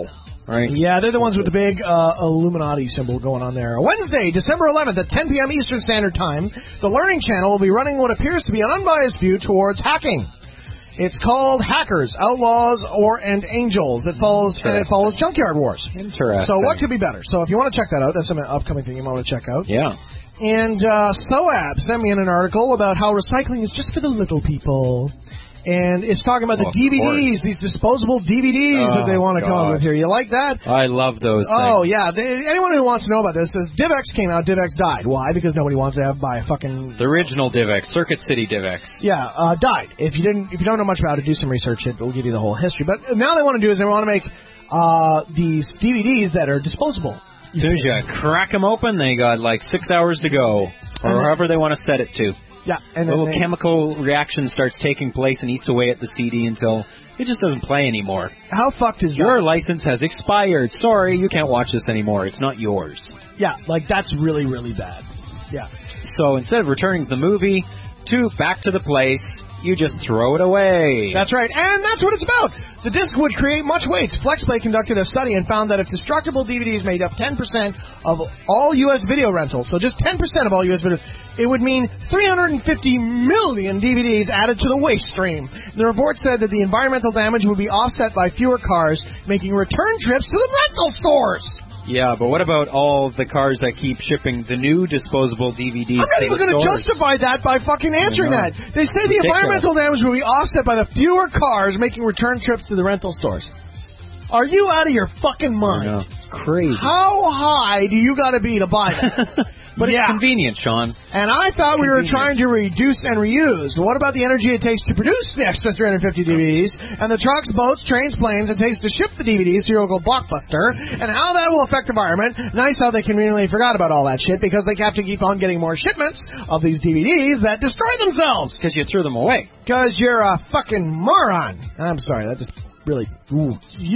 [SPEAKER 4] right?
[SPEAKER 6] Yeah, they're the ones with the big uh, Illuminati symbol going on there. Wednesday, December eleventh at ten p.m. Eastern Standard Time, the Learning Channel will be running what appears to be an unbiased view towards hacking. It's called Hackers, Outlaws, or and Angels. It follows and it follows Junkyard Wars.
[SPEAKER 4] Interesting.
[SPEAKER 6] So what could be better? So if you want to check that out, that's an upcoming thing you want to check out.
[SPEAKER 4] Yeah.
[SPEAKER 6] And uh, SOAB sent me in an article about how recycling is just for the little people. And it's talking about the
[SPEAKER 4] oh,
[SPEAKER 6] D V Ds, these disposable D V Ds
[SPEAKER 4] oh,
[SPEAKER 6] that they want to
[SPEAKER 4] God.
[SPEAKER 6] come up with here. You like that?
[SPEAKER 4] I love those
[SPEAKER 6] Oh,
[SPEAKER 4] things.
[SPEAKER 6] yeah. They, anyone who wants to know about this says DivX came out, DivX died. Why? Because nobody wants to have buy a fucking...
[SPEAKER 4] The original DivX, Circuit City DivX.
[SPEAKER 6] Yeah, uh, died. If you didn't, if you don't know much about it, do some research. It will give you the whole history. But now they want to do is they want to make uh, these D V Ds that are disposable.
[SPEAKER 4] As soon as you crack them open, they got like six hours to go, or however they want to set it to.
[SPEAKER 6] Yeah, and
[SPEAKER 4] a little
[SPEAKER 6] they,
[SPEAKER 4] chemical reaction starts taking place and eats away at the C D until it just doesn't play anymore.
[SPEAKER 6] How fucked is
[SPEAKER 4] Your
[SPEAKER 6] that?
[SPEAKER 4] license has expired. Sorry, you can't watch this anymore. It's not yours.
[SPEAKER 6] Yeah, like that's really, really bad. Yeah.
[SPEAKER 4] So instead of returning the movie to back to the place, you just throw it away.
[SPEAKER 6] That's right, and that's what it's about. The disc would create much waste. FlexPlay conducted a study and found that if destructible D V Ds made up ten percent of all U S video rentals, so just ten percent of all U S video, it would mean three hundred fifty million D V Ds added to the waste stream. The report said that the environmental damage would be offset by fewer cars making return trips to the rental stores.
[SPEAKER 4] Yeah, but what about all the cars that keep shipping the new disposable D V Ds?
[SPEAKER 6] I'm not even going to justify that by fucking answering that. They say the environmental damage will be offset by the fewer cars making return trips to the rental stores. Are you out of your fucking mind?
[SPEAKER 4] I know. It's crazy.
[SPEAKER 6] How high do you got to be to buy that?
[SPEAKER 4] But
[SPEAKER 6] yeah.
[SPEAKER 4] It's convenient, Sean.
[SPEAKER 6] And I thought we were trying to reduce and reuse. What about the energy it takes to produce the extra three hundred fifty D V Ds, and the trucks, boats, trains, planes it takes to ship the D V Ds to your local Blockbuster, and how that will affect the environment? Nice how they conveniently forgot about all that shit because they have to keep on getting more shipments of these D V Ds that destroy themselves.
[SPEAKER 4] Because you threw them away.
[SPEAKER 6] Because you're a fucking moron. I'm sorry, that just really... Ooh.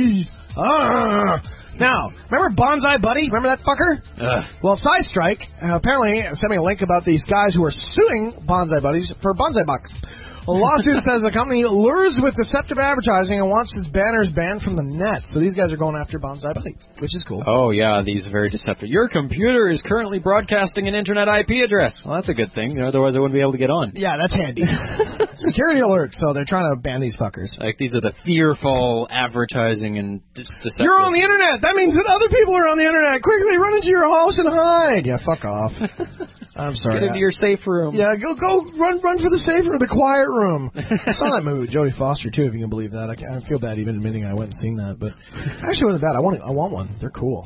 [SPEAKER 6] Ah. Now, remember Bonsai Buddy? Remember that fucker?
[SPEAKER 4] Ugh.
[SPEAKER 6] Well, SciStrike uh, apparently sent me a link about these guys who are suing Bonsai Buddies for Bonsai Bucks. A lawsuit says the company lures with deceptive advertising and wants its banners banned from the net. So these guys are going after Bonsai Buddy, which is cool.
[SPEAKER 4] Oh, yeah, these are very deceptive. Your computer is currently broadcasting an internet I P address. Well, that's a good thing. Otherwise, I wouldn't be able to get on.
[SPEAKER 6] Yeah, that's handy. Security alert, so they're trying to ban these fuckers.
[SPEAKER 4] Like, these are the fearful advertising and de- deceptive.
[SPEAKER 6] You're on the internet! That means that other people are on the internet! Quickly, run into your house and hide! Yeah, fuck off. I'm sorry.
[SPEAKER 4] Get into your safe room.
[SPEAKER 6] Yeah, go go run run for the safe room, the quiet room. I saw that movie with Jodie Foster too, if you can believe that. I, I feel bad even admitting I went and seen that, but actually wasn't bad. I want I want one. They're cool.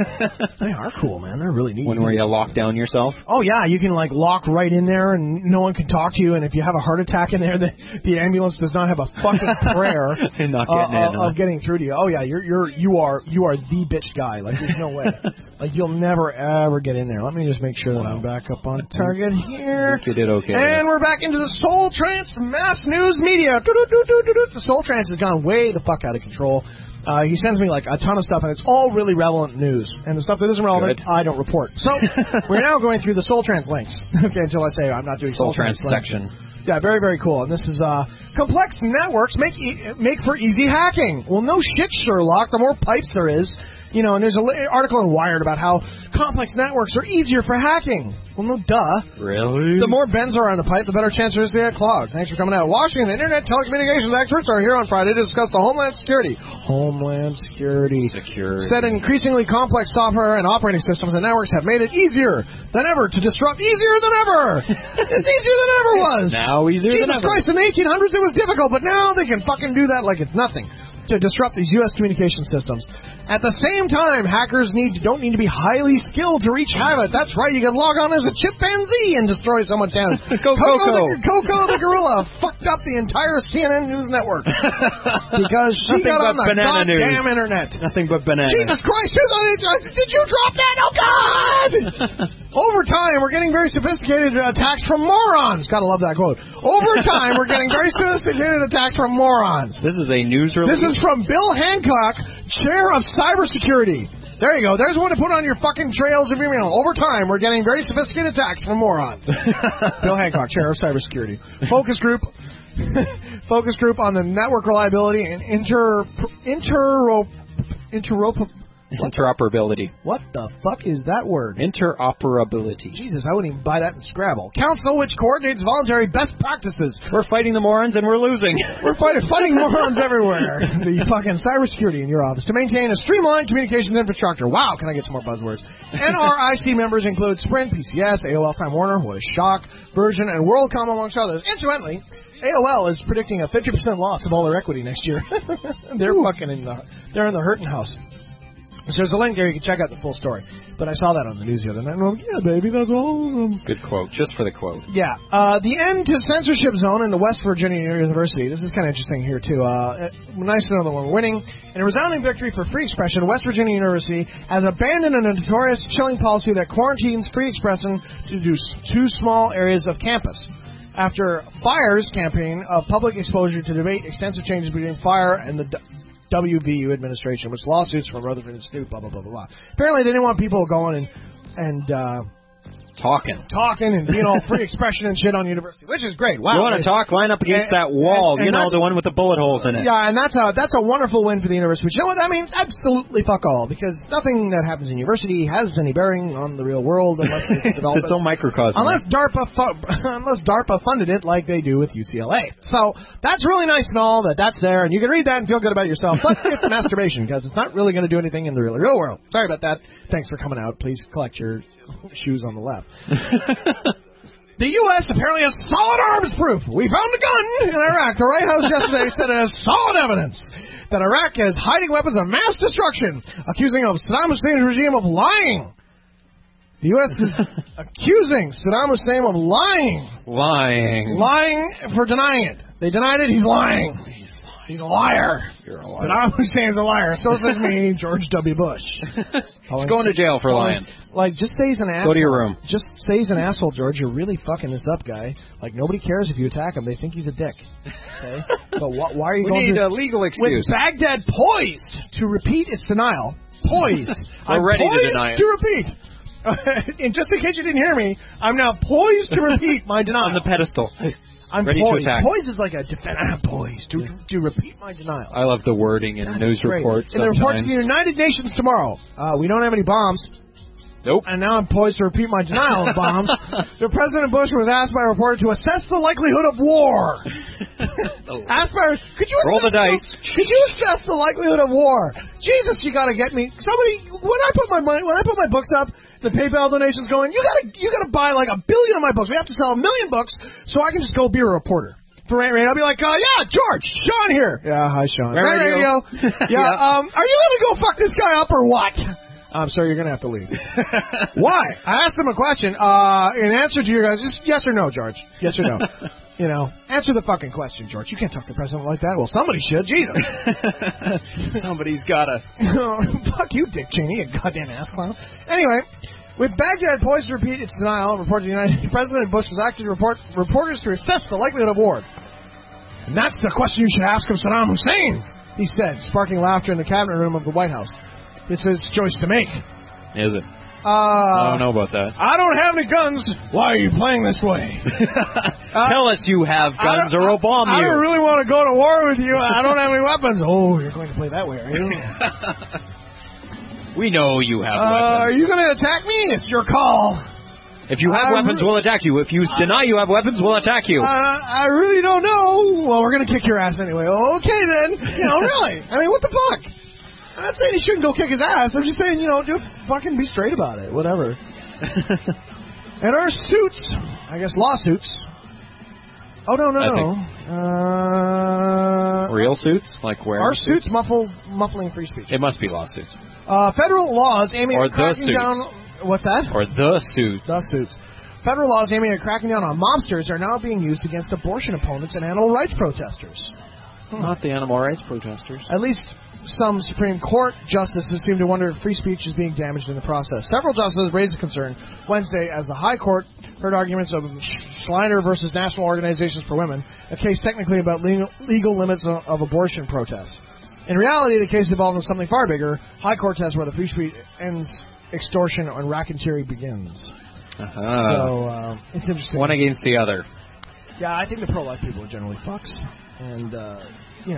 [SPEAKER 6] They are cool, man. They're really neat.
[SPEAKER 4] One where you lock down yourself.
[SPEAKER 6] Oh yeah, you can like lock right in there, and no one can talk to you. And if you have a heart attack in there, the, the ambulance does not have a fucking prayer
[SPEAKER 4] not getting
[SPEAKER 6] uh,
[SPEAKER 4] in,
[SPEAKER 6] uh, of getting through to you. Oh yeah, you're you're you are you are the bitch guy. Like there's no way. Like you'll never ever get in there. Let me just make sure that I'm back up on target here.
[SPEAKER 4] I think you did okay.
[SPEAKER 6] And we're back into the Soul Trance mass news media. The Soul Trance has gone way the fuck out of control. Uh, he sends me like a ton of stuff, and it's all really relevant news. And the stuff that isn't relevant, Good. I don't report. So we're now going through the Soul Trance links. Okay, until I say I'm not doing Soul, Soul Trance
[SPEAKER 4] section.
[SPEAKER 6] Yeah, very, very cool. And this is uh, complex networks make e- make for easy hacking. Well, no shit, Sherlock. The more pipes there is, you know, and there's an li- article in Wired about how complex networks are easier for hacking. Well, no duh.
[SPEAKER 4] Really?
[SPEAKER 6] The more bends are on the pipe, the better chance there is to get clogged. Thanks for coming out. Washington Internet Telecommunications experts are here on Friday to discuss the Homeland Security. Homeland Security.
[SPEAKER 4] Security.
[SPEAKER 6] Said increasingly complex software and operating systems and networks have made it easier than ever to disrupt. Easier than ever! It's easier than ever was!
[SPEAKER 4] Now easier
[SPEAKER 6] Jesus
[SPEAKER 4] than ever.
[SPEAKER 6] Christ, in the eighteen hundreds it was difficult, but now they can fucking do that like it's nothing to disrupt these U S communication systems. At the same time, hackers need don't need to be highly skilled to reach havoc. That's right, you can log on as a chimpanzee and destroy someone's town.
[SPEAKER 4] Go
[SPEAKER 6] Coco,
[SPEAKER 4] Coco.
[SPEAKER 6] the, Coco the gorilla fucked up the entire C N N News Network because she
[SPEAKER 4] Nothing
[SPEAKER 6] got on
[SPEAKER 4] but
[SPEAKER 6] the
[SPEAKER 4] banana
[SPEAKER 6] goddamn
[SPEAKER 4] news.
[SPEAKER 6] internet.
[SPEAKER 4] Nothing but banana.
[SPEAKER 6] Jesus Christ, did you drop that? Oh, God! Over time, we're getting very sophisticated attacks from morons. Gotta love that quote. Over time, we're getting very sophisticated attacks from morons.
[SPEAKER 4] This is a news release.
[SPEAKER 6] This is from Bill Hancock, Chair of Cybersecurity. There you go. There's one to put on your fucking trails of email. Over time, we're getting very sophisticated attacks from morons. Bill Hancock, Chair of Cybersecurity. Focus group. Focus group on the network reliability and inter... inter Interop-
[SPEAKER 4] Interoperability.
[SPEAKER 6] What the fuck is that word?
[SPEAKER 4] Interoperability.
[SPEAKER 6] Jesus, I wouldn't even buy that in Scrabble. Council which coordinates voluntary best practices.
[SPEAKER 4] We're fighting the morons and we're losing.
[SPEAKER 6] We're fighting, fighting morons everywhere. The fucking cybersecurity in your office to maintain a streamlined communications infrastructure. Wow, can I get some more buzzwords? N R I C members include Sprint, P C S, A O L Time Warner, What a Shock, Version, and WorldCom, amongst others. Incidentally, A O L is predicting a fifty percent loss of all their equity next year. They're Ooh. fucking in the, they're in the hurting house. So there's a link there. You can check out the full story. But I saw that on the news the other night, and I'm like, yeah, baby, that's awesome.
[SPEAKER 4] Good quote, just for the quote.
[SPEAKER 6] Yeah. Uh, the end to censorship zone in the West Virginia University. This is kind of interesting here, too. Uh, nice to know that we're winning. In a resounding victory for free expression, West Virginia University has abandoned a notorious chilling policy that quarantines free expression to do two small areas of campus. After FIRE's campaign of public exposure to debate extensive changes between FIRE and the W V U administration, which lawsuits from Rutherford Institute, blah, blah, blah, blah, blah. Apparently they didn't want people going and, and uh,
[SPEAKER 4] talking.
[SPEAKER 6] Talking and being all free expression and shit on university, which is great. Wow.
[SPEAKER 4] You want to talk? Line up against and, that wall. And, and you know, the one with the bullet holes in it.
[SPEAKER 6] Yeah, and that's a, that's a wonderful win for the university. But you know what that means? Absolutely fuck all, because nothing that happens in university has any bearing on the real world unless it's developed.
[SPEAKER 4] It's its own microcosm.
[SPEAKER 6] Unless DARPA, fu- unless DARPA funded it like they do with U C L A. So that's really nice and all that that's there, and you can read that and feel good about yourself, but it's masturbation, because it's not really going to do anything in the real, real world. Sorry about that. Thanks for coming out. Please collect your shoes on the left. The U S apparently has solid arms proof. We found a gun in Iraq. The White House yesterday said it has solid evidence that Iraq is hiding weapons of mass destruction, accusing of Saddam Hussein's regime of lying. The U S is accusing Saddam Hussein of lying.
[SPEAKER 4] Lying.
[SPEAKER 6] Lying for denying it. They denied it. He's lying. He's a liar.
[SPEAKER 4] You're a liar.
[SPEAKER 6] Saddam Hussein's a liar. So says me, George W. Bush.
[SPEAKER 4] He's going to jail for lying.
[SPEAKER 6] Like, just say he's an asshole.
[SPEAKER 4] Go to your room.
[SPEAKER 6] Just say he's an asshole, George. You're really fucking this up, guy. Like, nobody cares if you attack him. They think he's a dick. Okay? But wh- why are you
[SPEAKER 4] we
[SPEAKER 6] going
[SPEAKER 4] need
[SPEAKER 6] to...
[SPEAKER 4] a legal excuse.
[SPEAKER 6] With Baghdad poised to repeat its denial. Poised.
[SPEAKER 4] We're
[SPEAKER 6] I'm
[SPEAKER 4] ready
[SPEAKER 6] poised
[SPEAKER 4] to deny it.
[SPEAKER 6] to repeat. And just in case you didn't hear me, I'm now poised to repeat my denial.
[SPEAKER 4] On the pedestal.
[SPEAKER 6] I'm
[SPEAKER 4] ready
[SPEAKER 6] poised.
[SPEAKER 4] to attack.
[SPEAKER 6] Poised is like a defense. I'm poised to, to repeat my denial.
[SPEAKER 4] I love the wording in
[SPEAKER 6] That's
[SPEAKER 4] news
[SPEAKER 6] great.
[SPEAKER 4] reports.
[SPEAKER 6] In the report to the United Nations tomorrow, uh, we don't have any bombs.
[SPEAKER 4] Nope.
[SPEAKER 6] And now I'm poised to repeat my denial of bombs. The President Bush was asked by a reporter to assess the likelihood of war. Asked by, could you
[SPEAKER 4] roll the dice?
[SPEAKER 6] The, could you assess the likelihood of war? Jesus, you got to get me. Somebody, when I put my money, when I put my books up, the PayPal donations going. You got to, you got to buy like a billion of my books. We have to sell a million books so I can just go be a reporter. For Rant Radio, I'll be like, uh, yeah, George, Sean here. Yeah, hi, Sean.
[SPEAKER 4] Rant Radio.
[SPEAKER 6] Radio. yeah, yeah. Um, are you going to go fuck this guy up or what? I'm sorry, you're going to have to leave. Why? I asked him a question. Uh, in answer to your guys, just yes or no, George. Yes or no. You know, answer the fucking question, George. You can't talk to the president like that. Well, somebody should. Jesus.
[SPEAKER 4] Somebody's got to.
[SPEAKER 6] Fuck you, Dick Cheney, you goddamn ass clown. Anyway, with Baghdad poised to repeat its denial, report to the United President Bush was acting to report reporters to assess the likelihood of war. And that's the question you should ask of Saddam Hussein, he said, sparking laughter in the cabinet room of the White House. It's his choice to make.
[SPEAKER 4] Is it?
[SPEAKER 6] Uh,
[SPEAKER 4] I don't know about that.
[SPEAKER 6] I don't have any guns. Why are you playing this way?
[SPEAKER 4] uh, Tell us you have guns or we'll bomb
[SPEAKER 6] I,
[SPEAKER 4] you.
[SPEAKER 6] I don't really want to go to war with you. I don't have any weapons. Oh, you're going to play that way, are you?
[SPEAKER 4] We know you have
[SPEAKER 6] uh,
[SPEAKER 4] weapons.
[SPEAKER 6] Are you going to attack me? It's your call.
[SPEAKER 4] If you have
[SPEAKER 6] I
[SPEAKER 4] weapons,
[SPEAKER 6] re-
[SPEAKER 4] we'll attack you. If you uh, deny you have weapons, we'll attack you.
[SPEAKER 6] Uh, I really don't know. Well, we're going to kick your ass anyway. Okay, then. You know, really. I mean, what the fuck? I'm not saying he shouldn't go kick his ass. I'm just saying, you know, dude, fucking be straight about it. Whatever. And our suits, I guess lawsuits. Oh, no, no,
[SPEAKER 4] I
[SPEAKER 6] no. Uh,
[SPEAKER 4] Real suits? Like where?
[SPEAKER 6] Our suits, suits muffle, muffling free speech.
[SPEAKER 4] It must be lawsuits.
[SPEAKER 6] Uh, federal laws aiming
[SPEAKER 4] or
[SPEAKER 6] at cracking
[SPEAKER 4] suits.
[SPEAKER 6] down... What's that?
[SPEAKER 4] Or the suits.
[SPEAKER 6] The suits. Federal laws aiming at cracking down on mobsters are now being used against abortion opponents and animal rights protesters.
[SPEAKER 4] Hmm. Not the animal rights protesters.
[SPEAKER 6] At least some Supreme Court justices seem to wonder if free speech is being damaged in the process. Several justices raised a concern Wednesday as the High Court heard arguments of Schleiner versus National Organizations for Women, a case technically about legal, legal limits of, of abortion protests. In reality, the case involved something far bigger. High Court test where the free speech ends, extortion and racketeering begins.
[SPEAKER 4] Uh-huh.
[SPEAKER 6] So uh, it's interesting.
[SPEAKER 4] One against the other.
[SPEAKER 6] Yeah, I think the pro-life people are generally fucks, and uh, you know.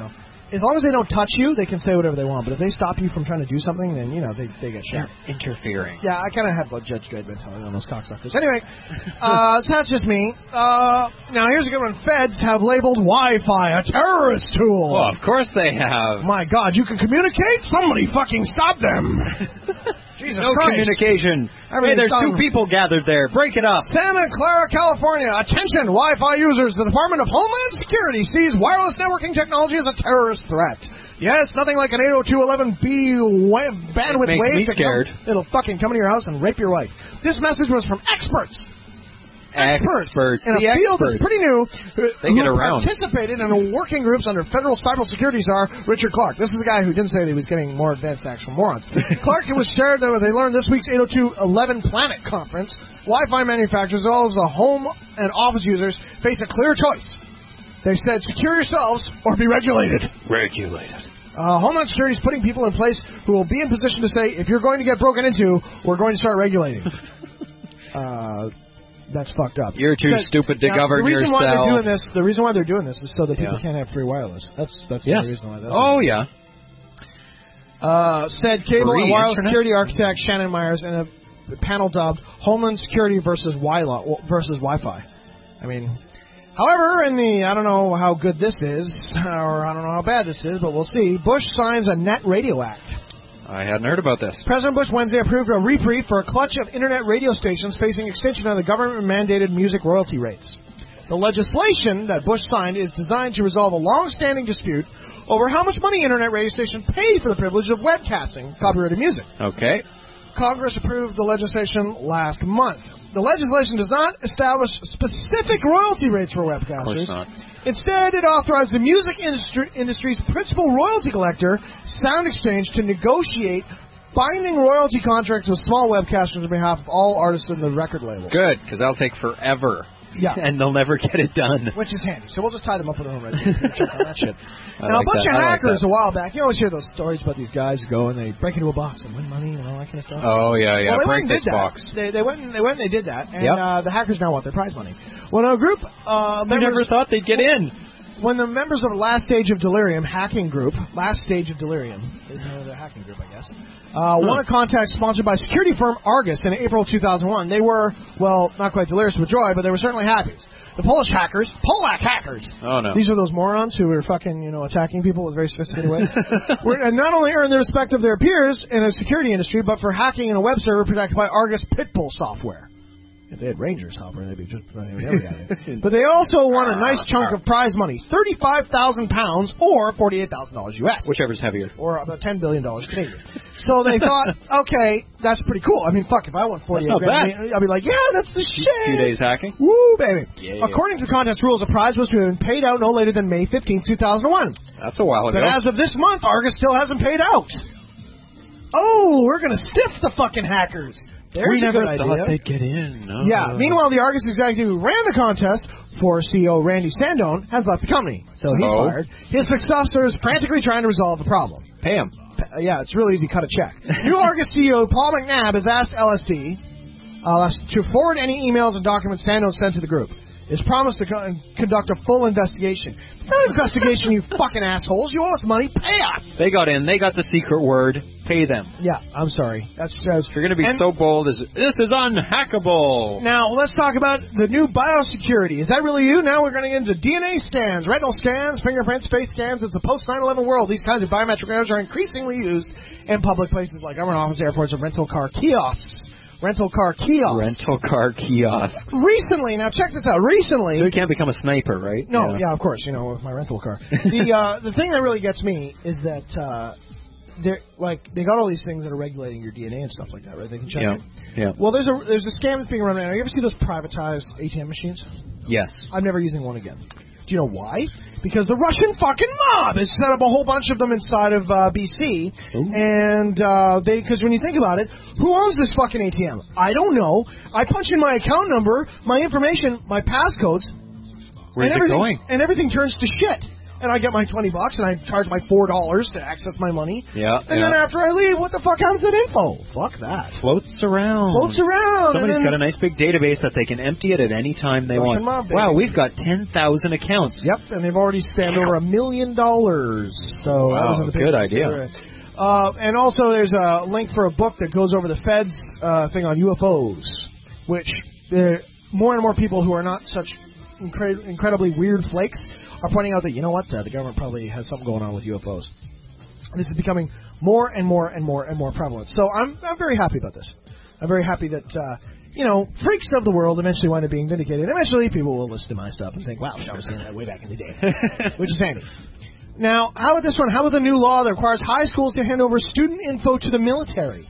[SPEAKER 6] as long as they don't touch you, they can say whatever they want. But if they stop you from trying to do something, then, you know, they, they get shot.
[SPEAKER 4] They're interfering.
[SPEAKER 6] Yeah, I kind of have what Judge Dredd been telling on those cocksuckers. Anyway, uh, so that's just me. Uh, now, here's a good one. Feds have labeled Wi-Fi a terrorist tool.
[SPEAKER 4] Well, of course they have.
[SPEAKER 6] My God, you can communicate? Somebody fucking stop them. Jesus
[SPEAKER 4] no
[SPEAKER 6] Christ.
[SPEAKER 4] communication. Hey, there's two people gathered there. Break it up.
[SPEAKER 6] Santa Clara, California. Attention, Wi-Fi users. The Department of Homeland Security sees wireless networking technology as a terrorist threat. Yes, nothing like an eight oh two dot eleven b wave, bandwidth
[SPEAKER 4] it makes
[SPEAKER 6] wave.
[SPEAKER 4] me scared.
[SPEAKER 6] Come, it'll fucking come into your house and rape your wife. This message was from experts. Experts,
[SPEAKER 4] experts
[SPEAKER 6] in a
[SPEAKER 4] the
[SPEAKER 6] field
[SPEAKER 4] experts.
[SPEAKER 6] that's pretty new,
[SPEAKER 4] they
[SPEAKER 6] who
[SPEAKER 4] get around.
[SPEAKER 6] participated in working groups under federal cybersecurity czar Richard Clark. This is a guy who didn't say that he was getting more advanced acts from morons. Clark, it was shared that they learned this week's eight oh two dot eleven Planet Conference, Wi-Fi manufacturers as well as the home and office users face a clear choice. They said, secure yourselves or be regulated.
[SPEAKER 4] Regulated.
[SPEAKER 6] Uh, Homeland Security is putting people in place who will be in position to say, if you're going to get broken into, we're going to start regulating. uh... That's fucked up.
[SPEAKER 4] You're too
[SPEAKER 6] so,
[SPEAKER 4] stupid to
[SPEAKER 6] now,
[SPEAKER 4] govern
[SPEAKER 6] the reason
[SPEAKER 4] yourself.
[SPEAKER 6] Why they're doing this, the reason why they're doing this is so that people
[SPEAKER 4] yeah.
[SPEAKER 6] can't have free wireless. That's that's
[SPEAKER 4] yes.
[SPEAKER 6] the reason why. That's
[SPEAKER 4] oh yeah.
[SPEAKER 6] Uh, said cable
[SPEAKER 4] free
[SPEAKER 6] and wireless
[SPEAKER 4] internet?
[SPEAKER 6] security architect Shannon Myers in a panel dubbed "Homeland Security versus Wi versus Wi-Fi." I mean, however, in the I don't know how good this is, or I don't know how bad this is, but we'll see. Bush signs a Net Radio Act.
[SPEAKER 4] I hadn't heard about this.
[SPEAKER 6] President Bush Wednesday approved a reprieve for a clutch of internet radio stations facing extinction of the government-mandated music royalty rates. The legislation that Bush signed is designed to resolve a long-standing dispute over how much money internet radio stations pay for the privilege of webcasting copyrighted music.
[SPEAKER 4] Okay.
[SPEAKER 6] Congress approved the legislation last month. The legislation does not establish specific royalty rates for webcasters.
[SPEAKER 4] Of course not.
[SPEAKER 6] Instead, it authorized the music industry, industry's principal royalty collector, Sound Exchange, to negotiate binding royalty contracts with small webcasters on behalf of all artists in the record labels.
[SPEAKER 4] Good, because that'll take forever.
[SPEAKER 6] Yeah.
[SPEAKER 4] And they'll never get it done.
[SPEAKER 6] Which is handy. So we'll just tie them up with their own ready. Check on that shit.
[SPEAKER 4] I
[SPEAKER 6] Now,
[SPEAKER 4] like
[SPEAKER 6] a bunch
[SPEAKER 4] that.
[SPEAKER 6] of
[SPEAKER 4] I
[SPEAKER 6] hackers
[SPEAKER 4] like
[SPEAKER 6] a while back, you always hear those stories about these guys who go and they break into a box and win money and all that kind of stuff.
[SPEAKER 4] Oh, yeah, yeah.
[SPEAKER 6] Well, they
[SPEAKER 4] Break
[SPEAKER 6] went and
[SPEAKER 4] this
[SPEAKER 6] did that.
[SPEAKER 4] box.
[SPEAKER 6] They, they, went and, they went and they did that. And
[SPEAKER 4] Yep.
[SPEAKER 6] uh, the hackers now want their prize money. Well, a group... Uh,
[SPEAKER 4] I never thought they'd get in.
[SPEAKER 6] When the members of Last Stage of Delirium hacking group, Last Stage of Delirium, is the hacking group, I guess, uh, huh. won a contest sponsored by security firm Argus in April two thousand one. They were, well, not quite delirious with joy, but they were certainly happy. The Polish hackers, Polak hackers.
[SPEAKER 4] Oh, no.
[SPEAKER 6] These are those morons who were fucking, you know, attacking people with very sophisticated ways. were, and not only earned the respect of their peers in the security industry, but for hacking in a web server protected by Argus Pitbull software. If they had Rangers software, they'd be just running every guy. But they also won a nice chunk of prize money, thirty-five thousand pounds or forty-eight thousand dollars U S.
[SPEAKER 4] Whichever's heavier.
[SPEAKER 6] Or about ten billion dollars Canadian. So they thought, okay, that's pretty cool. I mean, fuck, if I won forty-eight grand, I'd be like, yeah, that's the shit.
[SPEAKER 4] Few days hacking.
[SPEAKER 6] Woo, baby.
[SPEAKER 4] Yeah.
[SPEAKER 6] According to the contest rules, the prize was to have been paid out no later than May fifteenth, two thousand one.
[SPEAKER 4] That's a while ago.
[SPEAKER 6] But as of this month, Argus still hasn't paid out. Oh, we're going to stiff the fucking hackers. There's
[SPEAKER 4] we
[SPEAKER 6] a
[SPEAKER 4] never
[SPEAKER 6] good
[SPEAKER 4] thought
[SPEAKER 6] idea.
[SPEAKER 4] they'd get in. No.
[SPEAKER 6] Yeah. Meanwhile, the Argus executive who ran the contest, for C E O Randy Sandone, has left the company, so he's
[SPEAKER 4] oh.
[SPEAKER 6] fired. His successor is frantically trying to resolve the problem.
[SPEAKER 4] Pay him.
[SPEAKER 6] Uh, yeah, it's really easy. Cut a check. New Argus C E O Paul McNabb has asked L S D uh, to forward any emails and documents Sandone sent to the group. It's promised to co- conduct a full investigation. It's not an investigation, you fucking assholes. You owe us money. Pay us.
[SPEAKER 4] They got in. They got the secret word. Pay them.
[SPEAKER 6] Yeah, I'm sorry. That's uh,
[SPEAKER 4] If you're going to be
[SPEAKER 6] and,
[SPEAKER 4] so bold as this is unhackable.
[SPEAKER 6] Now, let's talk about the new biosecurity. Is that really you? Now we're going to get into D N A scans, retinal scans, fingerprints, face scans. It's the post nine eleven world. These kinds of biometric measures are increasingly used in public places like government offices, airports, and rental car kiosks. Rental car kiosks.
[SPEAKER 4] Rental car kiosks.
[SPEAKER 6] Recently, now check this out. Recently,
[SPEAKER 4] so you can't become a sniper, right?
[SPEAKER 6] No,
[SPEAKER 4] yeah,
[SPEAKER 6] yeah of course. You know, with my rental car. the uh, the thing that really gets me is that uh, they're like they got all these things that are regulating your D N A and stuff like that, right? They can check
[SPEAKER 4] yeah.
[SPEAKER 6] it.
[SPEAKER 4] Yeah.
[SPEAKER 6] Well, there's a there's a scam that's being run right now. You ever see those privatized A T M machines?
[SPEAKER 4] Yes.
[SPEAKER 6] I'm never using one again. Do you know why? Because the Russian fucking mob has set up a whole bunch of them inside of uh, B C, Ooh. and uh, they because when you think about it, who owns this fucking A T M? I don't know. I punch in my account number, my information, my passcodes,
[SPEAKER 4] Where's
[SPEAKER 6] and
[SPEAKER 4] it going?
[SPEAKER 6] And everything turns to shit. and I get my twenty bucks, and I charge my four dollars to access my money.
[SPEAKER 4] Yeah.
[SPEAKER 6] And
[SPEAKER 4] yeah.
[SPEAKER 6] then after I leave, what the fuck happens to that info? Fuck that.
[SPEAKER 4] Floats around.
[SPEAKER 6] Floats around.
[SPEAKER 4] Somebody's
[SPEAKER 6] and then,
[SPEAKER 4] got a nice big database that they can empty it at any time they
[SPEAKER 6] Russian
[SPEAKER 4] want.
[SPEAKER 6] mob,
[SPEAKER 4] Wow, we've got ten thousand accounts.
[SPEAKER 6] Yep, and they've already spent over a million dollars. So that
[SPEAKER 4] Wow,
[SPEAKER 6] was in the
[SPEAKER 4] good
[SPEAKER 6] papers.
[SPEAKER 4] idea.
[SPEAKER 6] Uh, and also, there's a link for a book that goes over the Fed's uh, thing on U F Os, which uh, more and more people who are not such incre- incredibly weird flakes are pointing out that, you know what, uh, the government probably has something going on with U F Os. This is becoming more and more and more and more prevalent. So I'm I'm very happy about this. I'm very happy that, uh, you know, freaks of the world eventually wind up being vindicated. Eventually, people will listen to my stuff and think, wow, I was saying that way back in the day, which is handy. Now, how about this one? How about the new law that requires high schools to hand over student info to the military?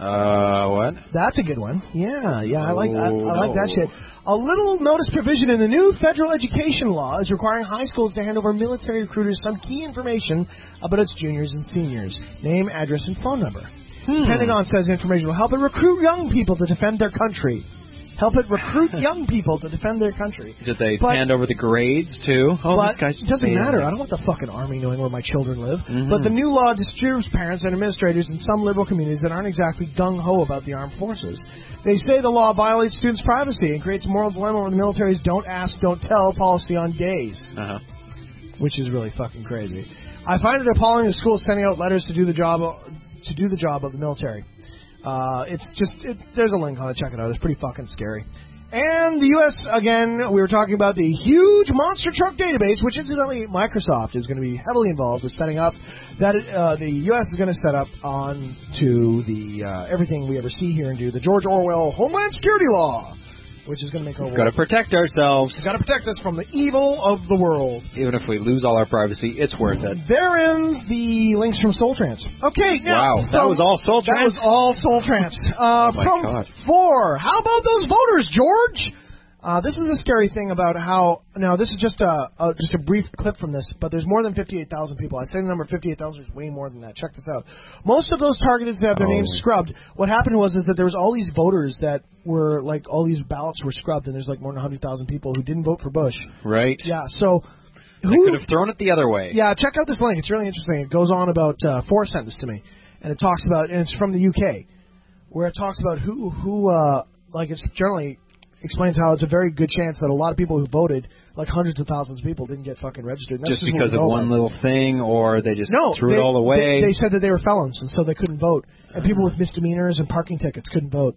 [SPEAKER 4] Uh, what?
[SPEAKER 6] That's a good one. Yeah, yeah, I like I, I
[SPEAKER 4] Oh,
[SPEAKER 6] like that
[SPEAKER 4] no.
[SPEAKER 6] shit. A little notice provision in the new federal education law is requiring high schools to hand over military recruiters some key information about its juniors and seniors: name, address, and phone number.
[SPEAKER 4] Hmm.
[SPEAKER 6] The Pentagon says information will help it recruit young people to defend their country. Help it recruit young people to defend their country.
[SPEAKER 4] Did they
[SPEAKER 6] But-
[SPEAKER 4] hand over the grades, too? Oh,
[SPEAKER 6] but
[SPEAKER 4] this guy's
[SPEAKER 6] it doesn't
[SPEAKER 4] amazing.
[SPEAKER 6] matter. I don't want the fucking army knowing where my children live.
[SPEAKER 4] Mhm.
[SPEAKER 6] But the new law disturbs parents and administrators in some liberal communities that aren't exactly gung-ho about the armed forces. They say the law violates students' privacy and creates a moral dilemma where the military's don't ask, don't tell policy on gays,
[SPEAKER 4] Uh-huh.
[SPEAKER 6] which is really fucking crazy. I find it appalling that schools sending out letters to do the job to do the job of the military. Uh, it's just it, there's a link on it. Check it out. It's pretty fucking scary. And the U S, again, we were talking about the huge monster truck database, which incidentally Microsoft is going to be heavily involved with setting up. That uh, the U S is going to set up on to the uh, everything we ever see, hear, and do, the George Orwell Homeland Security Law, which is going to make our
[SPEAKER 4] Got to
[SPEAKER 6] world.
[SPEAKER 4] protect ourselves.
[SPEAKER 6] We've got to protect us from the evil of the world.
[SPEAKER 4] Even if we lose all our privacy, it's worth it.
[SPEAKER 6] There ends the links from Soul Trance. Okay, now
[SPEAKER 4] Wow, that
[SPEAKER 6] from-
[SPEAKER 4] was all Soul
[SPEAKER 6] That
[SPEAKER 4] Trance?
[SPEAKER 6] was all Soul Trance. Uh,
[SPEAKER 4] Oh my
[SPEAKER 6] from
[SPEAKER 4] God.
[SPEAKER 6] four. How about those voters, George? Uh, this is a scary thing about how. Now, this is just a, a just a brief clip from this, but there's more than fifty-eight thousand people. I say the number fifty-eight thousand is way more than that. Check this out. Most of those targeted to have their
[SPEAKER 4] Oh.
[SPEAKER 6] names scrubbed. What happened was is that there was all these voters that were like all these ballots were scrubbed, and there's like more than one hundred thousand people who didn't vote for Bush.
[SPEAKER 4] Right?
[SPEAKER 6] Yeah. So.
[SPEAKER 4] They
[SPEAKER 6] Who,
[SPEAKER 4] could have thrown it the other way.
[SPEAKER 6] yeah, check out this link. It's really interesting. It goes on about uh, Forrest sent this to me, and it talks about, and it's from the U K, where it talks about who who uh, like it's generally explains how it's a very good chance that a lot of people who voted, like hundreds of thousands of people, didn't get fucking registered. And that's
[SPEAKER 4] Just
[SPEAKER 6] what
[SPEAKER 4] because
[SPEAKER 6] we
[SPEAKER 4] of
[SPEAKER 6] know
[SPEAKER 4] one
[SPEAKER 6] about.
[SPEAKER 4] little thing, or they just
[SPEAKER 6] No,
[SPEAKER 4] threw
[SPEAKER 6] they,
[SPEAKER 4] it all away.
[SPEAKER 6] They, they said that they were felons, and so they couldn't vote. And people with misdemeanors and parking tickets couldn't vote.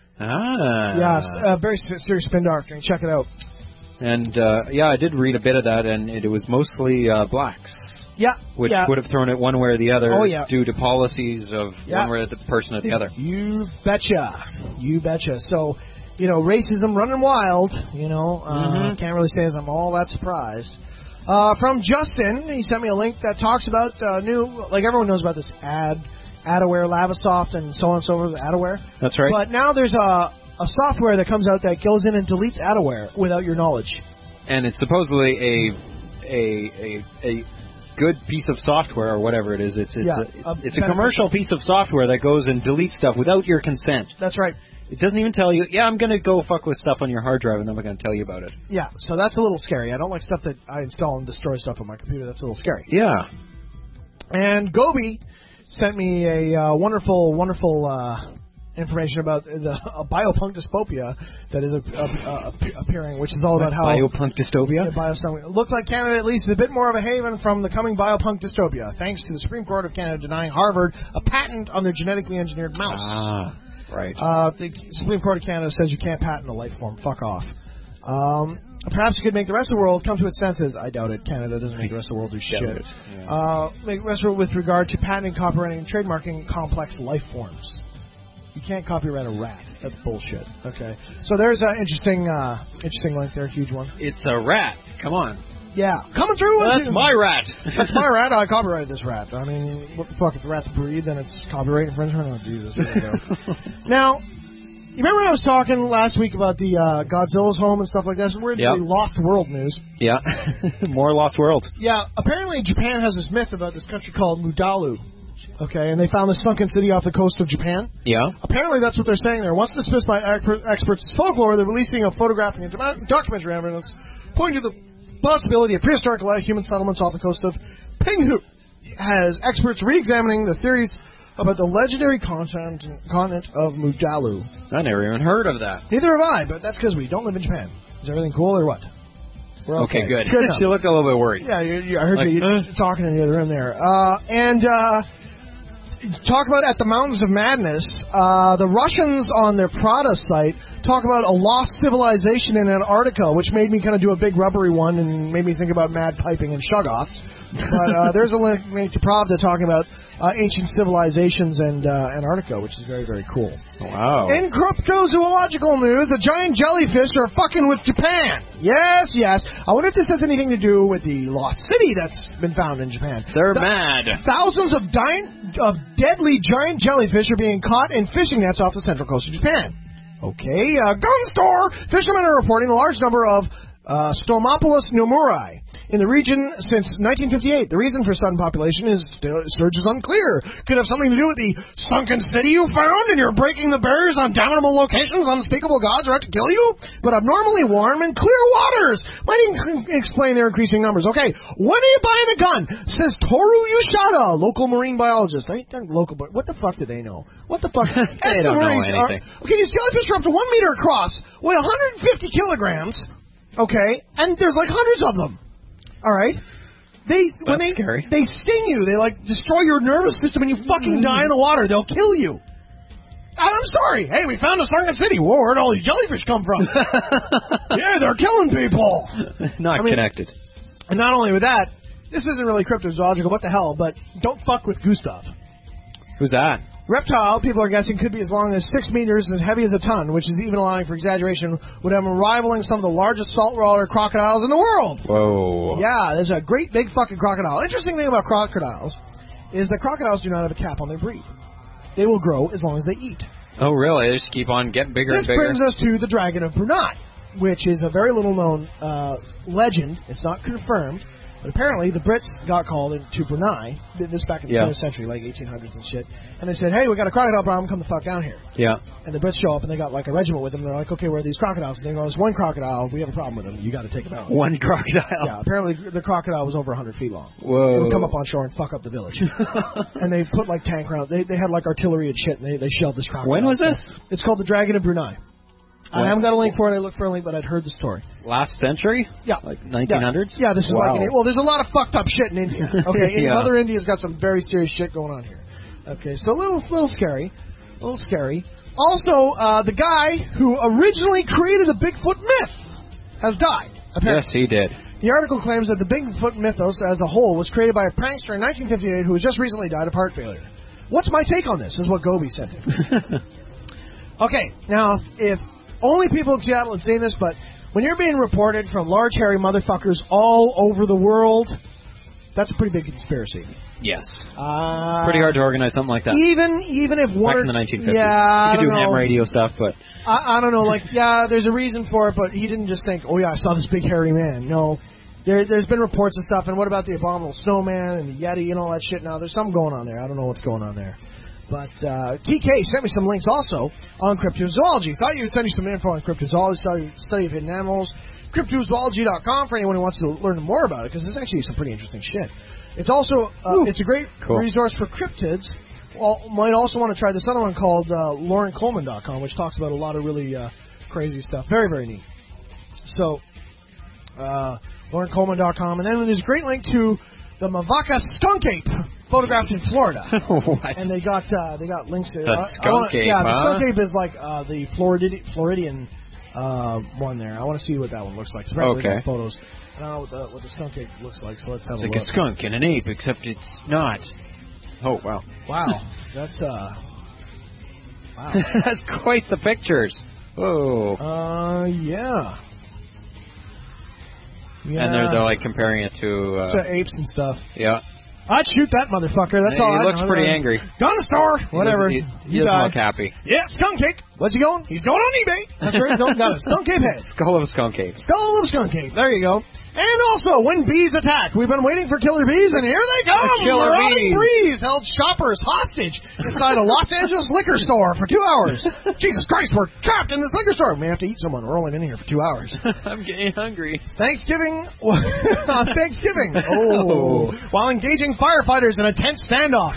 [SPEAKER 4] ah.
[SPEAKER 6] Yes, uh, very se- serious spin doctoring. Check it out.
[SPEAKER 4] And, uh, yeah, I did read a bit of that, and it, it was mostly uh, blacks,
[SPEAKER 6] Yeah,
[SPEAKER 4] which
[SPEAKER 6] yeah.
[SPEAKER 4] would have thrown it one way or the other
[SPEAKER 6] Oh, yeah.
[SPEAKER 4] due to policies of
[SPEAKER 6] Yeah.
[SPEAKER 4] one way or the person or the other.
[SPEAKER 6] You betcha. You betcha. So, you know, racism running wild, you know. Uh,
[SPEAKER 4] Mhm.
[SPEAKER 6] Can't really say as I'm all that surprised. Uh, from Justin, he sent me a link that talks about uh, new, like everyone knows about this ad, AdAware, Lavasoft, and so on and so forth, AdAware.
[SPEAKER 4] That's right.
[SPEAKER 6] But now there's a, a software that comes out that goes in and deletes AdAware without your knowledge.
[SPEAKER 4] And it's supposedly a a a, a good piece of software or whatever it is. It's it's
[SPEAKER 6] Yeah,
[SPEAKER 4] a, it's,
[SPEAKER 6] a
[SPEAKER 4] it's a
[SPEAKER 6] beneficial-
[SPEAKER 4] commercial piece of software that goes and deletes stuff without your consent.
[SPEAKER 6] That's right.
[SPEAKER 4] It doesn't even tell you, yeah, I'm going to go fuck with stuff on your hard drive and then I'm going to tell you about it.
[SPEAKER 6] Yeah, so that's a little scary. I don't like stuff that I install and destroy stuff on my computer. That's a little scary.
[SPEAKER 4] Yeah.
[SPEAKER 6] And Gobi sent me a uh, wonderful, wonderful uh, information about the a biopunk dystopia that is a, a, a, a appearing, which is all about how
[SPEAKER 4] Biopunk dystopia?
[SPEAKER 6] Yeah, biostop- it looks like Canada at least is a bit more of a haven from the coming biopunk dystopia, thanks to the Supreme Court of Canada denying Harvard a patent on their genetically engineered mouse.
[SPEAKER 4] Ah, right.
[SPEAKER 6] Uh, the Supreme Court of Canada says you can't patent a life form. Fuck off. Um, perhaps it could make the rest of the world come to its senses. I doubt it. Canada doesn't make the rest of the world do shit.
[SPEAKER 4] Doubt it, yeah.
[SPEAKER 6] Uh, make the rest of the world with regard to patenting, copyrighting, and trademarking complex life forms. You can't copyright a rat. That's bullshit. Okay. So there's an interesting, uh, interesting link there. Huge one.
[SPEAKER 4] It's a rat. Come on.
[SPEAKER 6] Yeah. Coming through.
[SPEAKER 4] Well, that's my rat.
[SPEAKER 6] That's my rat. I copyrighted this rat. I mean, what the fuck? If the rats breed, then it's copyright infringement? Oh, Jesus. Here we go. Now, you remember I was talking last week about the uh, Godzilla's home and stuff like that? So we're into
[SPEAKER 4] Yep.
[SPEAKER 6] the Lost World news.
[SPEAKER 4] Yeah. More Lost World.
[SPEAKER 6] Yeah, apparently Japan has this myth about this country called Mudalu. Okay, and they found this sunken city off the coast of Japan.
[SPEAKER 4] Yeah.
[SPEAKER 6] Apparently that's what they're saying there. Once dismissed by expert, experts as folklore, they're releasing a photographic and documentary evidence pointing to the possibility of prehistoric human settlements off the coast of Penghu has experts re-examining the theories about the legendary continent, continent of Mudalu.
[SPEAKER 4] I never even heard of that.
[SPEAKER 6] Neither have I, but that's because we don't live in Japan. Is everything cool or what? We're okay.
[SPEAKER 4] Okay, good.
[SPEAKER 6] good
[SPEAKER 4] She looked a little bit worried.
[SPEAKER 6] Yeah, you, you, I heard
[SPEAKER 4] Like,
[SPEAKER 6] you
[SPEAKER 4] uh.
[SPEAKER 6] talking in the other room there. Uh, and uh, talk about At the Mountains of Madness, uh, the Russians on their Prada site talk about a lost civilization in Antarctica, which made me kind of do a big rubbery one and made me think about mad piping and shut-offs. But uh, there's a link, link to Pravda talking about uh, ancient civilizations and uh, Antarctica, which is very, very cool.
[SPEAKER 4] Wow.
[SPEAKER 6] In cryptozoological news, a giant jellyfish are fucking with Japan. Yes, yes. I wonder if this has anything to do with the lost city that's been found in Japan.
[SPEAKER 4] They're
[SPEAKER 6] Th-
[SPEAKER 4] mad.
[SPEAKER 6] Thousands of, di- of deadly giant jellyfish are being caught in fishing nets off the central coast of Japan. Okay, uh, gun store. Fishermen are reporting a large number of uh, Stomopolis nomurai in the region since nineteen fifty-eight. The reason for sudden population is still, surge is unclear. Could have something to do with the sunken city you found and you're breaking the barriers on damnable locations. Unspeakable gods are out to kill you, but abnormally warm and clear waters might in- explain their increasing numbers. Okay, when are you buying a gun? Says Toru Yushada, local marine biologist. They, they're local, but what the fuck do they know? What the fuck?
[SPEAKER 4] They don't know anything.
[SPEAKER 6] Are, okay, these jellyfish are up to one meter across, weigh one hundred fifty kilograms. Okay, and there's like hundreds of them. All right, they when
[SPEAKER 4] That's
[SPEAKER 6] they
[SPEAKER 4] scary.
[SPEAKER 6] they sting you, they like destroy your nervous system, and you fucking die in the water. They'll kill you. And I'm sorry. Hey, we found a sunken city. Whoa, where'd all these jellyfish come from? Yeah, they're killing people.
[SPEAKER 4] Not
[SPEAKER 6] I mean,
[SPEAKER 4] connected.
[SPEAKER 6] And not only with that, this isn't really cryptozoological. What the hell? But don't fuck with Gustav.
[SPEAKER 4] Who's that?
[SPEAKER 6] Reptile, people are guessing, could be as long as six meters and as heavy as a ton, which is even allowing for exaggeration, would have them rivaling some of the largest saltwater crocodiles in the world.
[SPEAKER 4] Whoa.
[SPEAKER 6] Yeah, there's a great big fucking crocodile. Interesting thing about crocodiles is that crocodiles do not have a cap on their breed. They will grow as long as they eat.
[SPEAKER 4] Oh, really? They just keep on getting bigger
[SPEAKER 6] This
[SPEAKER 4] and bigger?
[SPEAKER 6] brings us to the Dragon of Brunei, which is a very little known uh, legend. It's not confirmed. But apparently, the Brits got called into Brunei, this back in the
[SPEAKER 4] Yeah.
[SPEAKER 6] twentieth century, like eighteen hundreds and shit, and they said, hey, we got a crocodile problem, come the fuck down here.
[SPEAKER 4] Yeah.
[SPEAKER 6] And the Brits show up, and they got like a regiment with them, and they're like, okay, where are these crocodiles? And they go, there's one crocodile, we have a problem with him, you got to take him out.
[SPEAKER 4] One crocodile.
[SPEAKER 6] Yeah, apparently the crocodile was over one hundred feet long.
[SPEAKER 4] Whoa.
[SPEAKER 6] It would come up on shore and fuck up the village. And they put like tank rounds, they, they had like artillery and shit, and they, they shelled this crocodile.
[SPEAKER 4] When was this?
[SPEAKER 6] It's called the Dragon of Brunei. I
[SPEAKER 4] When?
[SPEAKER 6] haven't got a link for it, I looked for a link, but I'd heard the story.
[SPEAKER 4] Last century?
[SPEAKER 6] Yeah.
[SPEAKER 4] Like nineteen hundreds?
[SPEAKER 6] Yeah, this is
[SPEAKER 4] Wow.
[SPEAKER 6] like, well, there's a lot of fucked up shit in India. Okay,
[SPEAKER 4] Yeah.
[SPEAKER 6] Mother India's got some very serious shit going on here. Okay, so a little, little scary, a little scary. Also, uh, the guy who originally created the Bigfoot myth has died. Apparently.
[SPEAKER 4] Yes, he did.
[SPEAKER 6] The article claims that the Bigfoot mythos as a whole was created by a prankster in nineteen fifty-eight who has just recently died of heart failure. What's my take on this? Is what Gobi sent him. Okay, now, if only people in Seattle had seen this, but when you're being reported from large, hairy motherfuckers all over the world, that's a pretty big conspiracy.
[SPEAKER 4] Yes.
[SPEAKER 6] Uh,
[SPEAKER 4] Pretty hard to organize something like that.
[SPEAKER 6] Even even if one
[SPEAKER 4] Back
[SPEAKER 6] or
[SPEAKER 4] in the nineteen fifties.
[SPEAKER 6] yeah, I
[SPEAKER 4] you could do
[SPEAKER 6] don't
[SPEAKER 4] ham
[SPEAKER 6] know.
[SPEAKER 4] radio stuff, but
[SPEAKER 6] I, I don't know. Like, yeah, there's a reason for it, but he didn't just think, oh yeah, I saw this big hairy man. No, there there's been reports of stuff. And what about the abominable snowman and the Yeti and all that shit? Now there's something going on there. I don't know what's going on there. But uh, T K sent me some links also on cryptozoology. Thought you'd send you some info on cryptozoology, study, study of hidden animals. Cryptozoology dot com for anyone who wants to learn more about it, because there's actually some pretty interesting shit. It's also uh, it's a great
[SPEAKER 4] Cool.
[SPEAKER 6] resource for cryptids. Well, might also want to try this other one called uh, Lauren Coleman dot com, which talks about a lot of really uh, crazy stuff. Very, very neat. So, uh, Lauren Coleman dot com. And then there's a great link to the Mavaca skunk ape photographed in Florida.
[SPEAKER 4] what?
[SPEAKER 6] And they got uh, they got links to
[SPEAKER 4] The
[SPEAKER 6] uh, I
[SPEAKER 4] skunk
[SPEAKER 6] wanna,
[SPEAKER 4] ape,
[SPEAKER 6] Yeah, the
[SPEAKER 4] huh?
[SPEAKER 6] skunk ape is like uh, the Floridi- Floridian uh, one there. I want to see what that one looks like. It's right
[SPEAKER 4] Okay.
[SPEAKER 6] there in the photos. I don't know what the, what the skunk ape looks like, so let's have
[SPEAKER 4] It's
[SPEAKER 6] a
[SPEAKER 4] like
[SPEAKER 6] look.
[SPEAKER 4] a skunk and an ape, except it's not. Oh, wow.
[SPEAKER 6] Wow, that's uh, wow.
[SPEAKER 4] That's quite the pictures. Whoa.
[SPEAKER 6] Uh, yeah. Yeah.
[SPEAKER 4] And they're, they're like comparing it to... Uh,
[SPEAKER 6] to apes and stuff.
[SPEAKER 4] yeah.
[SPEAKER 6] I'd shoot that motherfucker. That's
[SPEAKER 4] he
[SPEAKER 6] all. I
[SPEAKER 4] looks
[SPEAKER 6] know.
[SPEAKER 4] pretty angry.
[SPEAKER 6] Gun store, whatever.
[SPEAKER 4] He, doesn't- he, he
[SPEAKER 6] You
[SPEAKER 4] doesn't
[SPEAKER 6] die.
[SPEAKER 4] look happy.
[SPEAKER 6] Yeah, skunk ape. What's he going? He's going on eBay. That's right. He's going, got a skunk ape head.
[SPEAKER 4] Skull of a skunk ape.
[SPEAKER 6] Skull of skunk ape. There you go. And also, when bees attack, we've been waiting for killer bees, and here they come!
[SPEAKER 4] Killer
[SPEAKER 6] Marauding
[SPEAKER 4] bees.
[SPEAKER 6] bees held shoppers hostage inside a Los Angeles liquor store for two hours. Jesus Christ, we're trapped in this liquor store. We have to eat someone. We're only been in here for two hours.
[SPEAKER 4] I'm getting hungry.
[SPEAKER 6] Thanksgiving, Thanksgiving. Oh, while engaging firefighters in a tense standoff.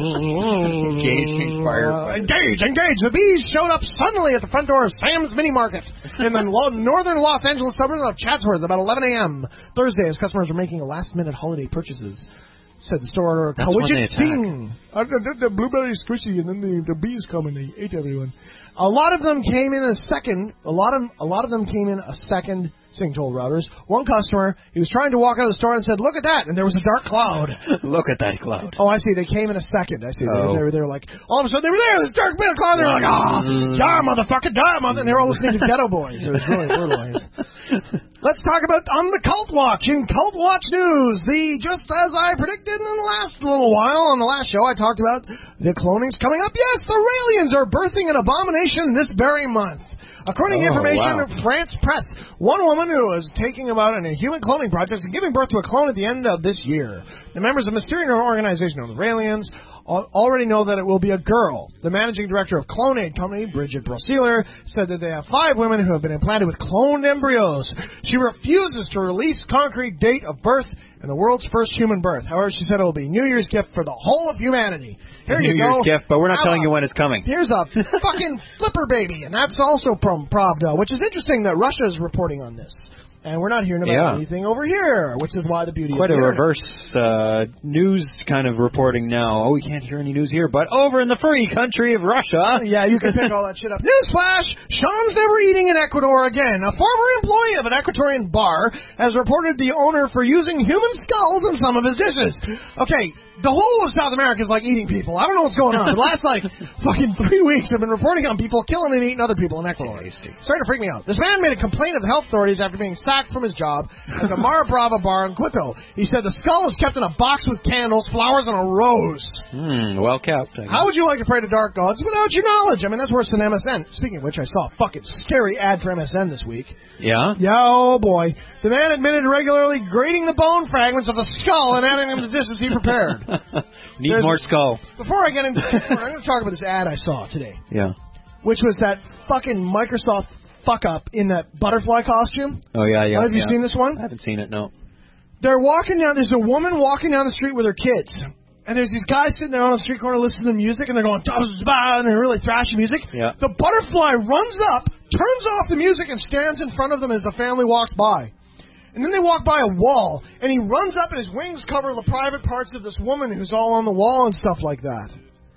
[SPEAKER 4] Engaging firefighters.
[SPEAKER 6] Engage, engage. The bees showed up suddenly at the front door of Sam's Mini Market in the lo- northern Los Angeles suburb of Chatsworth about eleven a.m. Thursday as customers were making last-minute holiday purchases. Said the store
[SPEAKER 4] That's when they
[SPEAKER 6] Kawajit uh, the, the blueberry squishy, and then the, the bees come and they ate everyone. A lot of them came in a second. A lot of a lot of them came in a second. Sing told Routers. One customer, he was trying to walk out of the store and said, "Look at that!" And there was a dark cloud.
[SPEAKER 4] Look at that cloud.
[SPEAKER 6] Oh, I see. They came in a second. I see.
[SPEAKER 4] Oh.
[SPEAKER 6] They, were, they were like, all of a sudden they were there. This dark bit of cloud. They were like, "Ah, oh, die, motherfucker, die, mother!" And they were all listening to Ghetto Boys. It was really brutalized. Let's talk about on the Cult Watch in Cult Watch news. The just as I predicted in the last little while on the last show, I talked about the cloning's coming up. Yes, the Raelians are birthing an abomination this very month. According to
[SPEAKER 4] Oh,
[SPEAKER 6] information
[SPEAKER 4] wow.
[SPEAKER 6] of France Press, one woman who was taking about in a human cloning project is giving birth to a clone at the end of this year. The members of the mysterious organization known as the Raelians already know that it will be a girl. The managing director of Clonaid Company, Bridget Brosseler, said that they have five women who have been implanted with cloned embryos. She refuses to release concrete date of birth and the world's first human birth. However, she said it will be New Year's gift for the whole of humanity. Here
[SPEAKER 4] New
[SPEAKER 6] you
[SPEAKER 4] Year's
[SPEAKER 6] go.
[SPEAKER 4] gift, but we're not
[SPEAKER 6] How
[SPEAKER 4] telling you
[SPEAKER 6] about-
[SPEAKER 4] when it's coming.
[SPEAKER 6] Here's a fucking flipper baby, and that's also from Pravda, which is interesting that Russia is reporting on this. And we're not hearing about
[SPEAKER 4] Yeah.
[SPEAKER 6] anything over here, which is why the beauty
[SPEAKER 4] Quite
[SPEAKER 6] of
[SPEAKER 4] a
[SPEAKER 6] the internet.
[SPEAKER 4] reverse uh, news kind of reporting now. Oh, we can't hear any news here, but over in the free country of Russia.
[SPEAKER 6] Yeah, you can pick all that shit up. Newsflash! Sean's never eating in Ecuador again. A former employee of an Ecuadorian bar has reported the owner for using human skulls in some of his dishes. Okay, the whole of South America is like eating people. I don't know what's going on. The last, like, fucking three weeks I've been reporting on people killing and eating other people in Ecuador. Starting to freak me out. This man made a complaint of the health authorities after being sacked from his job at the Mar Brava bar in Quito. He said the skull is kept in a box with candles, flowers, and a rose.
[SPEAKER 4] Hmm, well kept. I guess.
[SPEAKER 6] How would you like to pray to dark gods without your knowledge? I mean, that's worse than M S N. Speaking of which, I saw a fucking scary ad for M S N this week.
[SPEAKER 4] Yeah?
[SPEAKER 6] Yeah, oh boy. The man admitted to regularly grating the bone fragments of the skull and adding them to dishes he prepared.
[SPEAKER 4] Need
[SPEAKER 6] There's-
[SPEAKER 4] more skull.
[SPEAKER 6] Before I get into I'm going to talk about this ad I saw today,
[SPEAKER 4] Yeah.
[SPEAKER 6] which was that fucking Microsoft fuck-up in that butterfly costume.
[SPEAKER 4] Oh, yeah, yeah.
[SPEAKER 6] Have you
[SPEAKER 4] yeah.
[SPEAKER 6] seen this one?
[SPEAKER 4] I haven't seen it, no.
[SPEAKER 6] They're walking down, there's a woman walking down the street with her kids. And there's these guys sitting there on the street corner listening to music, and they're going, and they're really thrashy music.
[SPEAKER 4] Yeah.
[SPEAKER 6] The butterfly runs up, turns off the music, and stands in front of them as the family walks by. And then they walk by a wall, and he runs up, and his wings cover the private parts of this woman who's all on the wall and stuff like that.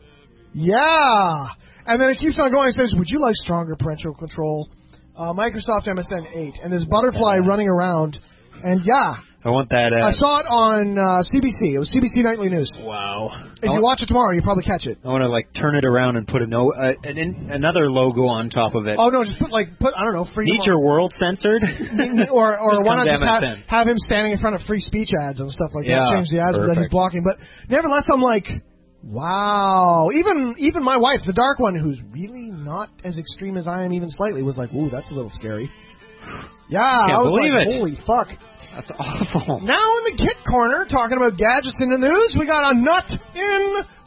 [SPEAKER 6] Yeah. And then it keeps on going. It says, would you like stronger parental control? Uh, Microsoft M S N eight. And this butterfly running around. And yeah.
[SPEAKER 4] I want that ad.
[SPEAKER 6] I saw it on uh, C B C. It was C B C Nightly News.
[SPEAKER 4] Wow.
[SPEAKER 6] If
[SPEAKER 4] I
[SPEAKER 6] you
[SPEAKER 4] want,
[SPEAKER 6] watch it tomorrow, you'll probably catch it.
[SPEAKER 4] I want to, like, turn it around and put a no, uh, an, in, another logo on top of it.
[SPEAKER 6] Oh, no, just put, like, put I don't know, freedom.
[SPEAKER 4] Need your world censored?
[SPEAKER 6] or or
[SPEAKER 4] Just
[SPEAKER 6] why
[SPEAKER 4] come
[SPEAKER 6] not
[SPEAKER 4] to
[SPEAKER 6] just have,
[SPEAKER 4] M S N.
[SPEAKER 6] have him standing in front of free speech ads and stuff like
[SPEAKER 4] Yeah,
[SPEAKER 6] that? Change the ads that he's
[SPEAKER 4] perfect.
[SPEAKER 6] blocking. But nevertheless, I'm like, wow. Even even my wife, the dark one, who's really not as extreme as I am, even slightly, was like, ooh, that's a little scary. Yeah,
[SPEAKER 4] Can't
[SPEAKER 6] I was
[SPEAKER 4] believe
[SPEAKER 6] like,
[SPEAKER 4] it.
[SPEAKER 6] holy fuck.
[SPEAKER 4] That's awful.
[SPEAKER 6] Now in the Kit Corner, talking about gadgets in the news, we got a nut in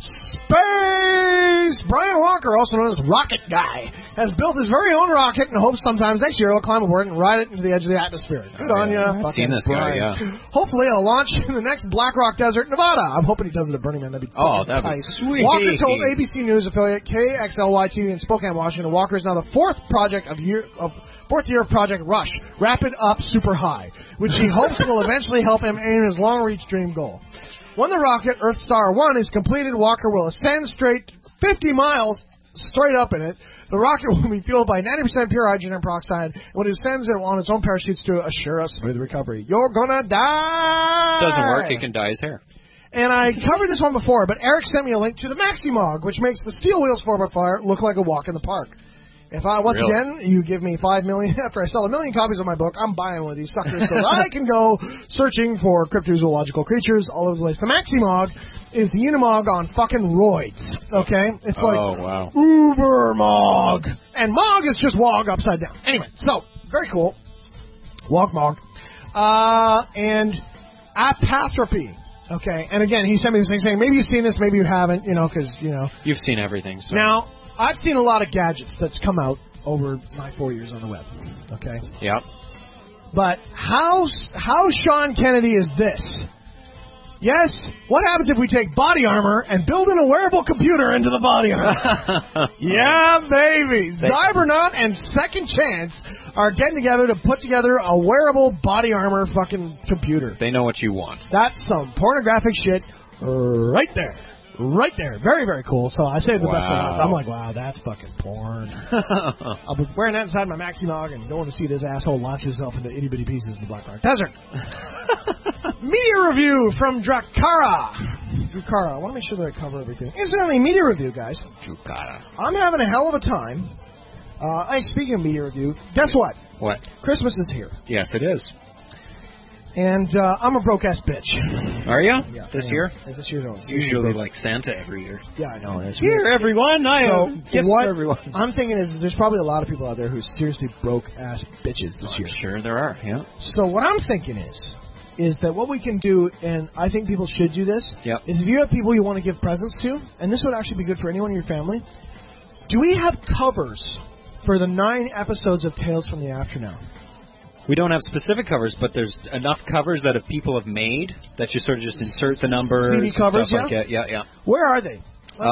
[SPEAKER 6] space. Brian Walker, also known as Rocket Guy, has built his very own rocket and hopes sometimes next year he'll climb aboard and ride it into the edge of the atmosphere. Good on ya.
[SPEAKER 4] I've seen this guy, yeah.
[SPEAKER 6] Hopefully he'll launch in the next Black Rock Desert, Nevada. I'm hoping he does it at Burning Man. That'd be
[SPEAKER 4] Oh,
[SPEAKER 6] fucking
[SPEAKER 4] that'd be
[SPEAKER 6] tight.
[SPEAKER 4] sweet.
[SPEAKER 6] Walker told A B C News affiliate K X L Y T V in Spokane, Washington, Walker is now the fourth project of year of fourth year of Project Rush, Rapid Up Super High, which he hopes will eventually help him aim his long-reach dream goal. When the rocket, Earth Star one, is completed, Walker will ascend straight fifty miles straight up in it. The rocket will be fueled by ninety percent pure hydrogen peroxide, and when it ascends, it will on its own parachutes to assure a smooth recovery. You're gonna die!
[SPEAKER 4] Doesn't work. He can dye his hair.
[SPEAKER 6] And I covered this one before, but Eric sent me a link to the Maximog, which makes the Steel Wheels four by four look like a walk in the park. If I, once
[SPEAKER 4] Really?
[SPEAKER 6] again, you give me five million, after I sell a million copies of my book, I'm buying one of these suckers so that I can go searching for cryptozoological creatures all over the place. The Maximog is the Unimog on fucking roids, okay? It's like
[SPEAKER 4] Oh, wow.
[SPEAKER 6] Uber Mog. And Mog is just Wog upside down. Anyway, so, very cool. Wog Mog. Uh, and Apatropy. Okay, and again, he sent me this thing saying, maybe you've seen this, maybe you haven't, you know, because, you know.
[SPEAKER 4] You've seen everything, so.
[SPEAKER 6] Now, I've seen a lot of gadgets that's come out over my four years on the web, okay?
[SPEAKER 4] Yeah.
[SPEAKER 6] But how, how Sean Kennedy is this? Yes, what happens if we take body armor and build in a wearable computer into the body armor? Yeah, baby. Cybernaut and Second Chance are getting together to put together a wearable body armor fucking computer.
[SPEAKER 4] They know what you want.
[SPEAKER 6] That's some pornographic shit right there. Right there. Very, very cool. So I saved the
[SPEAKER 4] Wow.
[SPEAKER 6] best of it. I'm like, wow, that's fucking porn. I'll be wearing that inside my maxi nog and going to see this asshole launch himself into itty bitty pieces in the Black Rock Desert. Media review from Drakara. Drakara. I want to make sure that I cover everything. Incidentally, media review, guys.
[SPEAKER 4] Drakara.
[SPEAKER 6] I'm having a hell of a time. Uh, hey, speaking of media review, guess what?
[SPEAKER 4] What?
[SPEAKER 6] Christmas is here.
[SPEAKER 4] Yes, it is.
[SPEAKER 6] And uh, I'm a broke-ass bitch.
[SPEAKER 4] Are you?
[SPEAKER 6] Yeah,
[SPEAKER 4] this
[SPEAKER 6] I am.
[SPEAKER 4] year?
[SPEAKER 6] Yeah, this year, no.
[SPEAKER 4] It's usually like Santa every year.
[SPEAKER 6] Yeah, I know. It's
[SPEAKER 4] Here,
[SPEAKER 6] weird.
[SPEAKER 4] everyone. I
[SPEAKER 6] So
[SPEAKER 4] have gifts
[SPEAKER 6] what
[SPEAKER 4] for everyone.
[SPEAKER 6] I'm thinking is there's probably a lot of people out there who seriously broke-ass bitches this
[SPEAKER 4] Oh,
[SPEAKER 6] year.
[SPEAKER 4] sure, there are. Yeah.
[SPEAKER 6] So what I'm thinking is, is that what we can do, and I think people should do this,
[SPEAKER 4] Yep.
[SPEAKER 6] is if you have people you want to give presents to, and this would actually be good for anyone in your family, do we have covers for the nine episodes of Tales from the Afternow?
[SPEAKER 4] We don't have specific covers, but there's enough covers that if people have made that you sort of just insert the numbers.
[SPEAKER 6] C D
[SPEAKER 4] and
[SPEAKER 6] covers,
[SPEAKER 4] stuff like
[SPEAKER 6] yeah?
[SPEAKER 4] that. Yeah, yeah.
[SPEAKER 6] Where are they?
[SPEAKER 4] Uh,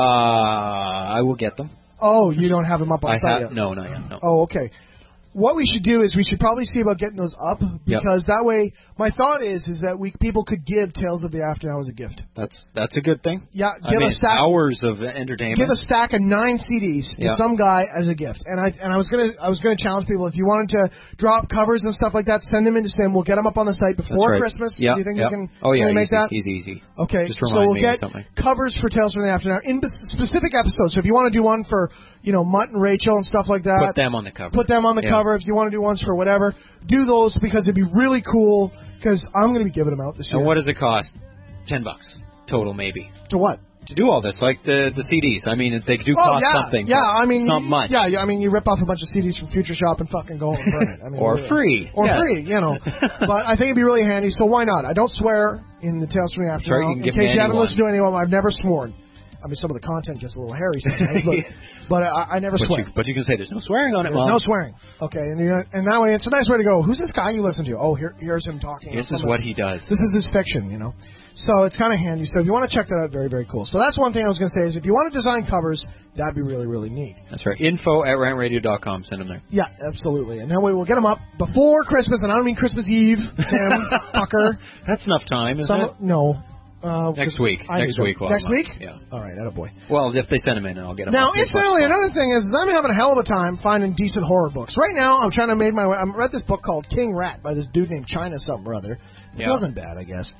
[SPEAKER 4] I will get them.
[SPEAKER 6] Oh, you don't have them up on
[SPEAKER 4] I
[SPEAKER 6] the site
[SPEAKER 4] have
[SPEAKER 6] yet?
[SPEAKER 4] no, not yet. No.
[SPEAKER 6] Oh, okay. What we should do is we should probably see about getting those up, because that way, my thought is is that we people could give Tales of the Afternow as a gift.
[SPEAKER 4] That's that's a good thing.
[SPEAKER 6] Yeah,
[SPEAKER 4] I
[SPEAKER 6] give
[SPEAKER 4] mean,
[SPEAKER 6] a stack,
[SPEAKER 4] hours of entertainment.
[SPEAKER 6] give a stack of nine C Ds to
[SPEAKER 4] Yeah.
[SPEAKER 6] some guy as a gift. And I and I was gonna I was gonna challenge people, if you wanted to drop covers and stuff like that, send them into Sim. We'll get them up on the site
[SPEAKER 4] That's
[SPEAKER 6] before
[SPEAKER 4] right.
[SPEAKER 6] Christmas.
[SPEAKER 4] Yeah,
[SPEAKER 6] Do you think
[SPEAKER 4] yeah.
[SPEAKER 6] we can
[SPEAKER 4] Oh yeah,
[SPEAKER 6] really make
[SPEAKER 4] easy,
[SPEAKER 6] that?
[SPEAKER 4] easy, easy.
[SPEAKER 6] Okay,
[SPEAKER 4] Just
[SPEAKER 6] so
[SPEAKER 4] remind
[SPEAKER 6] we'll
[SPEAKER 4] me
[SPEAKER 6] get
[SPEAKER 4] of something.
[SPEAKER 6] covers for Tales from the Afternow in bes- specific episodes. So if you want to do one for, you know, Mutt and Rachel and stuff like that,
[SPEAKER 4] Put them on the cover.
[SPEAKER 6] Put them on the
[SPEAKER 4] Yeah.
[SPEAKER 6] cover. If you want to do ones for whatever, do those, because it'd be really cool, because I'm going to be giving them out this year.
[SPEAKER 4] And what does it cost? Ten bucks total, maybe,
[SPEAKER 6] To what?
[SPEAKER 4] to do all this, like the the C Ds. I mean, they do
[SPEAKER 6] Oh,
[SPEAKER 4] cost
[SPEAKER 6] yeah.
[SPEAKER 4] something.
[SPEAKER 6] Yeah,
[SPEAKER 4] but
[SPEAKER 6] I mean,
[SPEAKER 4] it's not much.
[SPEAKER 6] Yeah, yeah, I mean, you rip off a bunch of C Ds from Future Shop and fucking go and burn it. I mean,
[SPEAKER 4] Or
[SPEAKER 6] really.
[SPEAKER 4] free.
[SPEAKER 6] Or
[SPEAKER 4] Yes.
[SPEAKER 6] free, you know. But I think it'd be really handy, so why not? I don't swear in the Tales from the
[SPEAKER 4] That's right,
[SPEAKER 6] Afternow.
[SPEAKER 4] you can
[SPEAKER 6] In
[SPEAKER 4] give
[SPEAKER 6] case
[SPEAKER 4] me
[SPEAKER 6] you haven't
[SPEAKER 4] anyone.
[SPEAKER 6] listened to anyone, I've never sworn. I mean, some of the content gets a little hairy sometimes, but, but I, I never
[SPEAKER 4] But
[SPEAKER 6] swear.
[SPEAKER 4] you, but you can say there's no swearing on it,
[SPEAKER 6] There's
[SPEAKER 4] Mom.
[SPEAKER 6] no swearing. Okay, and you, and that way it's a nice way to go. Who's this guy you listen to? Oh, here, here's him talking.
[SPEAKER 4] This
[SPEAKER 6] Some
[SPEAKER 4] is
[SPEAKER 6] of
[SPEAKER 4] what
[SPEAKER 6] this-
[SPEAKER 4] he does.
[SPEAKER 6] This is his fiction, you know. So it's kind of handy. So if you want to check that out, very, very cool. So that's one thing I was going to say is if you want to design covers, that'd be really, really neat.
[SPEAKER 4] That's right. Info at rant radio dot com. Send them there.
[SPEAKER 6] Yeah, absolutely. And that way we'll get them up before Christmas, and I don't mean Christmas Eve, Sam, fucker.
[SPEAKER 4] That's enough time, isn't
[SPEAKER 6] Some,
[SPEAKER 4] it?
[SPEAKER 6] no. Uh,
[SPEAKER 4] Next week.
[SPEAKER 6] I
[SPEAKER 4] Next
[SPEAKER 6] need them.
[SPEAKER 4] week. we'll
[SPEAKER 6] Next
[SPEAKER 4] have them.
[SPEAKER 6] week?
[SPEAKER 4] Yeah.
[SPEAKER 6] All right, attaboy.
[SPEAKER 4] Well, if they send them in, I'll get them.
[SPEAKER 6] Now,
[SPEAKER 4] up. It's
[SPEAKER 6] incidentally,
[SPEAKER 4] much fun.
[SPEAKER 6] another thing is, is I'm having a hell of a time finding decent horror books. Right now, I'm trying to make my way. I read this book called King Rat by this dude named China something or other. It
[SPEAKER 4] Yeah.
[SPEAKER 6] wasn't bad, I guess.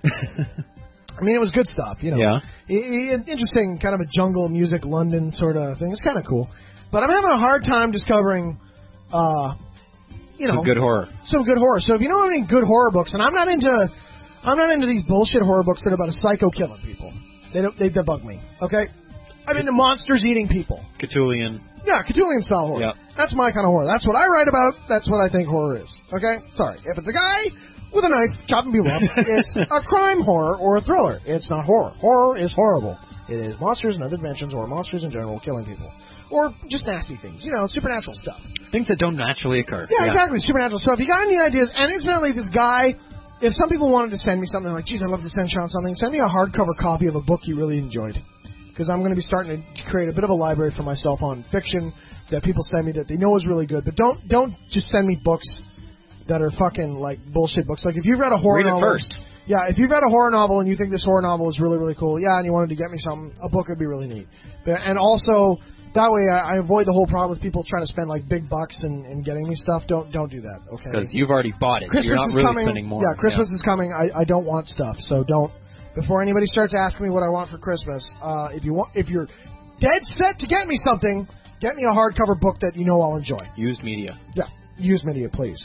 [SPEAKER 6] I mean, it was good stuff, you know.
[SPEAKER 4] Yeah.
[SPEAKER 6] I- I- interesting, kind of a jungle music London sort of thing. It's kind of cool. But I'm having a hard time discovering, uh, you know,
[SPEAKER 4] Some good horror.
[SPEAKER 6] some good horror. So if you know any good horror books, and I'm not into, I'm not into these bullshit horror books that are about a psycho killing people. They don't, they debug me. Okay, I'm into monsters eating people.
[SPEAKER 4] Cthulhian.
[SPEAKER 6] Yeah, Cthulhian style horror.
[SPEAKER 4] Yep.
[SPEAKER 6] That's my kind of horror. That's what I write about. That's what I think horror is. Okay? Sorry. If it's a guy with a knife chopping people up, it's a crime horror or a thriller. It's not horror. Horror is horrible. It is monsters and other dimensions, or monsters in general killing people. Or just nasty things. You know, supernatural stuff.
[SPEAKER 4] Things that don't naturally occur.
[SPEAKER 6] Yeah, exactly. Supernatural stuff. If you got any ideas, and incidentally, this guy, if some people wanted to send me something like, geez, I'd love to send Sean something, send me a hardcover copy of a book you really enjoyed. Because I'm going to be starting to create a bit of a library for myself on fiction that people send me that they know is really good. But don't don't just send me books that are fucking like bullshit books. Like if you've read a horror
[SPEAKER 4] Read it
[SPEAKER 6] novel,
[SPEAKER 4] first.
[SPEAKER 6] Yeah, if you've read a horror novel and you think this horror novel is really really cool, yeah, and you wanted to get me something, a book would be really neat. But, and also that way I, I avoid the whole problem with people trying to spend like big bucks and, and getting me stuff. Don't don't do that. Okay.
[SPEAKER 4] Because you've already bought it.
[SPEAKER 6] Christmas
[SPEAKER 4] You're not
[SPEAKER 6] is
[SPEAKER 4] really
[SPEAKER 6] coming.
[SPEAKER 4] spending more.
[SPEAKER 6] Yeah, Christmas is coming. I, I don't want stuff, so don't. Before anybody starts asking me what I want for Christmas, uh, if you want, if you're dead set to get me something, get me a hardcover book that you know I'll enjoy.
[SPEAKER 4] Used media.
[SPEAKER 6] Yeah, use media, please.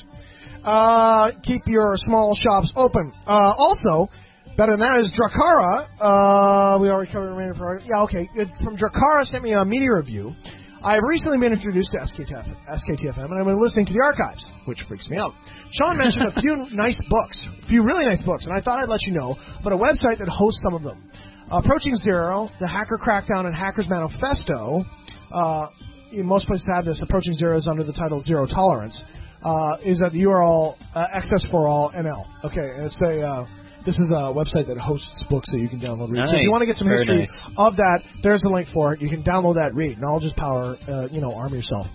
[SPEAKER 6] Uh, keep your small shops open. Uh, also, better than that is Drakara. Uh, we already covered the remainder for. Yeah, okay. Good. From Drakara sent me a media review I have recently been introduced to S K T F M, and I've been listening to the archives, which freaks me out. Sean mentioned a few nice books, a few really nice books, and I thought I'd let you know about a website that hosts some of them. Approaching Zero, the Hacker Crackdown, and Hackers Manifesto. Uh, most places have this. Approaching Zero is under the title Zero Tolerance. Uh, is at the U R L uh, Access for All M L. Okay, and it's a... Uh, This is a website that hosts books that you can download. Read.
[SPEAKER 4] Nice.
[SPEAKER 6] So if you want to get some
[SPEAKER 4] Very
[SPEAKER 6] history
[SPEAKER 4] nice.
[SPEAKER 6] of that, there's a link for it. You can download that, read, and I'll just power, uh, you know, arm yourself.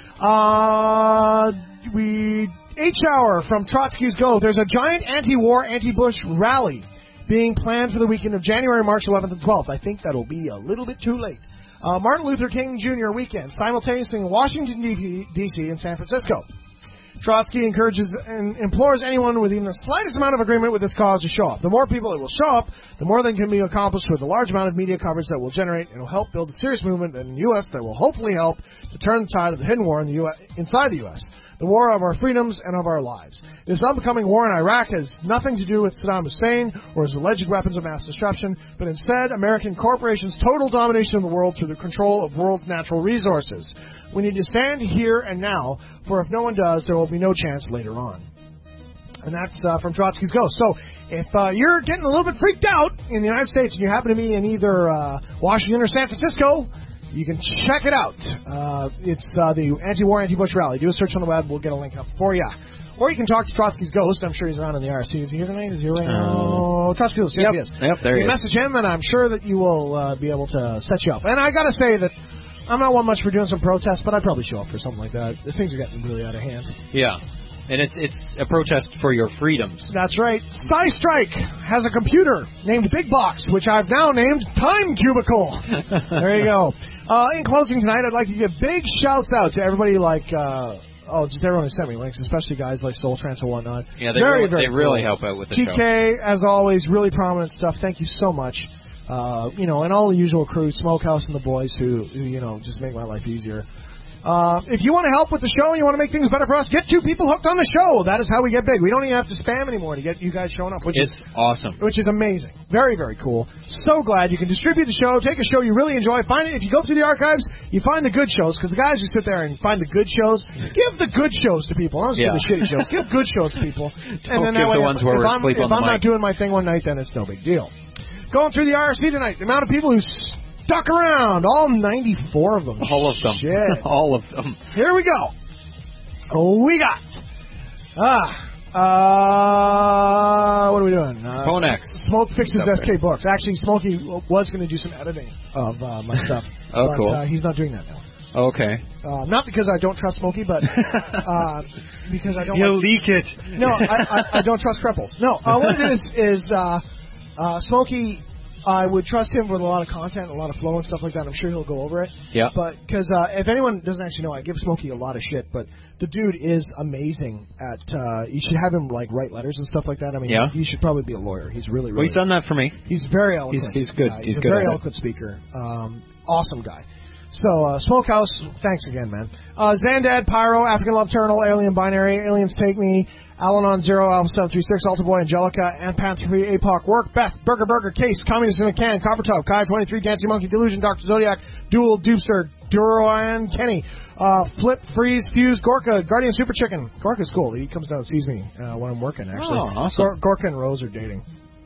[SPEAKER 6] Uh, we H hour from Trotsky's Go. There's a giant anti-war, anti-Bush rally being planned for the weekend of January, March eleventh and twelfth. I think that'll be a little bit too late. Uh, Martin Luther King Junior weekend, simultaneously in Washington, D C and San Francisco. Trotsky encourages and implores anyone with even the slightest amount of agreement with this cause to show up. The more people that will show up, the more that can be accomplished with the large amount of media coverage that will generate and will help build a serious movement in the U S that will hopefully help to turn the tide of the hidden war in the U S, inside the U S, the war of our freedoms and of our lives. This upcoming war in Iraq has nothing to do with Saddam Hussein or his alleged weapons of mass destruction, but instead American corporations' total domination of the world through the control of world's natural resources. We need to stand here and now, for if no one does, there will be no chance later on. And that's uh, from Trotsky's Go. So if uh, you're getting a little bit freaked out in the United States and you happen to be in either uh, Washington or San Francisco, you can check it out. Uh, it's uh, the Anti-War, Anti-Bush Rally. Do a search on the web. We'll get a link up for you. Or you can talk to Trotsky's Ghost. I'm sure he's around in the I R C. Is he here tonight? Is he here right now? Uh, Trotsky's Ghost. Yes,
[SPEAKER 4] yep.
[SPEAKER 6] he is.
[SPEAKER 4] Yep, there he
[SPEAKER 6] you
[SPEAKER 4] is.
[SPEAKER 6] message him, and I'm sure that you will uh, be able to set you up. And I got to say that I'm not one much for doing some protests, but I'd probably show up for something like that. The things are getting really out of hand.
[SPEAKER 4] Yeah. And it's it's a protest for your freedoms.
[SPEAKER 6] That's right. Psystrike has a computer named Big Box, which I've now named Time Cubicle. There you go. Uh, in closing tonight, I'd like to give big shouts out to everybody like, uh, oh, just everyone who sent me links, especially guys like Soul Trance and whatnot.
[SPEAKER 4] Yeah, they
[SPEAKER 6] very,
[SPEAKER 4] really,
[SPEAKER 6] very
[SPEAKER 4] they really
[SPEAKER 6] cool.
[SPEAKER 4] help out with the
[SPEAKER 6] T K,
[SPEAKER 4] show.
[SPEAKER 6] as always, really prominent stuff. Thank you so much. Uh, you know, and all the usual crew, Smokehouse and the boys who, who you know, just make my life easier. Uh, if you want to help with the show and you want to make things better for us, get two people hooked on the show. That is how we get big. We don't even have to spam anymore to get you guys showing up, which
[SPEAKER 4] it's
[SPEAKER 6] is
[SPEAKER 4] awesome.
[SPEAKER 6] Which is amazing. Very, very cool. So glad you can distribute the show, take a show you really enjoy, find it. If you go through the archives, you find the good shows, because the guys who sit there and find the good shows, give the good shows to people. Don't just
[SPEAKER 4] Yeah.
[SPEAKER 6] give the shitty shows. Give good shows to people.
[SPEAKER 4] Don't
[SPEAKER 6] and then
[SPEAKER 4] give
[SPEAKER 6] that way,
[SPEAKER 4] the ones
[SPEAKER 6] if,
[SPEAKER 4] where we're
[SPEAKER 6] I'm,
[SPEAKER 4] asleep
[SPEAKER 6] if
[SPEAKER 4] on the
[SPEAKER 6] I'm not
[SPEAKER 4] mic.
[SPEAKER 6] doing my thing one night, then it's no big deal. Going through the I R C tonight, the amount of people who stuck around, all ninety-four of them.
[SPEAKER 4] All of them.
[SPEAKER 6] Shit.
[SPEAKER 4] All of them.
[SPEAKER 6] Here we go. We got, ah, uh, what are we doing? Uh,
[SPEAKER 4] Ponex.
[SPEAKER 6] Smoke fixes
[SPEAKER 4] Stuff
[SPEAKER 6] S K Books. Actually, Smokey was going to do some editing of uh, my stuff.
[SPEAKER 4] Oh,
[SPEAKER 6] but,
[SPEAKER 4] cool.
[SPEAKER 6] Uh, he's not doing that now.
[SPEAKER 4] Okay.
[SPEAKER 6] Uh, not because I don't trust Smokey, but uh, because I don't.
[SPEAKER 5] He'll
[SPEAKER 6] like,
[SPEAKER 5] leak it.
[SPEAKER 6] No, I, I, I don't trust Cripples. No, uh, what it is is uh, uh, Smokey. I would trust him with a lot of content, a lot of flow and stuff like that. I'm sure he'll go over it.
[SPEAKER 4] Yeah.
[SPEAKER 6] But because uh, if anyone doesn't actually know, I give Smokey a lot of shit, but the dude is amazing at. Uh, you should have him like write letters and stuff like that. I mean,
[SPEAKER 4] Yeah.
[SPEAKER 6] he, he should probably be a lawyer. He's really, really.
[SPEAKER 4] Well, he's done that for me.
[SPEAKER 6] He's very eloquent.
[SPEAKER 4] He's- he's good.
[SPEAKER 6] Uh,
[SPEAKER 4] He's
[SPEAKER 6] he's, a
[SPEAKER 4] good
[SPEAKER 6] very
[SPEAKER 4] at it.
[SPEAKER 6] eloquent speaker. Um, awesome guy. So, uh, Smokehouse, thanks again, man. Uh, Xandad, Pyro, African Love Turtle, Alien Binary, Aliens Take Me, Alanon Zero, Alpha seven three six, Alta Boy, Angelica, and Panther three, A P O C, Work, Beth, Burger Burger, Case, Communist in a Can, Coppertop, Kai twenty-three, Dancing Monkey, Delusion, Doctor Zodiac, Duel, Dupster, Duroan, Kenny, uh, Flip, Freeze, Fuse, Gorka, Guardian Super Chicken. Gorka's cool. He comes down and sees me uh, when I'm working, actually.
[SPEAKER 4] Oh, awesome.
[SPEAKER 6] Gor- Gorka and Rose are dating.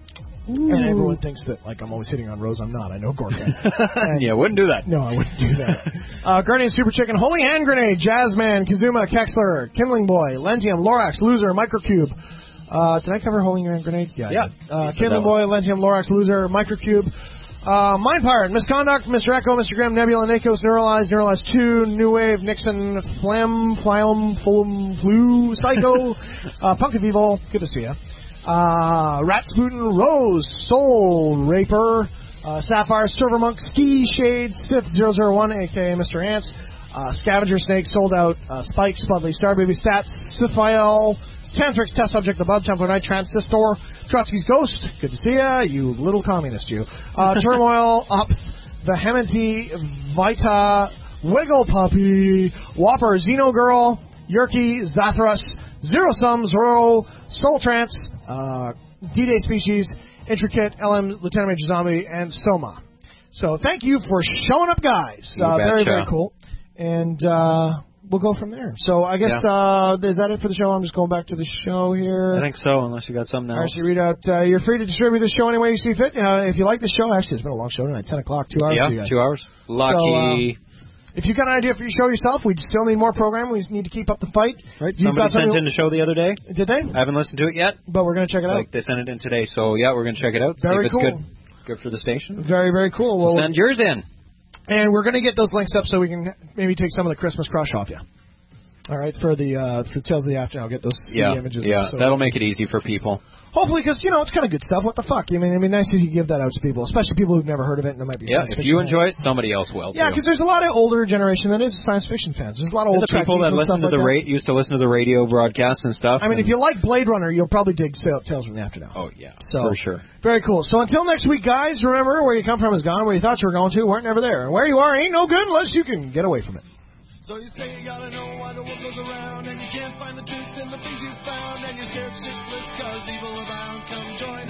[SPEAKER 6] And everyone thinks that, like, I'm always hitting on Rose. I'm not. I know Gorka. And
[SPEAKER 4] Yeah, wouldn't do that.
[SPEAKER 6] no, I wouldn't do that. uh, Guardian Super Chicken, Holy Hand Grenade, Jazzman, Kazuma, Kexler, Kindling Boy, Lentium, Lorax, Loser, Microcube. Uh, did I cover Holy Hand Grenade? Yeah. I
[SPEAKER 4] Yeah.
[SPEAKER 6] did. Uh,
[SPEAKER 4] You said
[SPEAKER 6] Kindling
[SPEAKER 4] that
[SPEAKER 6] Boy, Lentium, Lorax, Loser, Microcube. Uh, Mind Pirate, Misconduct, Mister Echo, Mister Grimm, Nebula, Nakos, Neuralize, Neuralize two, New Wave, Nixon, Flam, Flam, Fulham, Flu, Psycho, uh, Punk of Evil, good to see ya. Uh, Ratsputin, Rose, Soul Raper, uh, Sapphire, Server Monk, Ski Shade, Sith zero zero one, aka Mister Ants, uh, Scavenger Snake, Sold Out, uh, Spike, Spudley, Starbaby, Stats, Siphiel, Tantrix, Test Subject, The Bub, Tempo Night, Transistor, Trotsky's Ghost, good to see ya, you little communist, you. Uh, Turmoil, Up, Vehementi, Vita, Wiggle Puppy, Whopper, Xeno Girl, Yerky, Zathras, Zero Sum, Zoro, Soul Trance, uh, D-Day Species, Intricate, L M, Lieutenant Major Zombie, and Soma. So thank you for showing up, guys.
[SPEAKER 4] You
[SPEAKER 6] Uh, very,
[SPEAKER 4] betcha.
[SPEAKER 6] very cool. and uh, we'll go from there. So I guess
[SPEAKER 4] Yeah.
[SPEAKER 6] uh, is that it for the show? I'm just going back to the show here.
[SPEAKER 4] I think so, unless you got something
[SPEAKER 6] All right,
[SPEAKER 4] else.
[SPEAKER 6] so you read out. Uh, you're free to distribute the show any way you see fit. Uh, if you like the show, actually, it's been a long show tonight. Ten o'clock, two hours.
[SPEAKER 4] Yeah,
[SPEAKER 6] for you guys.
[SPEAKER 4] two hours. Lucky.
[SPEAKER 6] So, uh, if you got an idea for your show yourself, we still need more programming. We just need to keep up the fight.
[SPEAKER 4] Right.
[SPEAKER 6] You've
[SPEAKER 4] Somebody
[SPEAKER 6] got something-
[SPEAKER 4] sent in the show the other day.
[SPEAKER 6] Did they?
[SPEAKER 4] I haven't listened to it yet.
[SPEAKER 6] But we're going to check it out.
[SPEAKER 4] Like they sent it in today, so yeah, we're going to check it out.
[SPEAKER 6] Very
[SPEAKER 4] see if it's
[SPEAKER 6] cool.
[SPEAKER 4] good, good for the station.
[SPEAKER 6] Very, very cool. Well,
[SPEAKER 4] Send yours in.
[SPEAKER 6] and we're going to get those links up so we can maybe take some of the Christmas crush off you. All right, for the uh, for Tales of the Afternoon, I'll get those C D
[SPEAKER 4] Yeah,
[SPEAKER 6] images.
[SPEAKER 4] yeah,
[SPEAKER 6] up, so
[SPEAKER 4] that'll make it easy for people.
[SPEAKER 6] hopefully, because you know it's kind of good stuff. What the fuck? I mean, it'd be nice if you give that out to people, especially people who've never heard of it and there might be
[SPEAKER 4] Yeah,
[SPEAKER 6] science
[SPEAKER 4] if
[SPEAKER 6] fiction
[SPEAKER 4] you
[SPEAKER 6] fans.
[SPEAKER 4] enjoy it, somebody else will.
[SPEAKER 6] Yeah,
[SPEAKER 4] too.
[SPEAKER 6] because there's a lot of older generation that is science fiction fans. There's a lot of old
[SPEAKER 4] the people
[SPEAKER 6] Trekkies
[SPEAKER 4] that
[SPEAKER 6] and
[SPEAKER 4] listen
[SPEAKER 6] stuff
[SPEAKER 4] to the
[SPEAKER 6] like that.
[SPEAKER 4] ra- used to listen to the radio broadcasts and stuff.
[SPEAKER 6] I mean,
[SPEAKER 4] and-
[SPEAKER 6] if you like Blade Runner, you'll probably dig Sa- Tales from the Afternoon.
[SPEAKER 4] oh yeah,
[SPEAKER 6] So-
[SPEAKER 4] for sure.
[SPEAKER 6] Very cool. So until next week, guys, remember where you come from is gone. Where you thought you were going to weren't never there. And where you are ain't no good unless you can get away from it.
[SPEAKER 8] So you say you gotta know why the world goes around, and you can't find the truth in the things you found, and you're scared shitless cause evil abounds. Come join